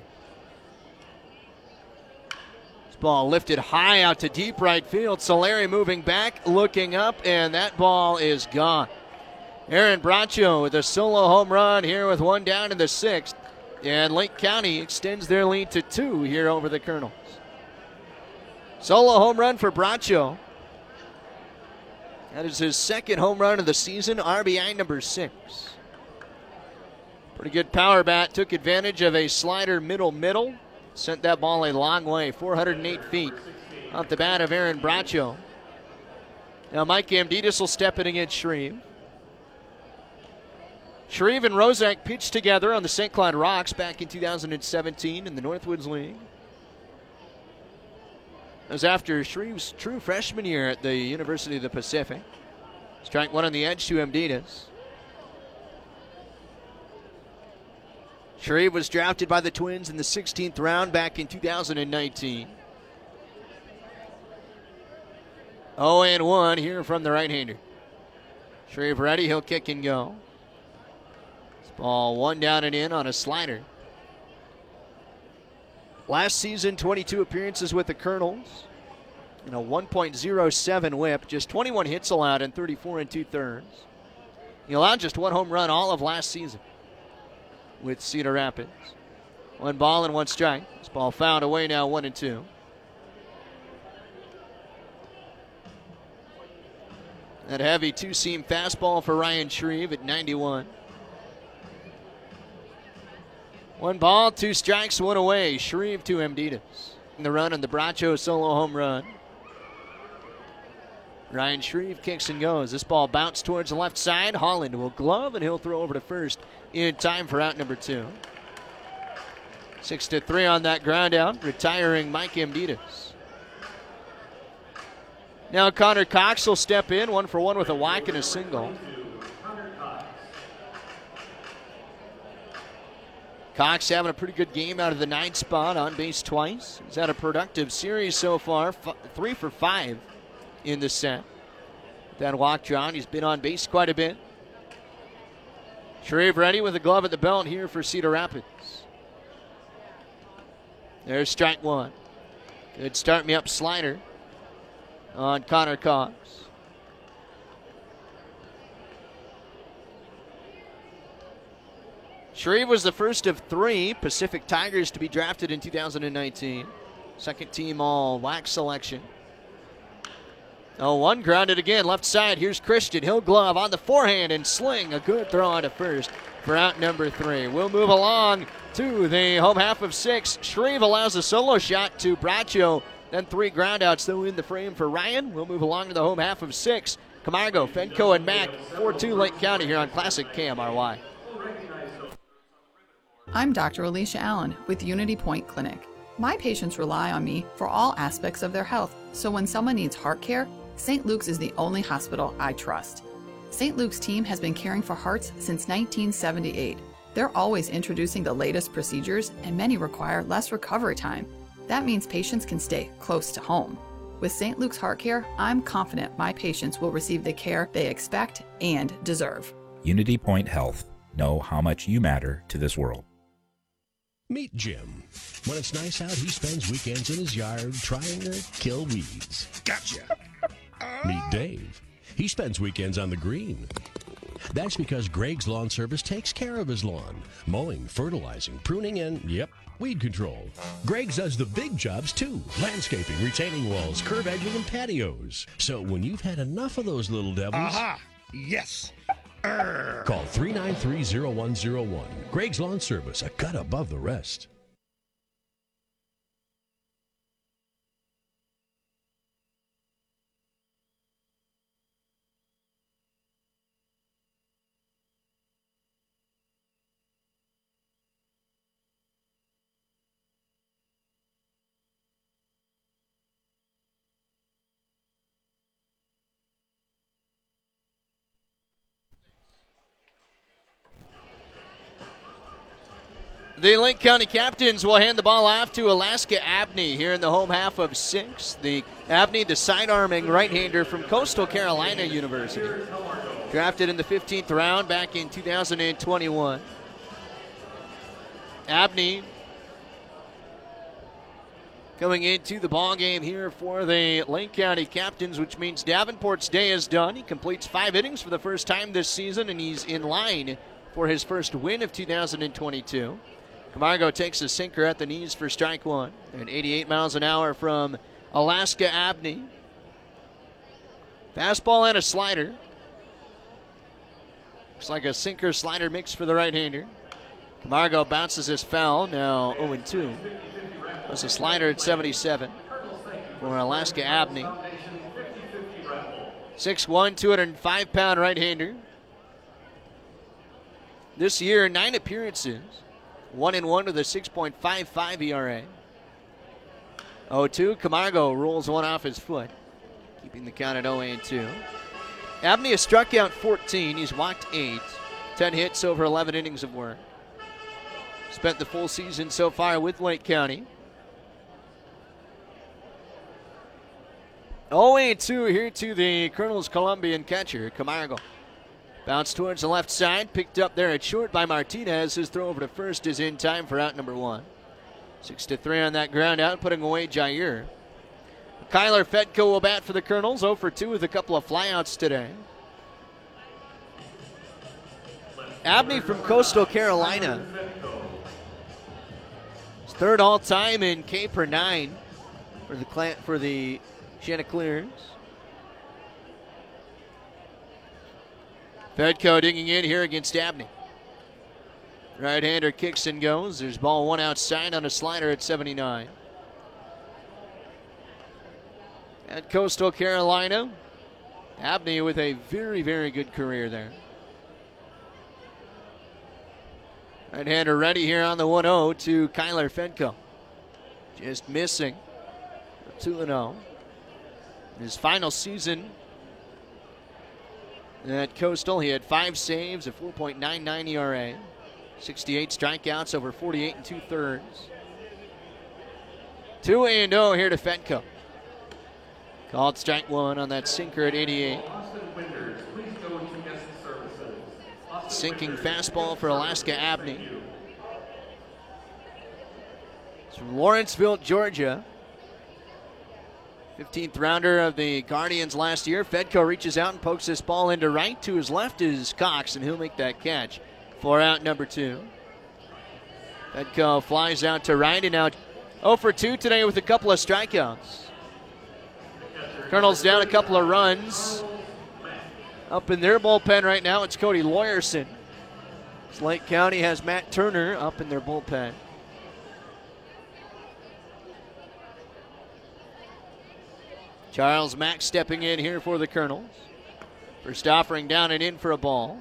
This ball lifted high out to deep right field. Solari moving back, looking up, and that ball is gone. Aaron Bracho with a solo home run here with one down in the sixth. And Lake County extends their lead to two here over the Colonels. Solo home run for Bracho. That is his second home run of the season, R B I number six. Pretty good power bat. Took advantage of a slider middle-middle. Sent that ball a long way, four hundred eight feet off the bat of Aaron Bracho. Now Mike Amditas will step in against Shreve. Shreve and Rozak pitched together on the Saint Cloud Rocks back in two thousand seventeen in the Northwoods League. That was after Shreve's true freshman year at the University of the Pacific. Strike one on the edge to Amditas. Shreve was drafted by the Twins in the sixteenth round back in two thousand nineteen. oh and one here from the right-hander. Shreve ready, he'll kick and go. This ball one down and in on a slider. Last season, twenty-two appearances with the Colonels. And a one point oh seven whip, just twenty-one hits allowed and thirty-four and two-thirds. He allowed just one home run all of last season with Cedar Rapids. One ball and one strike. This ball fouled away now, one and two. That heavy two-seam fastball for Ryan Shreve at ninety-one. One ball, two strikes, one away. Shreve to Amditas. The run on the Bracho solo home run. Ryan Shreve kicks and goes. This ball bounced towards the left side. Holland will glove, and he'll throw over to first in time for out number two. Six to three on that ground out, retiring Mike Amditas. Now Connor Cox will step in, one for one with a whack and a single. Cox having a pretty good game out of the ninth spot, on base twice. He's had a productive series so far, f- three for five in the set. That walk drawn, he's been on base quite a bit. Shreve ready with a glove at the belt here for Cedar Rapids. There's strike one. Good start me up slider on Connor Cox. Shreve was the first of three Pacific Tigers to be drafted in two thousand nineteen. Second team all wax selection. Oh, one grounded again, left side. Here's Christian. He'll glove on the forehand and sling. A good throw on to first for out number three. We'll move along to the home half of six. Shreve allows a solo shot to Bracho. Then three groundouts, though, in the frame for Ryan. We'll move along to the home half of six. Camargo, Fenco, and Mack. four two Lake County here on Classic K M R Y. I'm Doctor Alicia Allen with Unity Point Clinic. My patients rely on me for all aspects of their health, so when someone needs heart care, Saint Luke's is the only hospital I trust. Saint Luke's team has been caring for hearts since nineteen seventy-eight. They're always introducing the latest procedures, and many require less recovery time. That means patients can stay close to home. With Saint Luke's Heart Care, I'm confident my patients will receive the care they expect and deserve. Unity Point Health. Know how much you matter to this world. Meet Jim. When it's nice out, he spends weekends in his yard trying to kill weeds. Gotcha. Meet Dave. He spends weekends on the green. That's because Greg's Lawn Service takes care of his lawn. Mowing, fertilizing, pruning, and, yep, weed control. Greg's does the big jobs, too. Landscaping, retaining walls, curb edging, and patios. So when you've had enough of those little devils... Aha! Yes! Call three nine three, zero one zero one. Greg's Lawn Service, a cut above the rest. The Lake County Captains will hand the ball off to Alaska Abney here in the home half of six. The Abney, the sidearming right-hander from Coastal Carolina University. Drafted in the fifteenth round back in two thousand twenty-one. Abney coming into the ball game here for the Lake County Captains, which means Davenport's day is done. He completes five innings for the first time this season, and he's in line for his first win of two thousand twenty-two. Camargo takes a sinker at the knees for strike one. At eighty-eight miles an hour from Alaska Abney. Fastball and a slider. Looks like a sinker-slider mix for the right-hander. Camargo bounces his foul, now oh and two. That's a slider at seventy-seven for Alaska Abney. six one, two hundred five pound right-hander. This year, nine appearances. One and one with a six point five five E R A. oh two, Camargo rolls one off his foot, keeping the count at oh and two. Abney has struck out fourteen. He's walked eight. ten hits over eleven innings of work. Spent the full season so far with Lake County. oh and two here to the Colonel's Columbian catcher, Camargo. Bounce towards the left side, picked up there at short by Martinez. His throw over to first is in time for out number one. Six to three on that ground out, putting away Jair. Kyler Fedko will bat for the Colonels, oh for two with a couple of flyouts today. Abney from Coastal Carolina. His third all-time in K per nine for the for the Chanticleers. Fedko digging in here against Abney. Right-hander kicks and goes. There's ball one outside on a slider at seventy-nine. At Coastal Carolina, Abney with a very, very good career there. Right-hander ready here on the one oh to Kyler Fedko. Just missing. two and oh. His final season at Coastal, he had five saves, a four point nine nine E R A, sixty-eight strikeouts over forty-eight and two-thirds. two and oh here to Fedko. Called strike one on that sinker at eighty-eight. Sinking fastball for Alaska Abney. It's from Lawrenceville, Georgia. fifteenth rounder of the Guardians last year. Fedko reaches out and pokes this ball into right. To his left is Cox, and he'll make that catch for out number two. Fedko flies out to right, and now oh for two today with a couple of strikeouts. Colonels down a couple of runs. Up in their bullpen right now, it's Cody Lawyerson. Lake County has Matt Turner up in their bullpen. Charles Mack stepping in here for the Colonels. First offering down and in for a ball.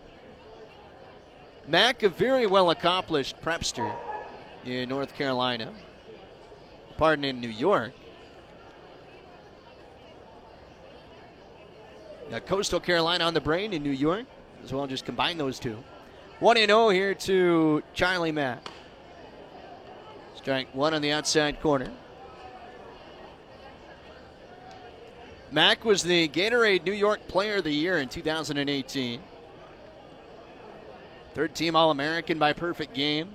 Mack, a very well accomplished prepster in North Carolina. Pardon, in New York. Got Coastal Carolina on the brain in New York as well. Just combine those two. one and oh here to Charlie Mack. Strike one on the outside corner. Mack was the Gatorade New York Player of the Year in two thousand eighteen. Third team All-American by perfect game.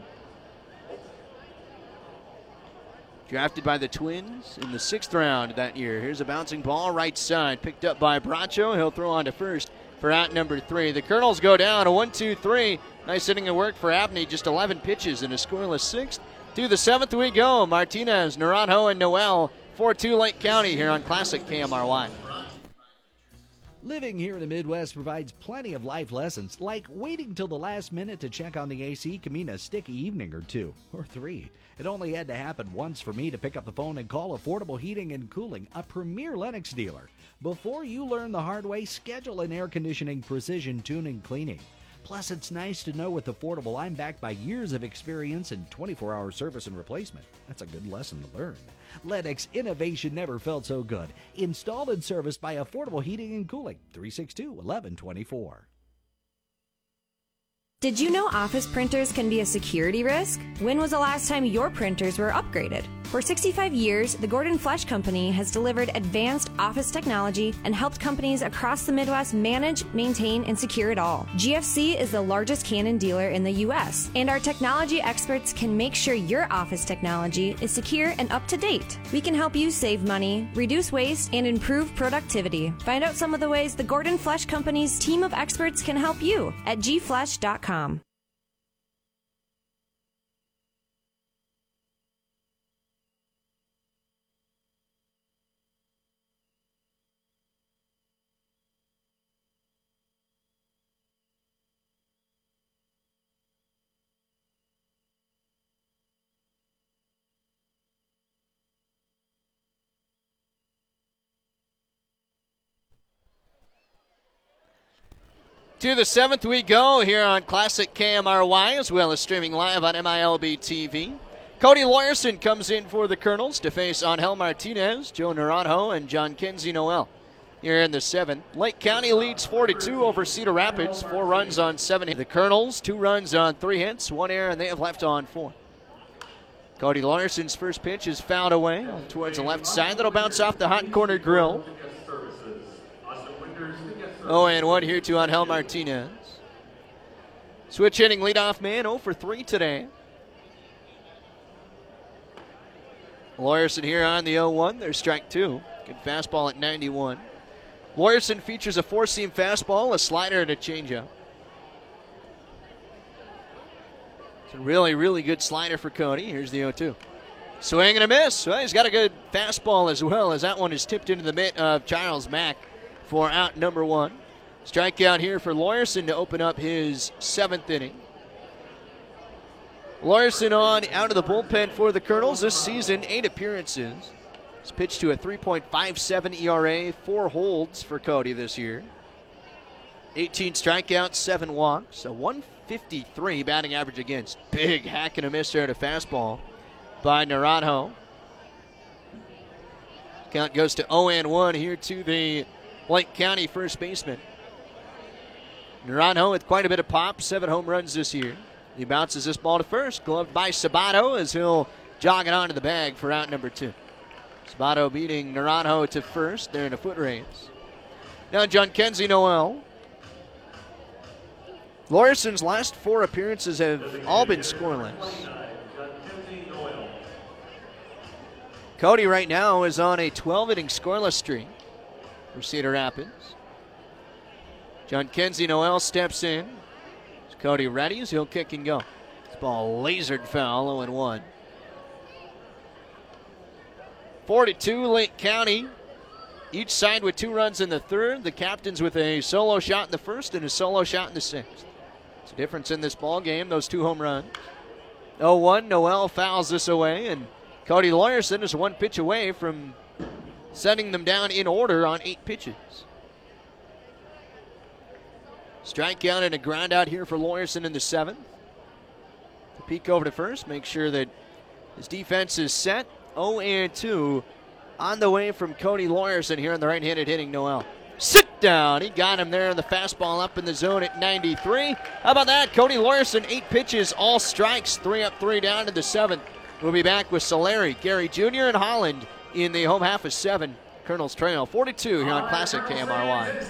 Drafted by the Twins in the sixth round that year. Here's a bouncing ball right side. Picked up by Bracho. He'll throw on to first for out number three. The Colonels go down a one two three. Nice inning of work for Abney. Just eleven pitches in a scoreless sixth. To the seventh we go. Martinez, Naranjo, and Noel. four two Lake County here on Classic K M R Y. Living here in the Midwest provides plenty of life lessons, like waiting till the last minute to check on the A C can mean a sticky evening or two, or three. It only had to happen once for me to pick up the phone and call Affordable Heating and Cooling, a premier Lennox dealer. Before you learn the hard way, schedule an air conditioning precision tuning cleaning. Plus, it's nice to know with Affordable I'm backed by years of experience and twenty-four hour service and replacement. That's a good lesson to learn. Lennox innovation never felt so good. Installed and serviced by Affordable Heating and Cooling, three six two, one one two four. Did you know office printers can be a security risk? When was the last time your printers were upgraded? For sixty-five years, the Gordon Flesh Company has delivered advanced office technology and helped companies across the Midwest manage, maintain, and secure it all. G F C is the largest Canon dealer in the U S, and our technology experts can make sure your office technology is secure and up to date. We can help you save money, reduce waste, and improve productivity. Find out some of the ways the Gordon Flesh Company's team of experts can help you at g flesh dot com. To the seventh we go here on Classic K M R Y, as well as streaming live on M I L B T V. Cody Lawyerson comes in for the Colonels to face Angel Martinez, Joe Naranjo, and John Kenzie Noel. Here in the seventh, Lake County leads four to two over Cedar Rapids, four runs on seven hits. The Colonels, two runs on three hits, one error, and they have left on four. Cody Lawyerson's first pitch is fouled away towards the left side. That'll bounce off the hot corner grill. oh and one here to Angel Martinez. Switch hitting leadoff man, oh for three today. Lawyerson here on the oh one. There's strike two. Good fastball at ninety-one. Lawyerson features a four-seam fastball, a slider, and a changeup. It's a really, really good slider for Cody. Here's the oh two. Swing and a miss. Well, he's got a good fastball as well, as that one is tipped into the mitt of Charles Mack for out number one. Strikeout here for Lawyerson to open up his seventh inning. Lawyerson on out of the bullpen for the Colonels this season, eight appearances. He's pitched to a three point five seven E R A, four holds for Cody this year. eighteen strikeouts, seven walks, a one fifty-three batting average against. Big hack and a miss there at a fastball by Naranjo. Count goes to oh and one here to the Lake County first baseman. Naranjo with quite a bit of pop, seven home runs this year. He bounces this ball to first, gloved by Sabato as he'll jog it onto the bag for out number two. Sabato beating Naranjo to first. They're in a foot race. Now John Kenzie Noel. Lawyerson's last four appearances have all been scoreless. Cody right now is on a twelve-inning scoreless streak for Cedar Rapids. John Kenzie Noel steps in. Is Cody ready? He'll kick and go. This ball lasered foul, oh and one. four to two, Lake County. Each side with two runs in the third. The captains with a solo shot in the first and a solo shot in the sixth. It's a difference in this ball game, those two home runs. oh one, Noel fouls this away, and Cody Lawyerson is one pitch away from setting them down in order on eight pitches. Strikeout and a ground out here for Lawyerson in the seventh. To peek over to first, make sure that his defense is set. oh and two on the way from Cody Lawyerson here in the right-handed hitting Noel. Sit down. He got him there on the fastball up in the zone at ninety-three. How about that? Cody Lawyerson, eight pitches, all strikes, three up, three down to the seventh. We'll be back with Solari, Gary Junior, and Holland in the home half of seven. Colonels trail four to two here on Classic K M R Y.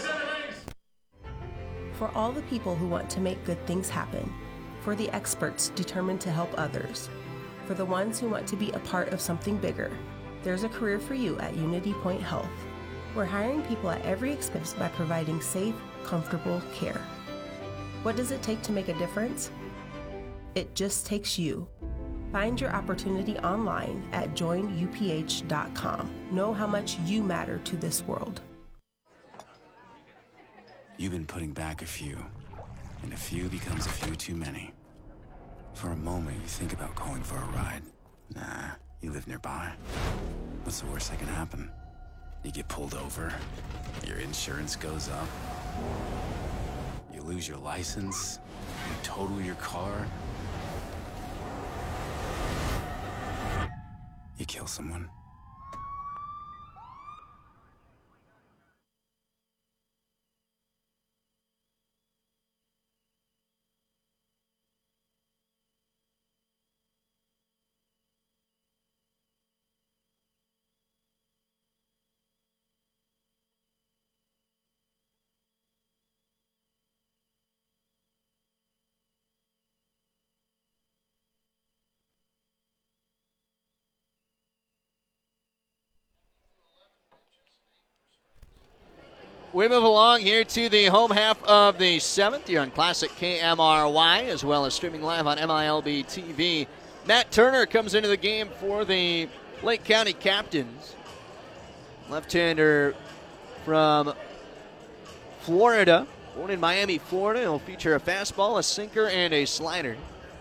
For all the people who want to make good things happen, for the experts determined to help others, for the ones who want to be a part of something bigger, there's a career for you at Unity Point Health. We're hiring people at every expense by providing safe, comfortable care. What does it take to make a difference? It just takes you. Find your opportunity online at join U P H dot com. Know how much you matter to this world. You've been putting back a few, and a few becomes a few too many. For a moment, you think about going for a ride. Nah, you live nearby. What's the worst that can happen? You get pulled over, your insurance goes up, you lose your license, you total your car, you kill someone. We move along here to the home half of the seventh. You're on Classic K M R Y, as well as streaming live on M I L B T V. Matt Turner comes into the game for the Lake County Captains. Left-hander from Florida. Born in Miami, Florida. He'll feature a fastball, a sinker, and a slider.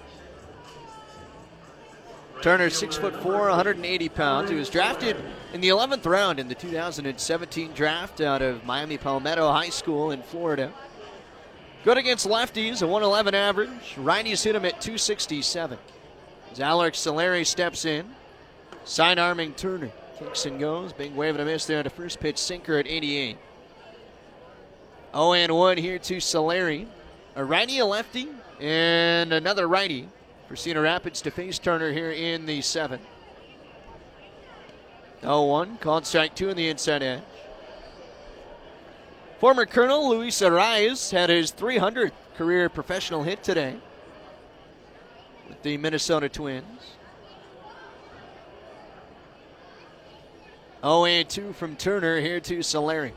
Turner, six foot four, one hundred eighty pounds. He was drafted in the eleventh round in the two thousand seventeen draft out of Miami Palmetto High School in Florida. Good against lefties, a one eleven average. Righties hit him at two sixty-seven. As Alex Solari steps in, side arming Turner. Kicks and goes. Big wave and a miss there at a first pitch sinker at eighty-eight. oh and one here to Solari. A righty, a lefty, and another righty for Cedar Rapids to face Turner here in the seventh. oh one, called strike two in the inside edge. Former Colonel Luis Arraez had his three hundredth career professional hit today with the Minnesota Twins. oh and two from Turner here to Solari.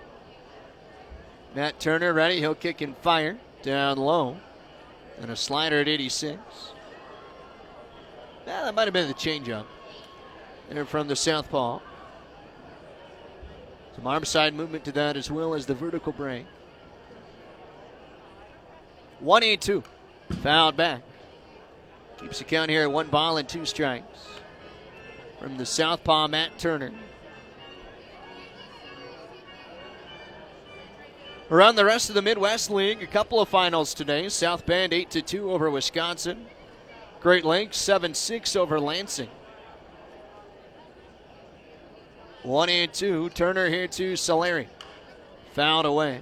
Matt Turner ready, he'll kick and fire down low. And a slider at eighty-six. Yeah, that might have been the changeup. There from the southpaw. Some arm side movement to that as well as the vertical break. one and two. Fouled back. Keeps the count here at one ball and two strikes. From the southpaw, Matt Turner. Around the rest of the Midwest League, a couple of finals today. South Bend eight to two over Wisconsin. Great Lakes seven six over Lansing. One and two. Turner here to Solari. Fouled away.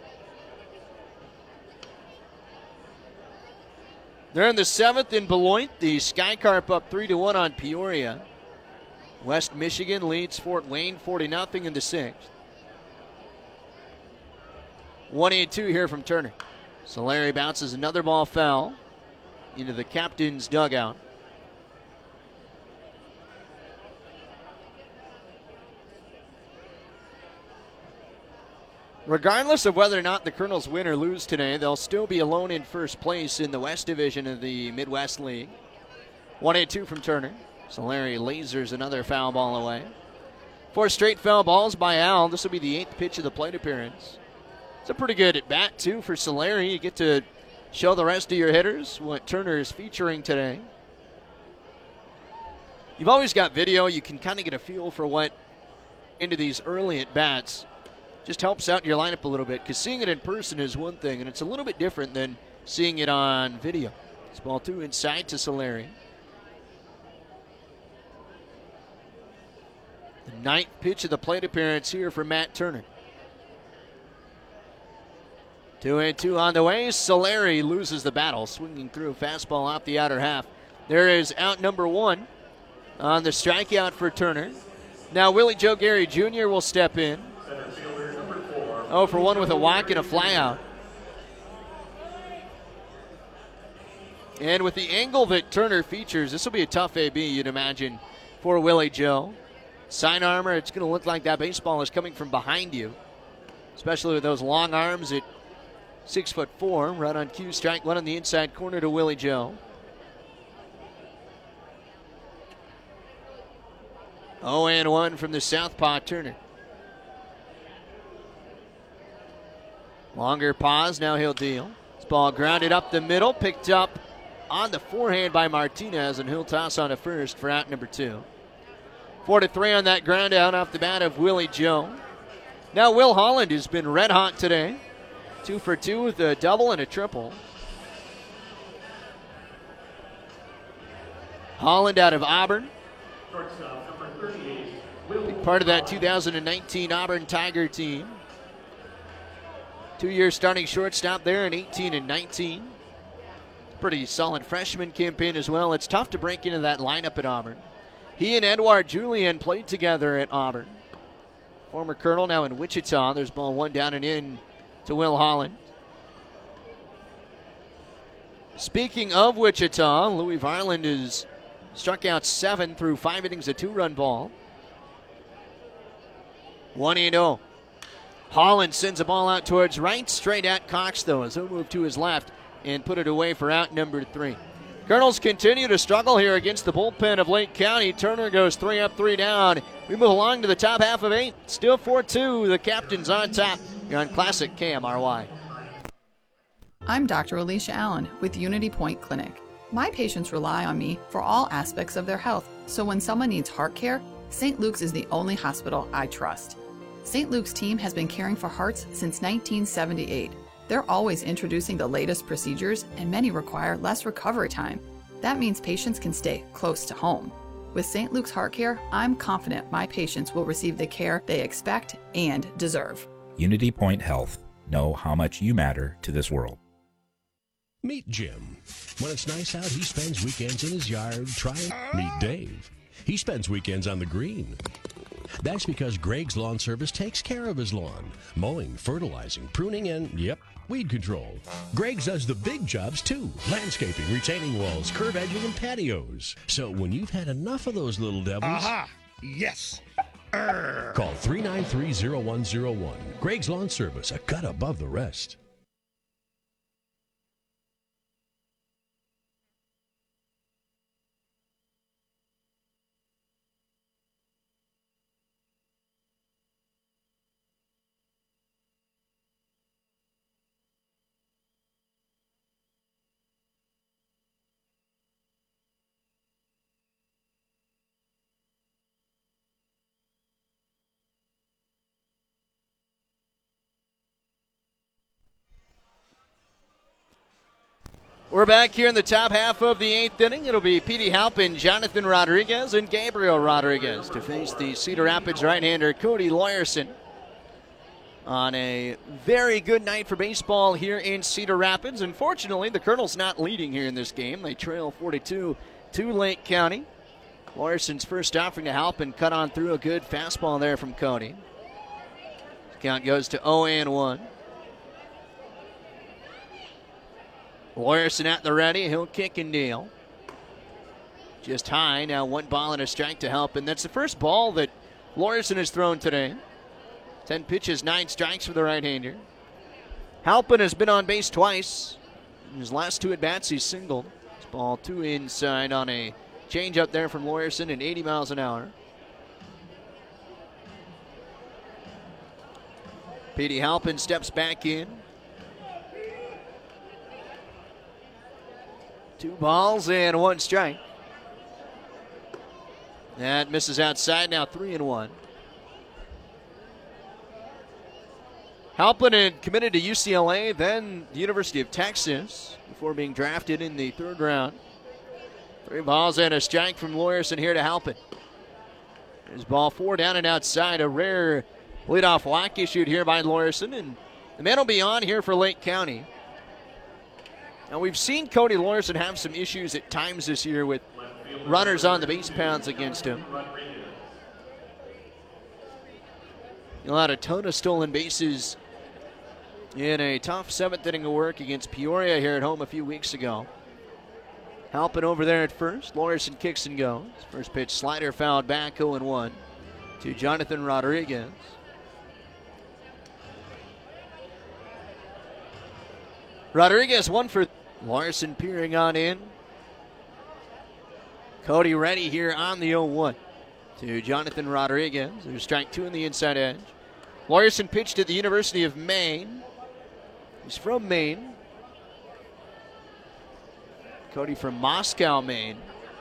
They're in the seventh in Beloit. The Sky Carp up three to one on Peoria. West Michigan leads Fort Wayne forty nothing in the sixth. One and two here from Turner. Solari bounces another ball foul into the captain's dugout. Regardless of whether or not the Colonels win or lose today, they'll still be alone in first place in the West Division of the Midwest League. One and two from Turner. Solari lasers another foul ball away. Four straight foul balls by Al. This will be the eighth pitch of the plate appearance. It's a pretty good at bat, too, for Solari. You get to show the rest of your hitters what Turner is featuring today. You've always got video. You can kind of get a feel for what into these early at bats just helps out your lineup a little bit, because seeing it in person is one thing, and it's a little bit different than seeing it on video. It's ball two inside to Solari. The ninth pitch of the plate appearance here for Matt Turner. Two and two on the way. Solari loses the battle, swinging through a fastball off the outer half. There is out number one on the strikeout for Turner. Now Willie Joe Gary Junior will step in. Oh for one with a walk and a flyout. And with the angle that Turner features, this will be a tough A B, you'd imagine, for Willie Joe. Side armor, it's going to look like that baseball is coming from behind you, especially with those long arms at six foot four. Run on cue, strike one on the inside corner to Willie Joe. oh and one from the southpaw Turner. Longer pause, now he'll deal. This ball grounded up the middle, picked up on the forehand by Martinez, and he'll toss on to first for out number two. Four to three on that ground out off the bat of Willie Joe. Now Will Holland has been red hot today. Two for two with a double and a triple. Holland out of Auburn. Big part of that two thousand nineteen Auburn Tiger team. Two-year starting shortstop there in eighteen and nineteen. Pretty solid freshman campaign as well. It's tough to break into that lineup at Auburn. He and Edouard Julien played together at Auburn. Former Colonel now in Wichita. There's ball one down and in to Will Holland. Speaking of Wichita, Louis Varland has struck out seven through five innings, a two-run ball. one and oh. Holland sends the ball out towards right, straight at Cox, though, as he'll move to his left and put it away for out number three. Colonels continue to struggle here against the bullpen of Lake County. Turner goes three up, three down. We move along to the top half of eight. Still four two. The Captains on top. You're on Classic K M R Y. I'm Doctor Alicia Allen with Unity Point Clinic. My patients rely on me for all aspects of their health, so when someone needs heart care, Saint Luke's is the only hospital I trust. Saint Luke's team has been caring for hearts since nineteen seventy-eight. They're always introducing the latest procedures, and many require less recovery time. That means patients can stay close to home. With Saint Luke's Heart Care, I'm confident my patients will receive the care they expect and deserve. Unity Point Health. Know how much you matter to this world. Meet Jim. When it's nice out, he spends weekends in his yard trying. Meet Dave. He spends weekends on the green. That's because Greg's Lawn Service takes care of his lawn. Mowing, fertilizing, pruning, and, yep, weed control. Greg's does the big jobs, too. Landscaping, retaining walls, curb edging, and patios. So when you've had enough of those little devils... Aha! Yes! Arr. Call three nine three, zero one zero one. Greg's Lawn Service, a cut above the rest. We're back here in the top half of the eighth inning. It'll be Petey Halpin, Jonathan Rodriguez, and Gabriel Rodriguez to face the Cedar Rapids right-hander Cody Lawyerson on a very good night for baseball here in Cedar Rapids. Unfortunately, the Colonels not leading here in this game. They trail forty-two to Lake County. Lawyerson's first offering to Halpin cut on through a good fastball there from Cody. Count goes to oh and one. Lawyerson at the ready. He'll kick and deal. Just high. Now one ball and a strike to Halpin. That's the first ball that Lawyerson has thrown today. Ten pitches, nine strikes for the right-hander. Halpin has been on base twice. In his last two at-bats, he's singled. This ball two inside on a change-up there from Lawyerson at eighty miles an hour. Petey Halpin steps back in. Two balls and one strike. That misses outside, now three and one. Halpin had committed to U C L A, then the University of Texas, before being drafted in the third round. Three balls and a strike from Lawyerson here to Halpin. There's ball four down and outside. A rare leadoff walk issued here by Lawyerson, and the man will be on here for Lake County. Now, we've seen Cody Lawyerson have some issues at times this year with runners on the base paths against him. He allowed a ton of stolen bases in a tough seventh inning of work against Peoria here at home a few weeks ago. Halpin over there at first. Lawyerson kicks and goes. First pitch slider fouled back, oh and one to Jonathan Rodriguez. Rodriguez one for Lawyerson peering on in. Cody ready here on the oh one to Jonathan Rodriguez. There's strike two in the inside edge. Lawyerson pitched at the University of Maine. He's from Maine. Cody from Moscow, Maine.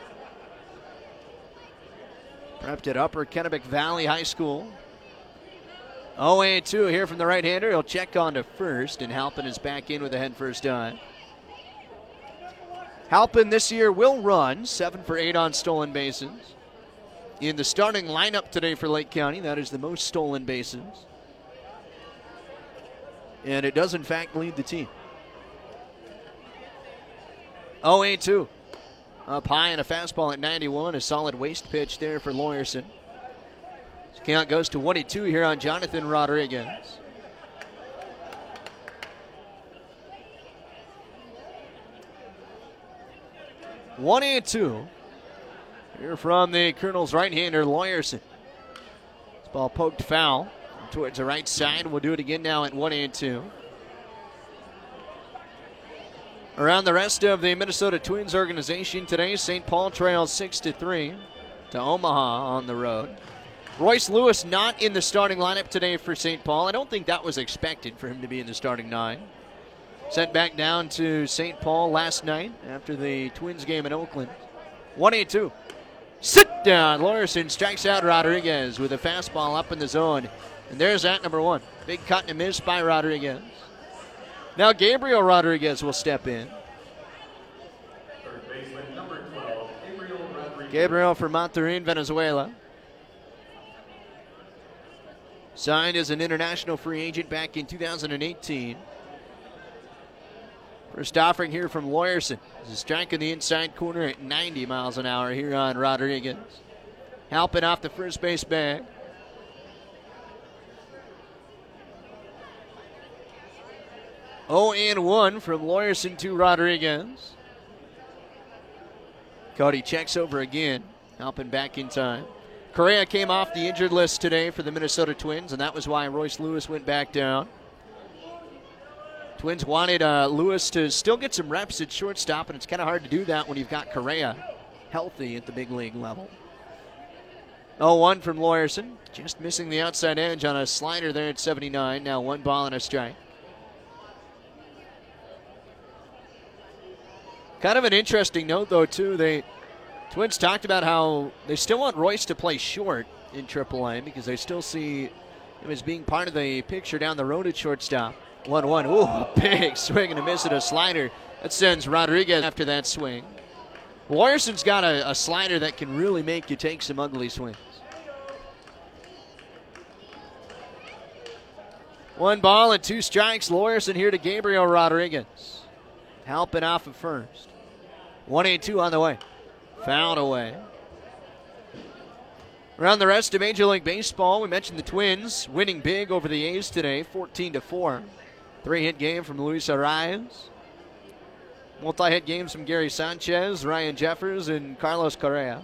Prepped at Upper Kennebec Valley High School. oh and two here from the right-hander. He'll check on to first, and Halpin is back in with a head first dive. Halpin this year will run seven for eight on stolen bases. In the starting lineup today for Lake County, that is the most stolen bases. And it does, in fact, lead the team. oh and two. Up high and a fastball at ninety-one. A solid waist pitch there for Lawyerson. Count goes to one and two here on Jonathan Rodriguez. One and two. Here from the Colonel's right-hander, Lawyerson. This ball poked foul. towards the right side. We'll do it again now at one and two. Around the rest of the Minnesota Twins organization today, Saint Paul trails six to three to Omaha on the road. Royce Lewis not in the starting lineup today for Saint Paul. I don't think that was expected for him to be in the starting nine. Sent back down to Saint Paul last night after the Twins game in Oakland. one and two. Sit down. Lawyerson strikes out Rodriguez with a fastball up in the zone. And there's that number one. Big cut and a miss by Rodriguez. Now Gabriel Rodriguez will step in. Gabriel from Monterrey, Venezuela. Signed as an international free agent back in two thousand eighteen. First offering here from Lawyerson. This is striking the inside corner at ninety miles an hour here on Rodriguez. Helping off the first base bag. oh and one from Lawyerson to Rodriguez. Cody checks over again, helping back in time. Correa came off the injured list today for the Minnesota Twins, and that was why Royce Lewis went back down. Twins wanted uh, Lewis to still get some reps at shortstop, and it's kind of hard to do that when you've got Correa healthy at the big league level. oh one from Lawyerson, just missing the outside edge on a slider there at seventy-nine. Now one ball and a strike. Kind of an interesting note, though, too. They Twins talked about how they still want Royce to play short in triple A because they still see him as being part of the picture down the road at shortstop. one one. Ooh, a big swing and a miss at a slider. That sends Rodriguez after that swing. Lawyerson has got a, a slider that can really make you take some ugly swings. One ball and two strikes. Lawyerson here to Gabriel Rodriguez. Helping off at first. one and two on the way. Fouled away. Around the rest of Major League Baseball, we mentioned the Twins winning big over the A's today, fourteen to four. Three-hit game from Luis Arias. Multi-hit games from Gary Sanchez, Ryan Jeffers, and Carlos Correa.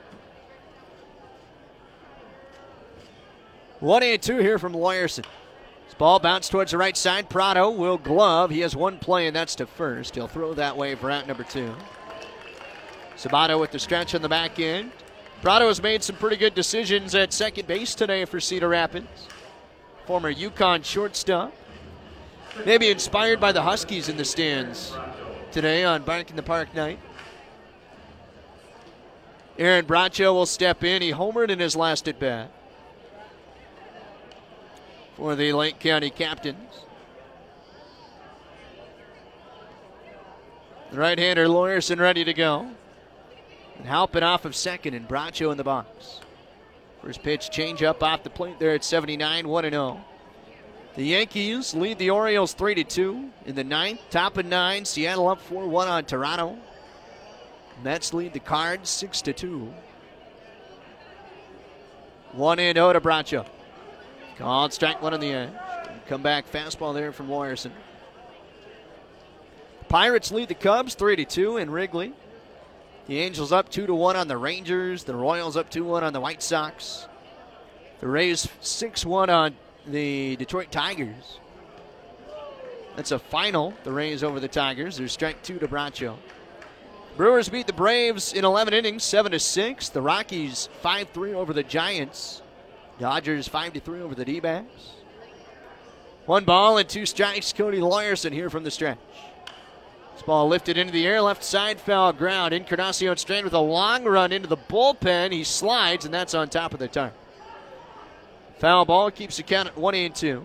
one and two here from Lawyerson. This ball bounced towards the right side. Prado will glove. He has one play, and that's to first. He'll throw that way for out number two. Sabato with the stretch on the back end. Prado has made some pretty good decisions at second base today for Cedar Rapids. Former UConn shortstop. Maybe inspired by the Huskies in the stands today on Bark in the Park night. Aaron Bracho will step in. He homered in his last at bat for the Lake County Captains. The right-hander Lawyerson ready to go. And Halpin off of second and Bracho in the box. First pitch change up off the plate there at seventy-nine, one and oh. The Yankees lead the Orioles three to two in the ninth. Top of nine, Seattle up four one on Toronto. Mets lead the Cards six to two. one and oh to Bracho. Called strike one on the edge. Come back fastball there from Lawyerson. Pirates lead the Cubs three to two in Wrigley. The Angels up two to one on the Rangers. The Royals up two one on the White Sox. The Rays six one on the Detroit Tigers. That's a final. The Rays over the Tigers. There's strike two to Bracho. Brewers beat the Braves in eleven innings, seven to six. The Rockies five three over the Giants. Dodgers five to three over the D-backs. One ball and two strikes. Cody Lawyerson here from the stretch. This ball lifted into the air, left side, foul ground. Encarnacion Strand with a long run into the bullpen. He slides, and that's on top of the tarp. Foul ball keeps the count at one and two.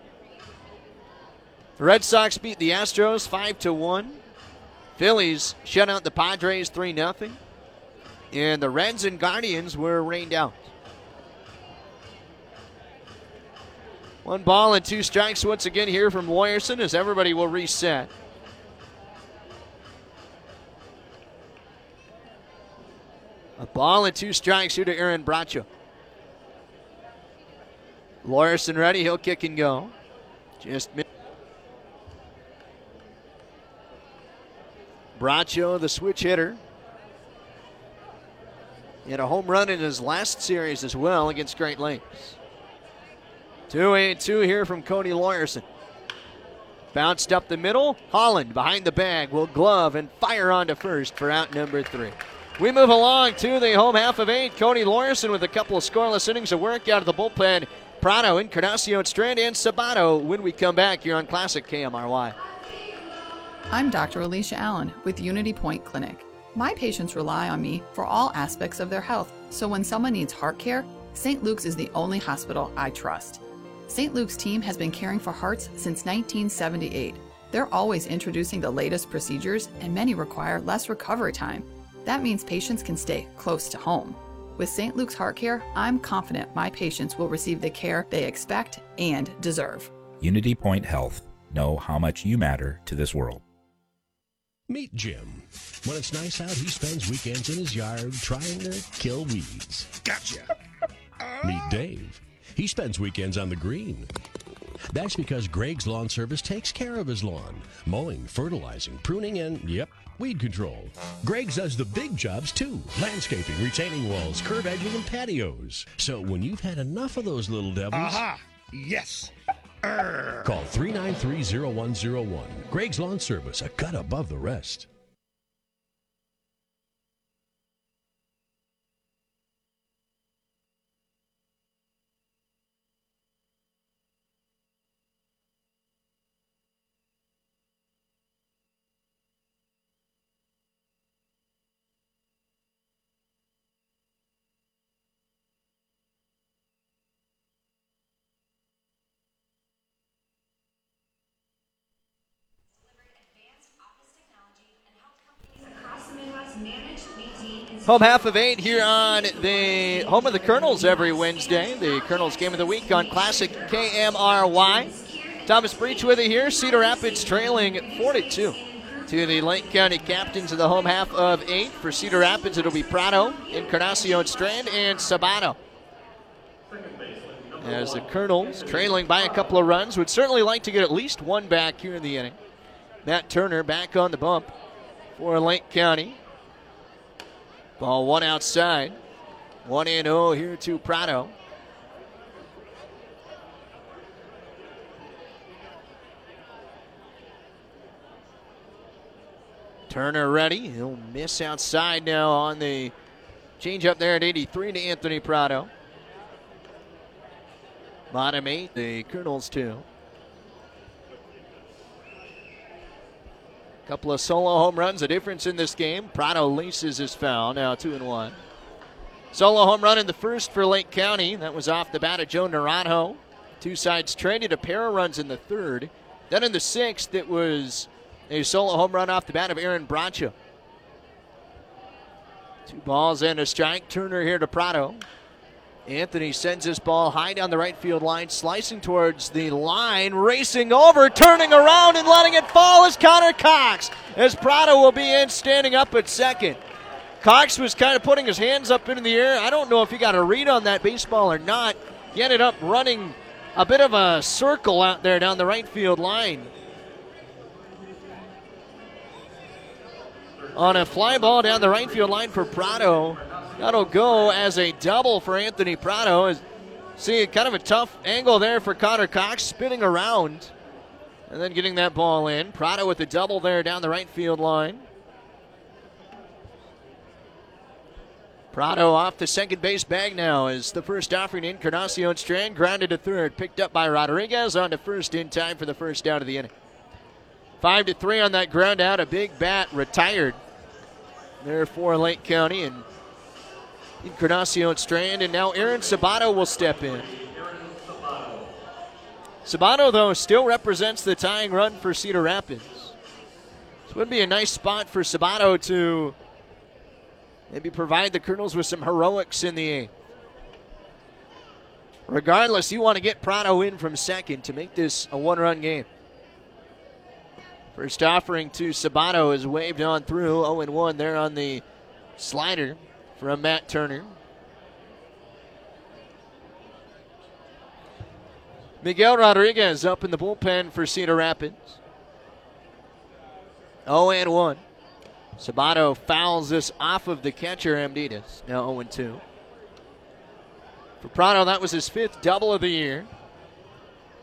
The Red Sox beat the Astros five to one. Phillies shut out the Padres three nothing. And the Reds and Guardians were rained out. One ball and two strikes once again here from Lawyerson as everybody will reset. A ball and two strikes here to Aaron Bracho. Lawyerson ready. He'll kick and go. Just missed. Bracho, the switch hitter. He had a home run in his last series as well against Great Lakes. two and two here from Cody Lawyerson. Bounced up the middle. Holland behind the bag will glove and fire on to first for out number three. We move along to the home half of eight. Cody Lawyerson with a couple of scoreless innings of work out of the bullpen. Prado, Encarnacion Strand, and Sabato when we come back here on Classic K M R Y. I'm Doctor Alicia Allen with Unity Point Clinic. My patients rely on me for all aspects of their health, so when someone needs heart care, Saint Luke's is the only hospital I trust. Saint Luke's team has been caring for hearts since nineteen seventy-eight. They're always introducing the latest procedures, and many require less recovery time. That means patients can stay close to home. With Saint Luke's Heart Care, I'm confident my patients will receive the care they expect and deserve. Unity Point Health. Know how much you matter to this world. Meet Jim. When it's nice out, he spends weekends in his yard trying to kill weeds. Gotcha. Meet Dave. He spends weekends on the green. That's because Greg's Lawn Service takes care of his lawn. Mowing, fertilizing, pruning, and, yep, weed control. Greg's does the big jobs, too. Landscaping, retaining walls, curb edging, and patios. So when you've had enough of those little devils... Aha! Yes! Arr. Call three nine three, zero one zero one. Greg's Lawn Service, a cut above the rest. Home half of eight here on the home of the Colonels every Wednesday. The Colonels game of the week on Classic K M R Y. Thomas Breach with you here. Cedar Rapids trailing four to two to the Lake County Captains of the home half of eight. For Cedar Rapids, it'll be Prado, Encarnacion Strand, and Sabato. As the Colonels, trailing by a couple of runs, would certainly like to get at least one back here in the inning. Matt Turner back on the bump for Lake County. Ball one outside. one and oh here to Prado. Turner ready. He'll miss outside now on the changeup there at eighty-three to Anthony Prado. Bottom eight, the Colonels two. Couple of solo home runs, a difference in this game. Prado leases his foul, now two and one. Solo home run in the first for Lake County. That was off the bat of Joe Naranjo. Two sides traded, a pair of runs in the third. Then in the sixth, it was a solo home run off the bat of Aaron Bracho. Two balls and a strike. Turner here to Prado. Anthony sends this ball high down the right field line, slicing towards the line, racing over, turning around and letting it fall is Connor Cox, as Prado will be in standing up at second. Cox was kind of putting his hands up into the air. I don't know if he got a read on that baseball or not. He ended up running a bit of a circle out there down the right field line. On a fly ball down the right field line for Prado. That'll go as a double for Anthony Prado. See, kind of a tough angle there for Connor Cox, spinning around and then getting that ball in. Prado with a double there down the right field line. Prado off the second base bag now as the first offering. Encarnacion Strand grounded to third, picked up by Rodriguez on to first in time for the first out of the inning. Five to three on that ground out. A big bat retired there for Lake County, and Encarnacion Strand, and now Aaron Sabato will step in. Sabato, though, still represents the tying run for Cedar Rapids. This would be a nice spot for Sabato to maybe provide the Colonels with some heroics in the eighth. Regardless, you want to get Prado in from second to make this a one-run game. First offering to Sabato is waved on through. oh and one there on the slider from Matt Turner. Miguel Rodriguez up in the bullpen for Cedar Rapids. oh and one. Sabato fouls this off of the catcher, Amditas. Now oh and two. For Prado, that was his fifth double of the year.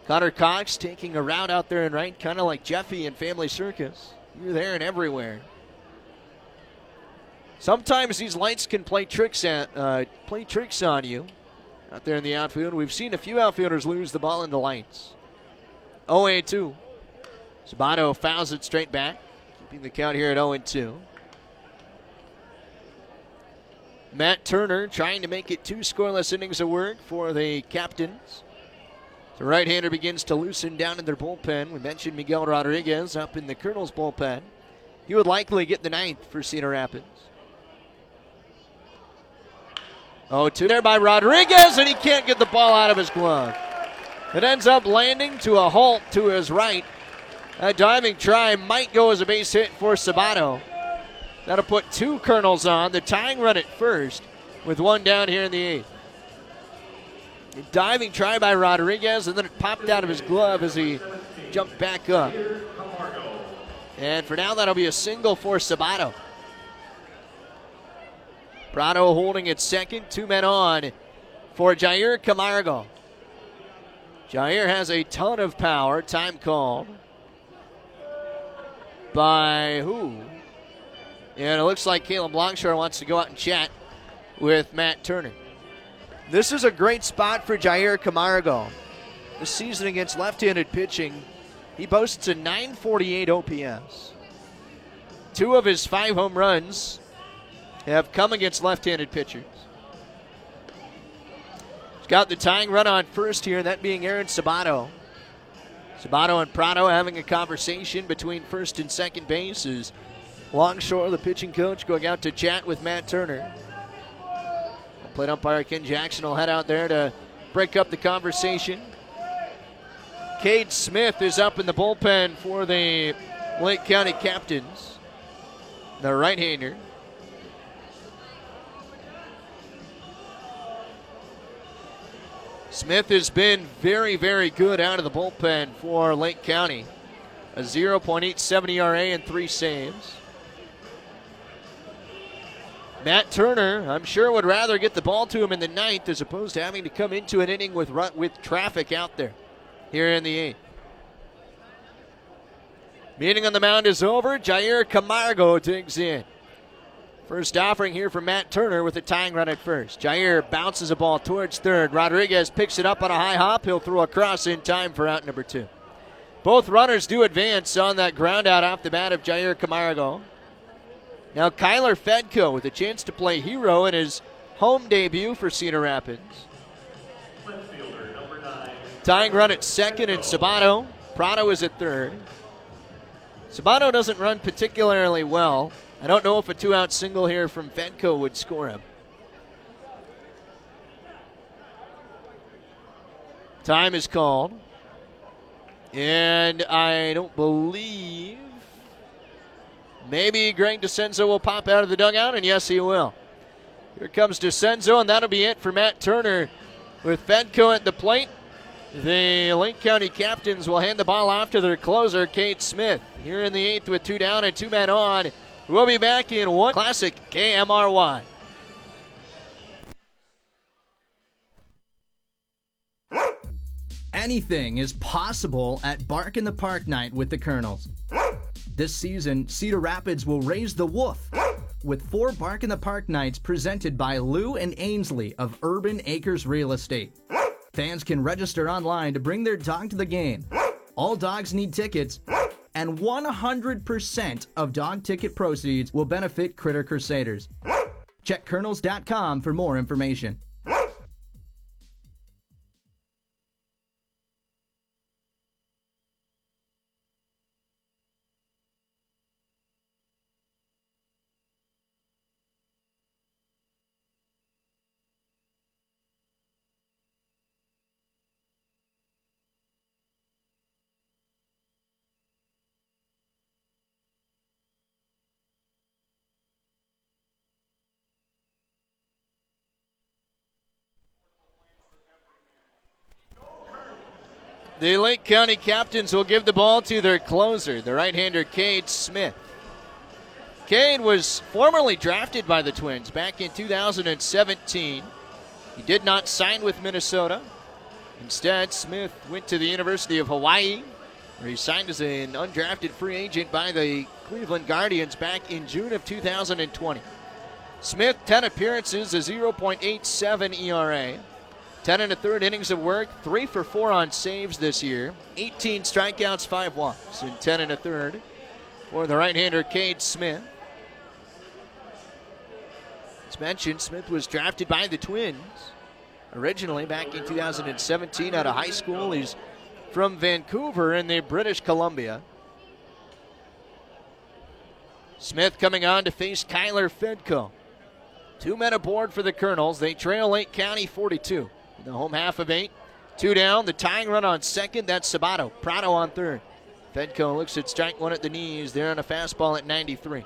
Connor Cox taking a route out there and right, kind of like Jeffy in Family Circus. You're there and everywhere. Sometimes these lights can play tricks at uh, play tricks on you out there in the outfield. We've seen a few outfielders lose the ball in the lights. oh and two. Sabato fouls it straight back, keeping the count here at oh and two. Matt Turner trying to make it two scoreless innings of work for the Captains. The right-hander begins to loosen down in their bullpen. We mentioned Miguel Rodriguez up in the Colonels' bullpen. He would likely get the ninth for Cedar Rapids. oh two there by Rodriguez, and he can't get the ball out of his glove. It ends up landing to a halt to his right. A diving try might go as a base hit for Sabato. That'll put two Colonels on. The tying run at first with one down here in the eighth. A diving try by Rodriguez, and then it popped out of his glove as he jumped back up. And for now, that'll be a single for Sabato. Prado holding at second, two men on for Jair Camargo. Jair has a ton of power. Time called by who? And it looks like Caleb Longshore wants to go out and chat with Matt Turner. This is a great spot for Jair Camargo. This season against left-handed pitching, he boasts a nine forty-eight O P S. Two of his five home runs have come against left-handed pitchers. He's got the tying run on first here, that being Aaron Sabato. Sabato and Prado having a conversation between first and second base as Longshore, the pitching coach, going out to chat with Matt Turner. Plate umpire Ken Jackson will head out there to break up the conversation. Cade Smith is up in the bullpen for the Lake County Captains, the right-hander. Smith has been very, very good out of the bullpen for Lake County. A oh point eight seven E R A and three saves. Matt Turner, I'm sure, would rather get the ball to him in the ninth as opposed to having to come into an inning with with traffic out there here in the eighth. Meeting on the mound is over. Jair Camargo digs in. First offering here from Matt Turner with a tying run at first. Jair bounces a ball towards third. Rodriguez picks it up on a high hop. He'll throw across in time for out number two. Both runners do advance on that ground out off the bat of Jair Camargo. Now Kyler Fedko with a chance to play hero in his home debut for Cedar Rapids. Tying run at second and Sabato. Prado is at third. Sabato doesn't run particularly well. I don't know if a two-out single here from Fedko would score him. Time is called. And I don't believe... Maybe Greg DeCenzo will pop out of the dugout, and yes, he will. Here comes DeCenzo, and that'll be it for Matt Turner. With Fedko at the plate, the Lake County Captains will hand the ball off to their closer, Cade Smith. Here in the eighth with two down and two men on. We'll be back in one classic K M R Y. Anything is possible at Bark in the Park night with the Colonels. This season, Cedar Rapids will raise the woof with four Bark in the Park nights presented by Lou and Ainsley of Urban Acres Real Estate. Fans can register online to bring their dog to the game. All dogs need tickets, and one hundred percent of dog ticket proceeds will benefit Critter Crusaders. Check Colonels dot com for more information. The Lake County Captains will give the ball to their closer, the right-hander Cade Smith. Cade was formerly drafted by the Twins back in two thousand seventeen. He did not sign with Minnesota. Instead, Smith went to the University of Hawaii, where he signed as an undrafted free agent by the Cleveland Guardians back in June of two thousand twenty. Smith, ten appearances, a oh point eight seven E R A. ten and a third innings of work, three for four on saves this year. eighteen strikeouts, five walks, and ten and a third for the right-hander Cade Smith. As mentioned, Smith was drafted by the Twins originally back in two thousand seventeen out of high school. He's from Vancouver in the British Columbia. Smith coming on to face Kyler Fedko. Two men aboard for the Colonels. They trail Lake County forty-two. In the home half of eight. Two down. The tying run on second. That's Sabato. Prado on third. Fedko looks at strike one at the knees. They're on a fastball at ninety-three.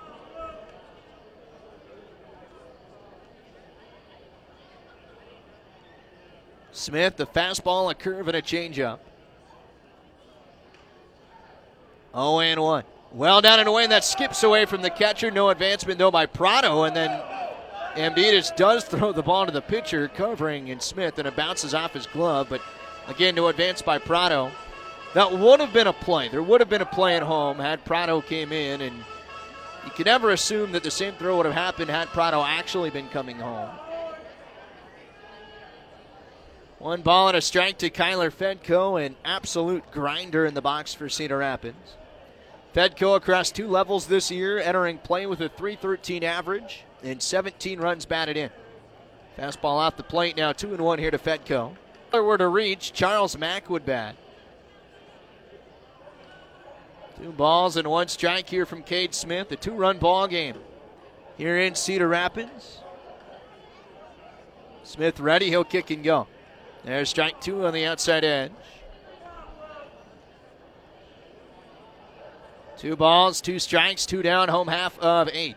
Smith, the fastball, a curve, and a changeup. oh and one. Well down and away, and that skips away from the catcher. No advancement, though, by Prado. And then Amditas does throw the ball to the pitcher, covering in Smith, and it bounces off his glove. But, again, no advance by Prado. That would have been a play. There would have been a play at home had Prado came in. And you can never assume that the same throw would have happened had Prado actually been coming home. One ball and a strike to Kyler Fedko, an absolute grinder in the box for Cedar Rapids. Fedko across two levels this year, entering play with a three thirteen average and seventeen runs batted in. Fastball off the plate now, two and one here to Fedko. If there were to reach, Charles Mack would bat. Two balls and one strike here from Cade Smith, a two-run ball game here in Cedar Rapids. Smith ready, he'll kick and go. There's strike two on the outside edge. Two balls, two strikes, two down, home half of eight.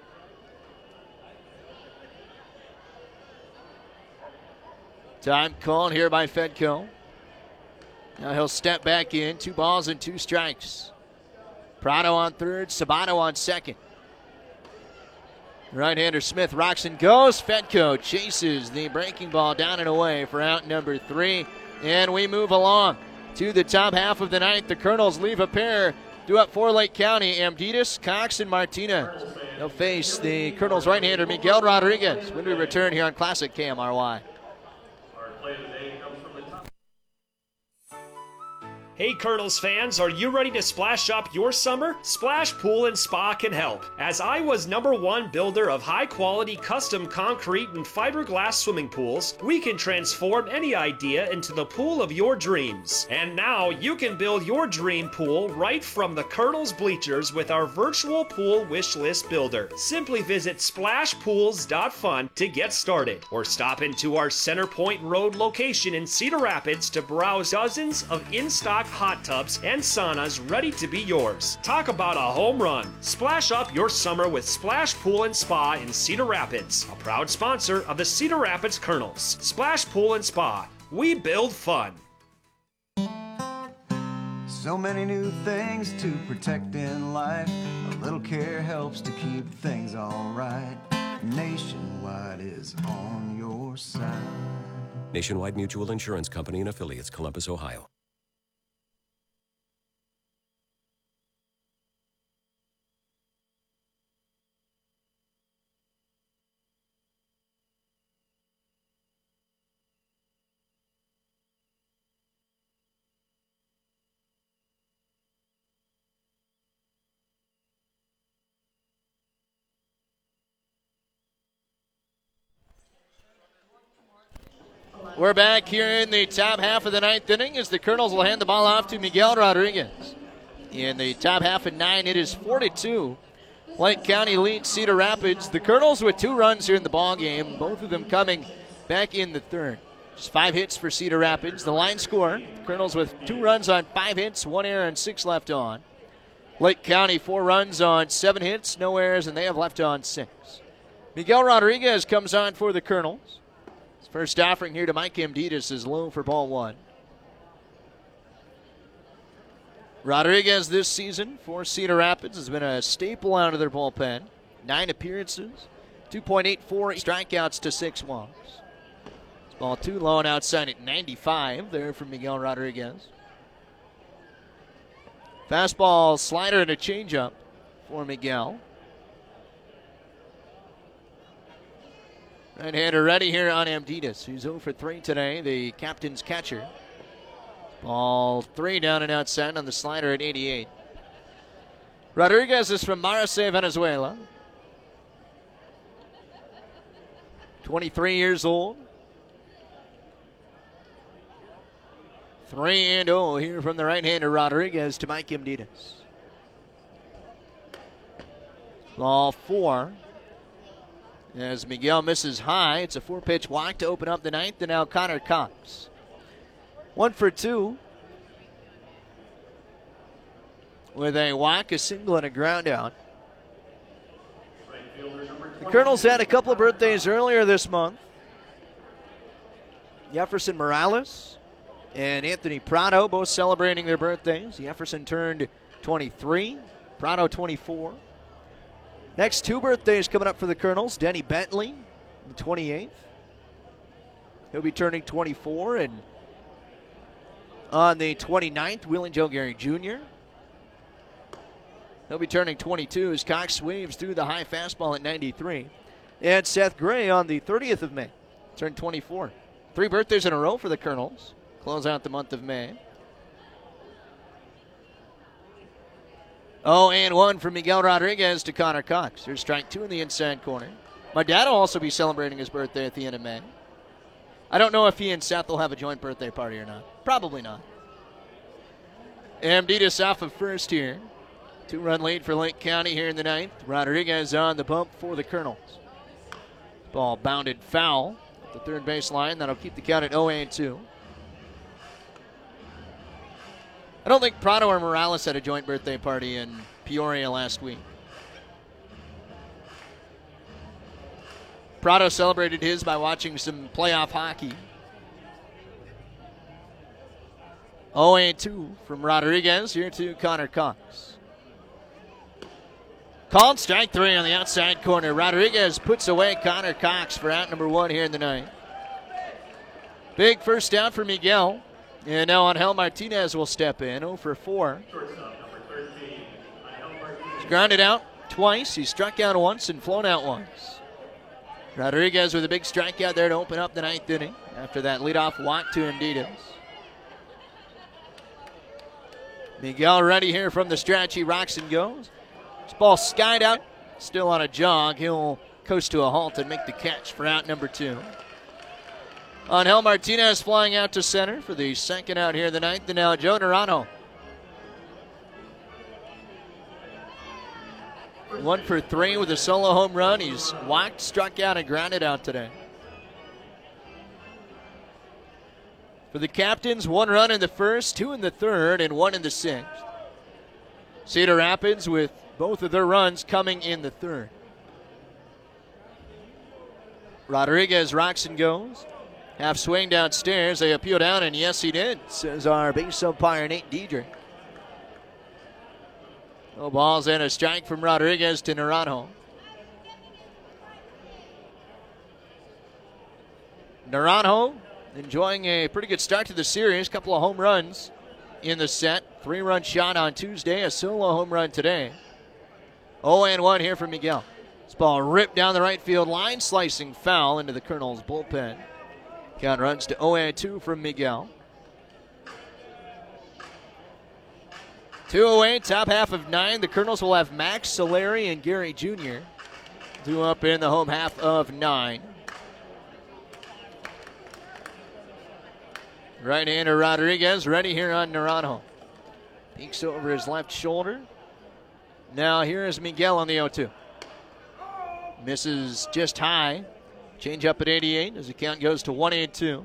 Time called here by Fedko. Now he'll step back in. Two balls and two strikes. Prado on third, Sabato on second. Right-hander Smith rocks and goes. Fedko chases the breaking ball down and away for out number three. And we move along to the top half of the ninth. The Colonels leave a pair due up for Lake County. Amditas, Cox, and Martinez. They'll face the Colonels' right-hander Miguel Rodriguez when we return here on Classic K M R Y. Hey Colonels fans, are you ready to splash up your summer? Splash Pool and Spa can help. As Iowa's number one builder of high-quality custom concrete and fiberglass swimming pools, we can transform any idea into the pool of your dreams. And now you can build your dream pool right from the Colonels bleachers with our virtual pool wish list builder. Simply visit splash pools dot fun to get started, or stop into our Center Point Road location in Cedar Rapids to browse dozens of in-stock hot tubs and saunas ready to be yours. Talk about a home run. Splash up your summer with Splash Pool and Spa in Cedar Rapids, a proud sponsor of the Cedar Rapids Colonels. Splash Pool and Spa. We build fun. So many new things to protect in life. A little care helps to keep things alright. Nationwide is on your side. Nationwide Mutual Insurance Company and Affiliates, Columbus, Ohio. We're back here in the top half of the ninth inning as the Colonels will hand the ball off to Miguel Rodriguez. In the top half of nine, it is four to two. Lake County leads Cedar Rapids. The Colonels with two runs here in the ball game, both of them coming back in the third. Just five hits for Cedar Rapids. The line score, Colonels with two runs on five hits, one error and six left on. Lake County, four runs on seven hits, no errors, and they have left on six. Miguel Rodriguez comes on for the Colonels. First offering here to Mike Amditas is low for ball one. Rodriguez this season for Cedar Rapids has been a staple out of their bullpen. Nine appearances, two point eight four strikeouts to six walks. Ball two low and outside at ninety-five there from Miguel Rodriguez. Fastball, slider, and a changeup for Miguel. Right-hander ready here on Amditas, who's oh for three today, the captain's catcher. Ball three down and outside on the slider at eighty-eight. Rodriguez is from Maracay, Venezuela. twenty-three years old. three and oh here from the right-hander Rodriguez to Mike Amditas. Ball four. As Miguel misses high, it's a four-pitch walk to open up the ninth, and now Connor Cox. One for two. With a walk, a single, and a ground out. The Colonels had a couple of birthdays earlier this month. Jefferson Morales and Anthony Prado both celebrating their birthdays. Jefferson turned twenty-three, Prado twenty-four. Next two birthdays coming up for the Colonels. Denny Bentley, the twenty-eighth. He'll be turning twenty-four. And on the twenty-ninth, Will and Joe Gary Junior He'll be turning twenty-two as Cox waves through the high fastball at ninety-three. And Seth Gray on the thirtieth of May turned twenty-four. Three birthdays in a row for the Colonels. Close out the month of May. Oh, and one from Miguel Rodriguez to Connor Cox. Here's strike two in the inside corner. My dad will also be celebrating his birthday at the end of May. I don't know if he and Seth will have a joint birthday party or not. Probably not. Amditas off of first here. Two-run lead for Lake County here in the ninth. Rodriguez on the bump for the Colonels. Ball bounded foul at the third base line. That'll keep the count at oh and two. I don't think Prado or Morales had a joint birthday party in Peoria last week. Prado celebrated his by watching some playoff hockey. oh and two from Rodriguez here to Connor Cox. Called strike three on the outside corner. Rodriguez puts away Connor Cox for out number one here in the ninth. Big first down for Miguel. And now Angel Martinez will step in, oh for four. He's grounded out twice. He struck out once and flown out once. Rodriguez with a big strikeout there to open up the ninth inning after that leadoff walk to Amditas. Miguel ready here from the stretch. He rocks and goes. This ball skied out, still on a jog. He'll coast to a halt and make the catch for out number two. Angel Martinez flying out to center for the second out here in the ninth. And now Joe Naranjo. One for three with a solo home run. He's walked, struck out, and grounded out today. For the Captains, one run in the first, two in the third, and one in the sixth. Cedar Rapids with both of their runs coming in the third. Rodriguez rocks and goes. Half swing downstairs. They appeal down, and yes, he did, says our base umpire, Nate Diedrich. No balls and a strike from Rodriguez to Naranjo. Naranjo enjoying a pretty good start to the series. Couple of home runs in the set. Three-run shot on Tuesday, a solo home run today. oh and one here for Miguel. This ball ripped down the right field line, slicing foul into the Colonels' bullpen. Count runs to oh and two from Miguel. two away, top half of nine. The Colonels will have Max Solari and Gary Junior Two up in the home half of nine. Right-hander Rodriguez ready here on Naranjo. Peeks over his left shoulder. Now here is Miguel on the oh two. Misses just high. Change up at eighty-eight as the count goes to one and two.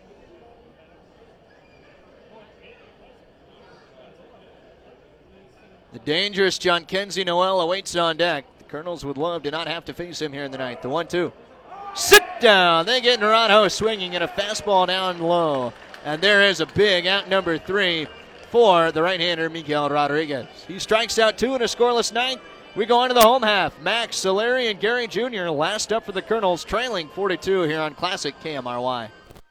The dangerous John Kenzie Noel awaits on deck. The Colonels would love to not have to face him here in the ninth. The one two. Sit down. They get Naranjo swinging at a fastball down low. And there is a big out number three for the right-hander Miguel Rodriguez. He strikes out two in a scoreless ninth. We go on to the home half. Max Solari and Gary Junior last up for the Colonels, trailing four to two here on Classic K M R Y.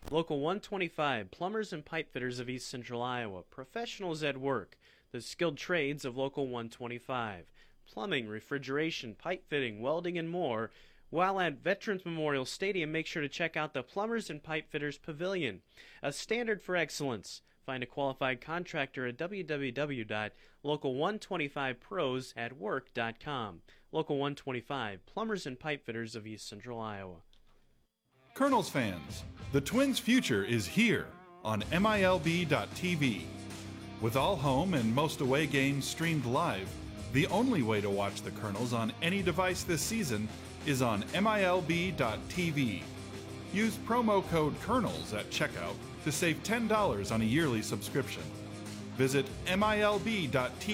Local one twenty-five, plumbers and pipe fitters of East Central Iowa, professionals at work, the skilled trades of Local one twenty-five, plumbing, refrigeration, pipe fitting, welding, and more. While at Veterans Memorial Stadium, make sure to check out the Plumbers and Pipe Fitters Pavilion, a standard for excellence. Find a qualified contractor at w w w dot local one twenty-five pros at work dot com. Local one twenty-five, plumbers and pipe fitters of East Central Iowa. Colonels fans, the Twins' future is here on M I L B dot T V. With all home and most away games streamed live, the only way to watch the Colonels on any device this season is on M I L B dot T V. Use promo code COLONELS at checkout to save ten dollars on a yearly subscription. Visit M I L B dot T V.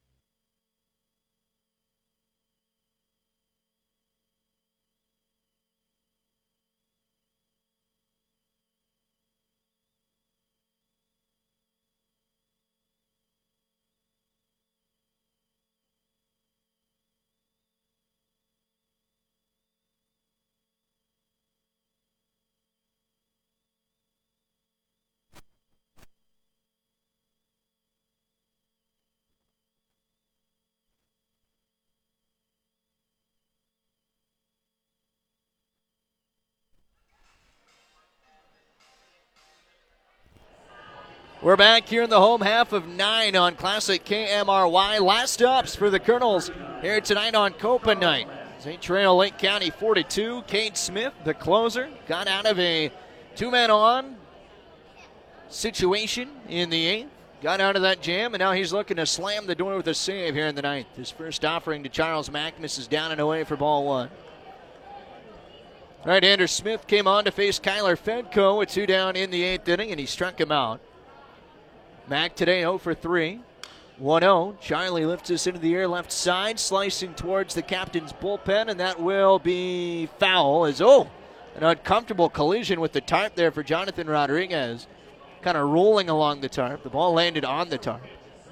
We're back here in the home half of nine on Classic K M R Y. Last stops for the Colonels here tonight on Copa Night. Saint Trail Lake County forty-two. Cade Smith, the closer, got out of a two-man on situation in the eighth. Got out of that jam, and now he's looking to slam the door with a save here in the ninth. His first offering to Charles Mack misses down and away for ball one. Right-hander Smith came on to face Kyler Fedko with two down in the eighth inning, and he struck him out. Mack today oh for three. one oh. Charlie lifts us into the air left side, slicing towards the captain's bullpen, and that will be foul. As oh, an uncomfortable collision with the tarp there for Jonathan Rodriguez. Kind of rolling along the tarp. The ball landed on the tarp.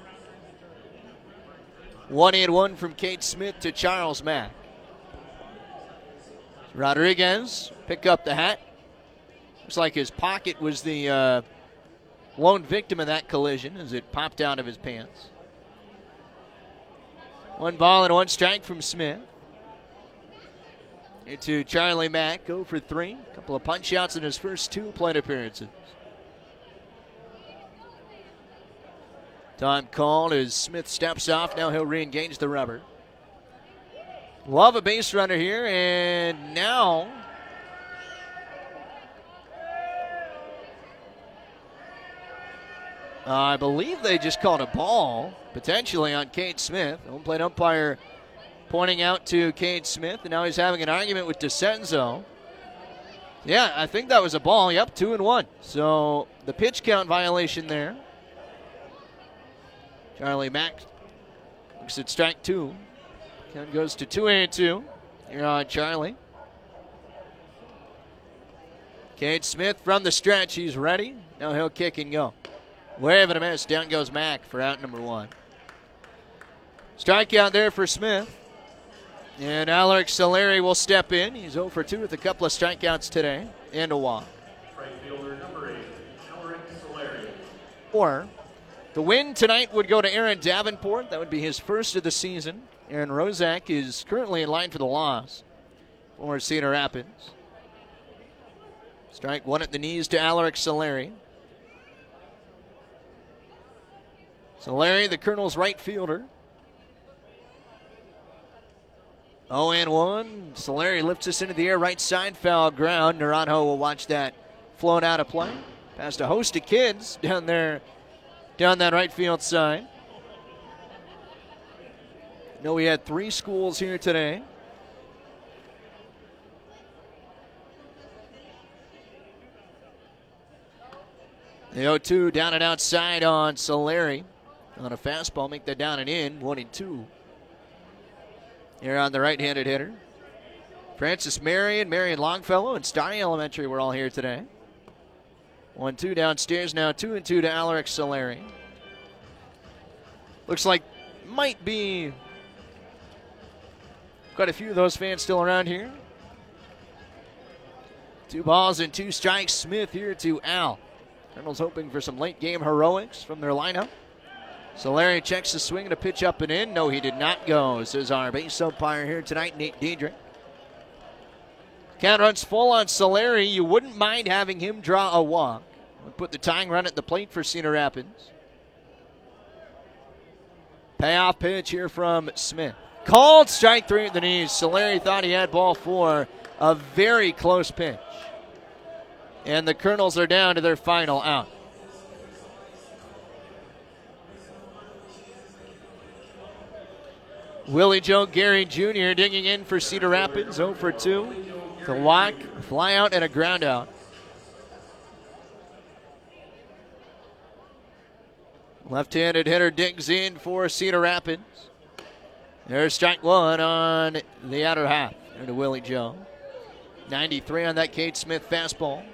One and one from Cade Smith to Charles Mack. Rodriguez pick up the hat. Looks like his pocket was the uh, lone victim of that collision as it popped out of his pants. One ball and one strike from Smith. Into Charlie Mack, oh for three. A couple of punch outs in his first two plate appearances. Time called as Smith steps off. Now he'll re-engage the rubber. Love a base runner here, and now uh, I believe they just called a ball, potentially on Cade Smith. Home plate umpire pointing out to Cade Smith, and now he's having an argument with DeCenzo. Yeah, I think that was a ball. Yep, two and one. So the pitch count violation there. Charlie Mack looks at strike two. Count goes to two and two. Here on Charlie. Cade Smith from the stretch. He's ready. Now he'll kick and go. Wave and a miss. Down goes Mack for out number one. Strikeout there for Smith. And Alaric Soleri will step in. He's oh for two with a couple of strikeouts today and a walk. Right fielder number eight, Alaric Soleri. Or the win tonight would go to Aaron Davenport. That would be his first of the season. Aaron Rozak is currently in line for the loss for Cedar Rapids. Strike one at the knees to Alaric Soleri. Soleri, the Colonel's right fielder. oh and one. Soleri lifts us into the air, right side, foul ground. Naranjo will watch that flown out of play. Past a host of kids down there, down that right field side. You know, we had three schools here today. The oh two down and outside on Soleri. On a fastball, make that down and in, one and two. Here on the right-handed hitter. Francis Marion, Marion Longfellow, and Starry Elementary were all here today. one two downstairs now, two and two to Alaric Soleri. Looks like might be quite a few of those fans still around here Two balls and two strikes. Smith here to Al. Colonels hoping for some late game heroics from their lineup. Solari checks the swing and a pitch up and in. No, he did not go, says our base umpire here tonight, Nate Diedrich. Count runs full on Solari. You wouldn't mind having him draw a walk. We'll put the tying run at the plate for Cedar Rapids. Payoff pitch here from Smith. Called strike three at the knees. Solari thought he had ball four. A very close pitch. And the Colonels are down to their final out. Willie Joe Gary Junior digging in for Cedar Rapids, oh for two. The walk, fly out, and a ground out. Left-handed hitter digs in for Cedar Rapids. There's strike one on the outer half. There to Willie Joe. ninety-three on that Cade Smith fastball.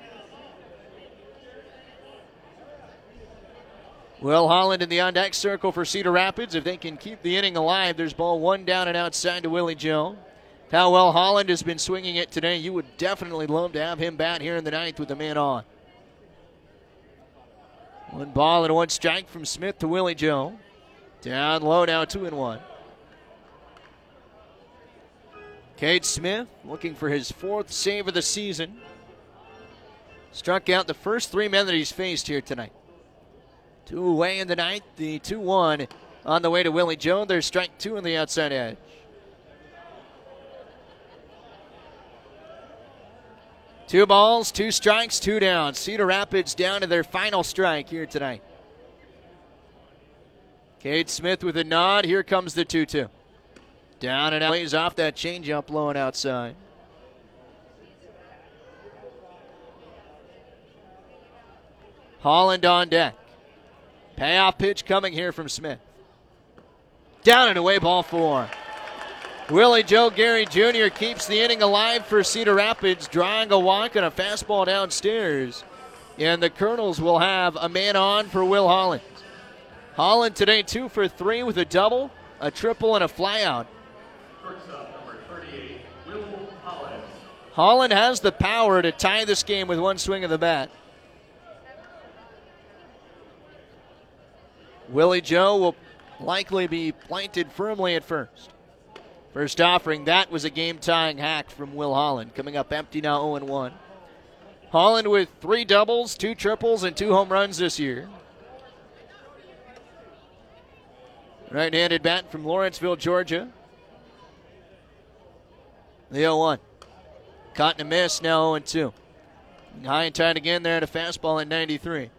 Will Holland in the on-deck circle for Cedar Rapids. If they can keep the inning alive, there's ball one down and outside to Willie Joe. How well Holland has been swinging it today. You would definitely love to have him bat here in the ninth with the man on. One ball and one strike from Smith to Willie Joe. Down low now, two and one. Cade Smith looking for his fourth save of the season. Struck out the first three men that he's faced here tonight. Two away in the ninth, the two one on the way to Willie Joe. There's strike two on the outside edge. Two balls, two strikes, two down. Cedar Rapids down to their final strike here tonight. Cade Smith with a nod. Here comes the two two. Down and out. Plays off that changeup low and outside. Holland on deck. Payoff pitch coming here from Smith. Down and away, ball four. Willie Joe Gary Junior keeps the inning alive for Cedar Rapids, drawing a walk and a fastball downstairs. And the Colonels will have a man on for Will Holland. Holland today two for three with a double, a triple, and a flyout. Holland has the power to tie this game with one swing of the bat. Willie Joe will likely be planted firmly at first. First offering, that was a game-tying hack from Will Holland. Coming up empty now, oh and one. Holland with three doubles, two triples, and two home runs this year. Right-handed bat from Lawrenceville, Georgia. The oh one. Caught and a miss, now oh and two. High and tight again there at a fastball at ninety-three.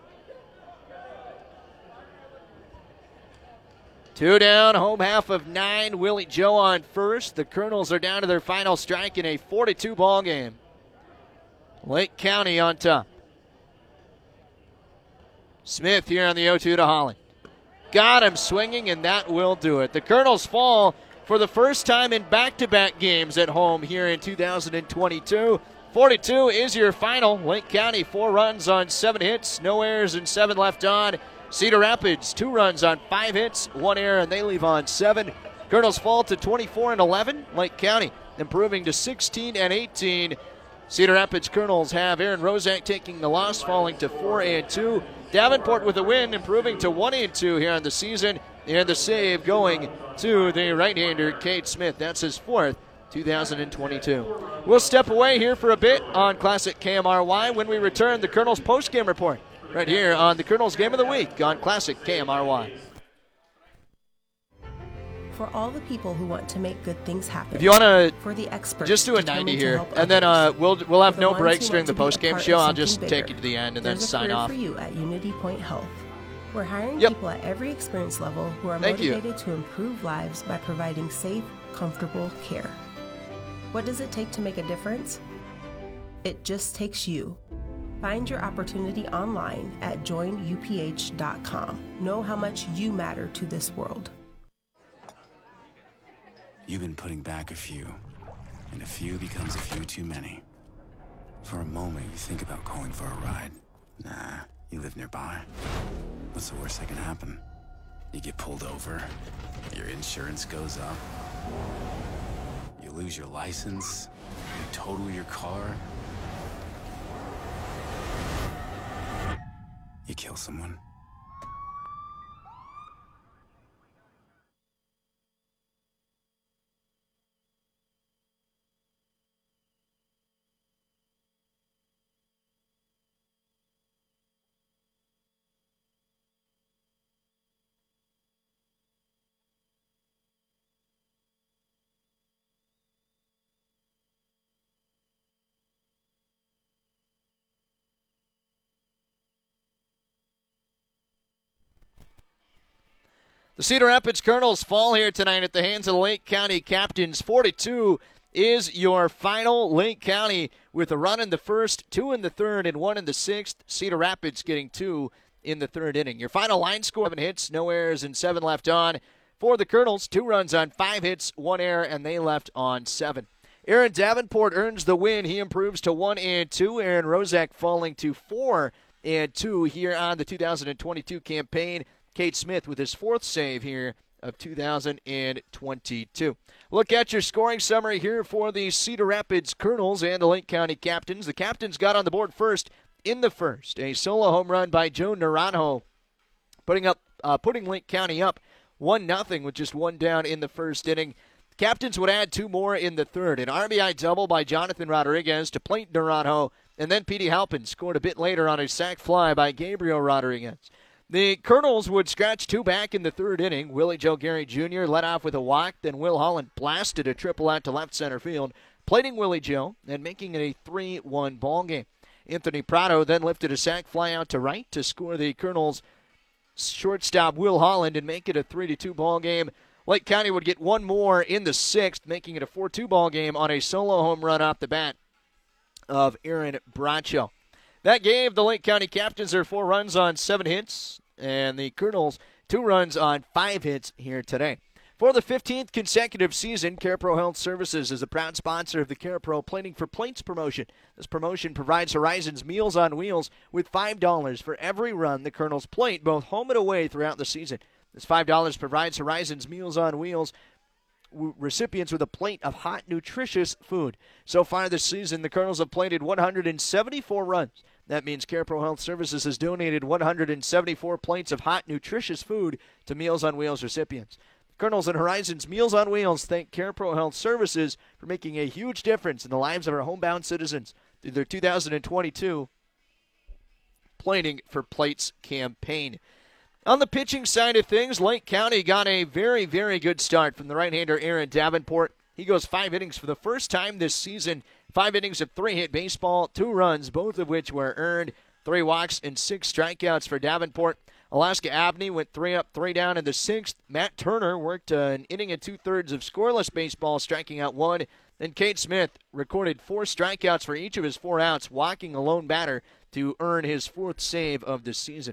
Two down, home half of nine. Willie Joe on first. The Colonels are down to their final strike in a four to two ball game. Lake County on top. Smith here on the oh two to Holland. Got him swinging, and that will do it. The Colonels fall for the first time in back-to-back games at home here in two thousand twenty-two. four to two is your final. Lake County, four runs on seven hits, no errors and seven left on. Cedar Rapids, two runs on five hits, one error, and they leave on seven. Colonels fall to twenty-four and eleven. Lake County improving to sixteen and eighteen. Cedar Rapids Colonels have Aaron Rozak taking the loss, falling to four and two. Davenport with a win, improving to one and two here on the season. And the save going to the right-hander, Cade Smith. That's his fourth, two thousand twenty-two. We'll step away here for a bit on Classic K M R Y. When we return, the Colonels post-game report right here on the Colonels Game of the Week on Classic K M R Y. For all the people who want to make good things happen. If you want to for the experts just do a ninety here, and then uh, we'll we'll have no breaks during the post-game show. I'll just bigger. take you to the end and There's then sign off. For you at Unity Point Health. We're hiring yep. people at every experience level who are Thank motivated you. to improve lives by providing safe, comfortable care. What does it take to make a difference? It just takes you. Find your opportunity online at join U P H dot com. Know how much you matter to this world. You've been putting back a few, and a few becomes a few too many. For a moment, you think about calling for a ride. Nah, you live nearby. What's the worst that can happen? You get pulled over, your insurance goes up, you lose your license, you total your car. kill someone. The Cedar Rapids Colonels fall here tonight at the hands of the Lake County Captains. four to two is your final. Lake County with a run in the first, two in the third, and one in the sixth. Cedar Rapids getting two in the third inning. Your final line score, seven hits, no errors, and seven left on. For the Colonels, two runs on five hits, one error, and they left on seven. Aaron Davenport earns the win. He improves to one and two. Aaron Rozak falling to four and two here on the two thousand twenty-two campaign. Kate Smith with his fourth save here of two thousand twenty-two. Look at your scoring summary here for the Cedar Rapids Colonels and the Lake County Captains. The Captains got on the board first in the first. A solo home run by Joe Naranjo, putting up, uh, putting Lake County up one nothing with just one down in the first inning. The Captains would add two more in the third. An R B I double by Jonathan Rodriguez to plate Naranjo, and then Petey Halpin scored a bit later on a sac fly by Gabriel Rodriguez. The Colonels would scratch two back in the third inning. Willie Joe Gary Junior led off with a walk. Then Will Holland blasted a triple out to left center field, plating Willie Joe and making it a three one ball game. Anthony Prado then lifted a sac fly out to right to score the Colonels' shortstop Will Holland and make it a three to two ball game. Lake County would get one more in the sixth, making it a four two ball game on a solo home run off the bat of Aaron Bracho. That gave the Lake County Captains their four runs on seven hits, and the Colonels two runs on five hits here today. For the fifteenth consecutive season, CarePro Health Services is a proud sponsor of the CarePro Plating for Plates promotion. This promotion provides Horizons Meals on Wheels with five dollars for every run the Colonels plate, both home and away throughout the season. This five dollars provides Horizons Meals on Wheels recipients with a plate of hot, nutritious food. So far this season, the Colonels have plated one hundred seventy-four runs. That means CarePro Health Services has donated one hundred seventy-four plates of hot, nutritious food to Meals on Wheels recipients. Colonels and Horizons Meals on Wheels thank CarePro Health Services for making a huge difference in the lives of our homebound citizens through their two thousand twenty-two Plating for Plates campaign. On the pitching side of things, Lake County got a very, very good start from the right-hander Aaron Davenport. He goes five innings for the first time this season. Five innings of three-hit baseball, two runs, both of which were earned. Three walks and six strikeouts for Davenport. Alaska Abney went three up, three down in the sixth. Matt Turner worked uh, an inning and two-thirds of scoreless baseball, striking out one. Then Kate Smith recorded four strikeouts for each of his four outs, walking a lone batter to earn his fourth save of the season.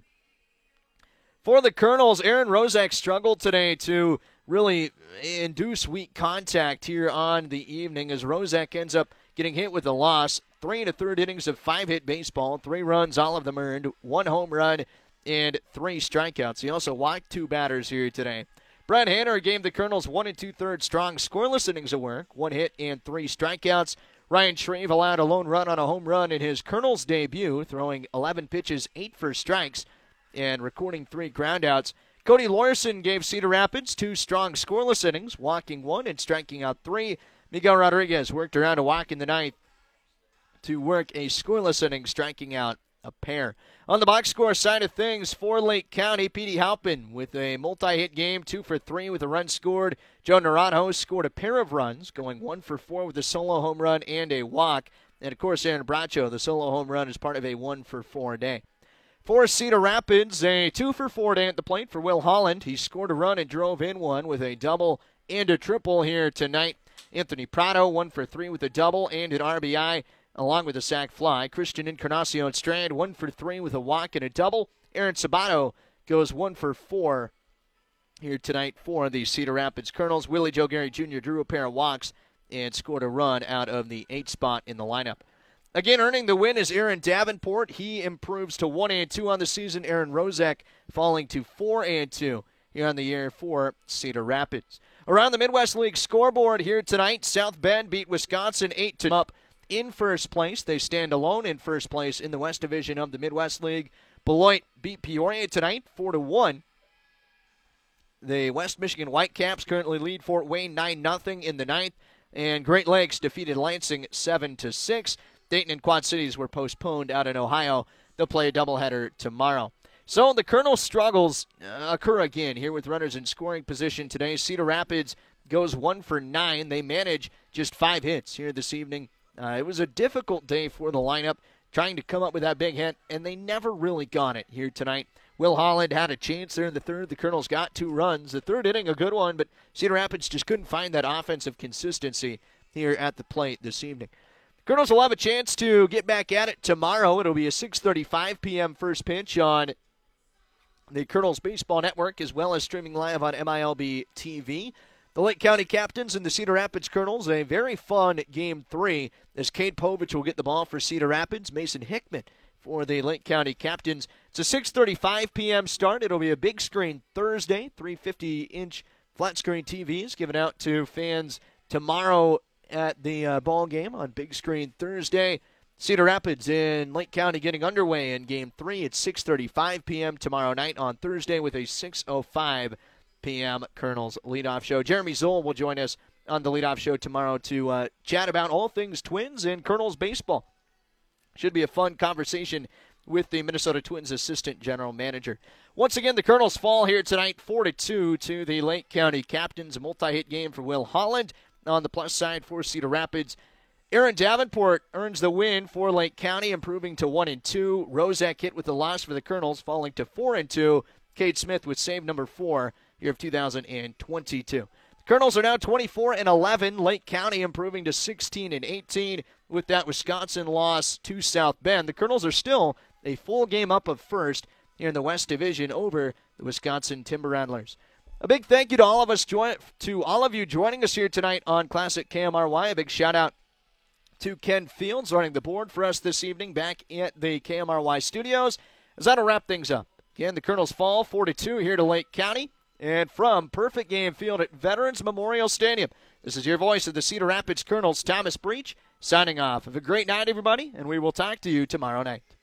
For the Colonels, Aaron Rozak struggled today to really induce weak contact here on the evening as Rozak ends up getting hit with a loss. Three and a third innings of five-hit baseball, three runs, all of them earned, one home run, and three strikeouts. He also walked two batters here today. Brett Hanner gave the Colonels one and two-thirds strong scoreless innings of work, one hit and three strikeouts. Ryan Shreve allowed a lone run on a home run in his Colonels debut, throwing eleven pitches, eight for strikes, and recording three groundouts. Cody Lorson gave Cedar Rapids two strong scoreless innings, walking one and striking out three. Miguel Rodriguez worked around a walk in the ninth to work a scoreless inning, striking out a pair. On the box score side of things, for Lake County, Petey Halpin with a multi-hit game, two for three with a run scored. Joe Naranjo scored a pair of runs, going one for four with a solo home run and a walk. And, of course, Aaron Bracho, the solo home run, is part of a one for four day. For Cedar Rapids, a two for four day at the plate for Will Holland. He scored a run and drove in one with a double and a triple here tonight. Anthony Prado, one for three with a double and an R B I, along with a sac fly. Christian Encarnacion Strand, one for three with a walk and a double. Aaron Sabato goes one for four here tonight for the Cedar Rapids Colonels. Willie Joe Gary Junior drew a pair of walks and scored a run out of the eighth spot in the lineup. Again, earning the win is Aaron Davenport. He improves to one and two on the season. Aaron Rozak falling to four and two here on the year for Cedar Rapids. Around the Midwest League scoreboard here tonight, South Bend beat Wisconsin eight to up in first place. They stand alone in first place in the West Division of the Midwest League. Beloit beat Peoria tonight, four to one. The West Michigan Whitecaps currently lead Fort Wayne nine nothing in the ninth, and Great Lakes defeated Lansing seven to six. Dayton and Quad Cities were postponed out in Ohio. They'll play a doubleheader tomorrow. So the Colonel struggles uh, occur again here with runners in scoring position today. Cedar Rapids goes one for nine. They manage just five hits here this evening. Uh, it was a difficult day for the lineup, trying to come up with that big hit, and they never really got it here tonight. Will Holland had a chance there in the third. The Colonels got two runs. The third inning, a good one, but Cedar Rapids just couldn't find that offensive consistency here at the plate this evening. The Colonels will have a chance to get back at it tomorrow. It'll be a six thirty-five p.m. first pitch on the Colonels Baseball Network, as well as streaming live on M I L B T V. The Lake County Captains and the Cedar Rapids Colonels, a very fun game three, as Cade Povich will get the ball for Cedar Rapids. Mason Hickman for the Lake County Captains. It's a six thirty-five p.m. start. It'll be a big screen Thursday, three fifty inch flat screen T Vs given out to fans tomorrow at the uh, ball game on big screen Thursday. Cedar Rapids in Lake County getting underway in game three at six thirty-five p.m. tomorrow night on Thursday with a six oh five p.m. Colonels leadoff show. Jeremy Zoll will join us on the leadoff show tomorrow to uh, chat about all things Twins and Colonels baseball. Should be a fun conversation with the Minnesota Twins assistant general manager. Once again, the Colonels fall here tonight four to two to the Lake County Captains. A multi-hit game for Will Holland on the plus side for Cedar Rapids. Aaron Davenport earns the win for Lake County, improving to one and two. Rozak hit with the loss for the Colonels, falling to four and two. Cade Smith with save number four here of two thousand twenty-two. The Colonels are now twenty-four and eleven. Lake County improving to sixteen and eighteen with that Wisconsin loss to South Bend. The Colonels are still a full game up of first here in the West Division over the Wisconsin Timber Rattlers. A big thank you to all of us join to all of you joining us here tonight on Classic K M R Y. A big shout out to Ken Fields running the board for us this evening back at the K M R Y studios. As that'll wrap things up. Again, the Colonels fall four to two here to Lake County. And from Perfect Game Field at Veterans Memorial Stadium, this is your voice of the Cedar Rapids Colonels, Thomas Breach, signing off. Have a great night, everybody, and we will talk to you tomorrow night.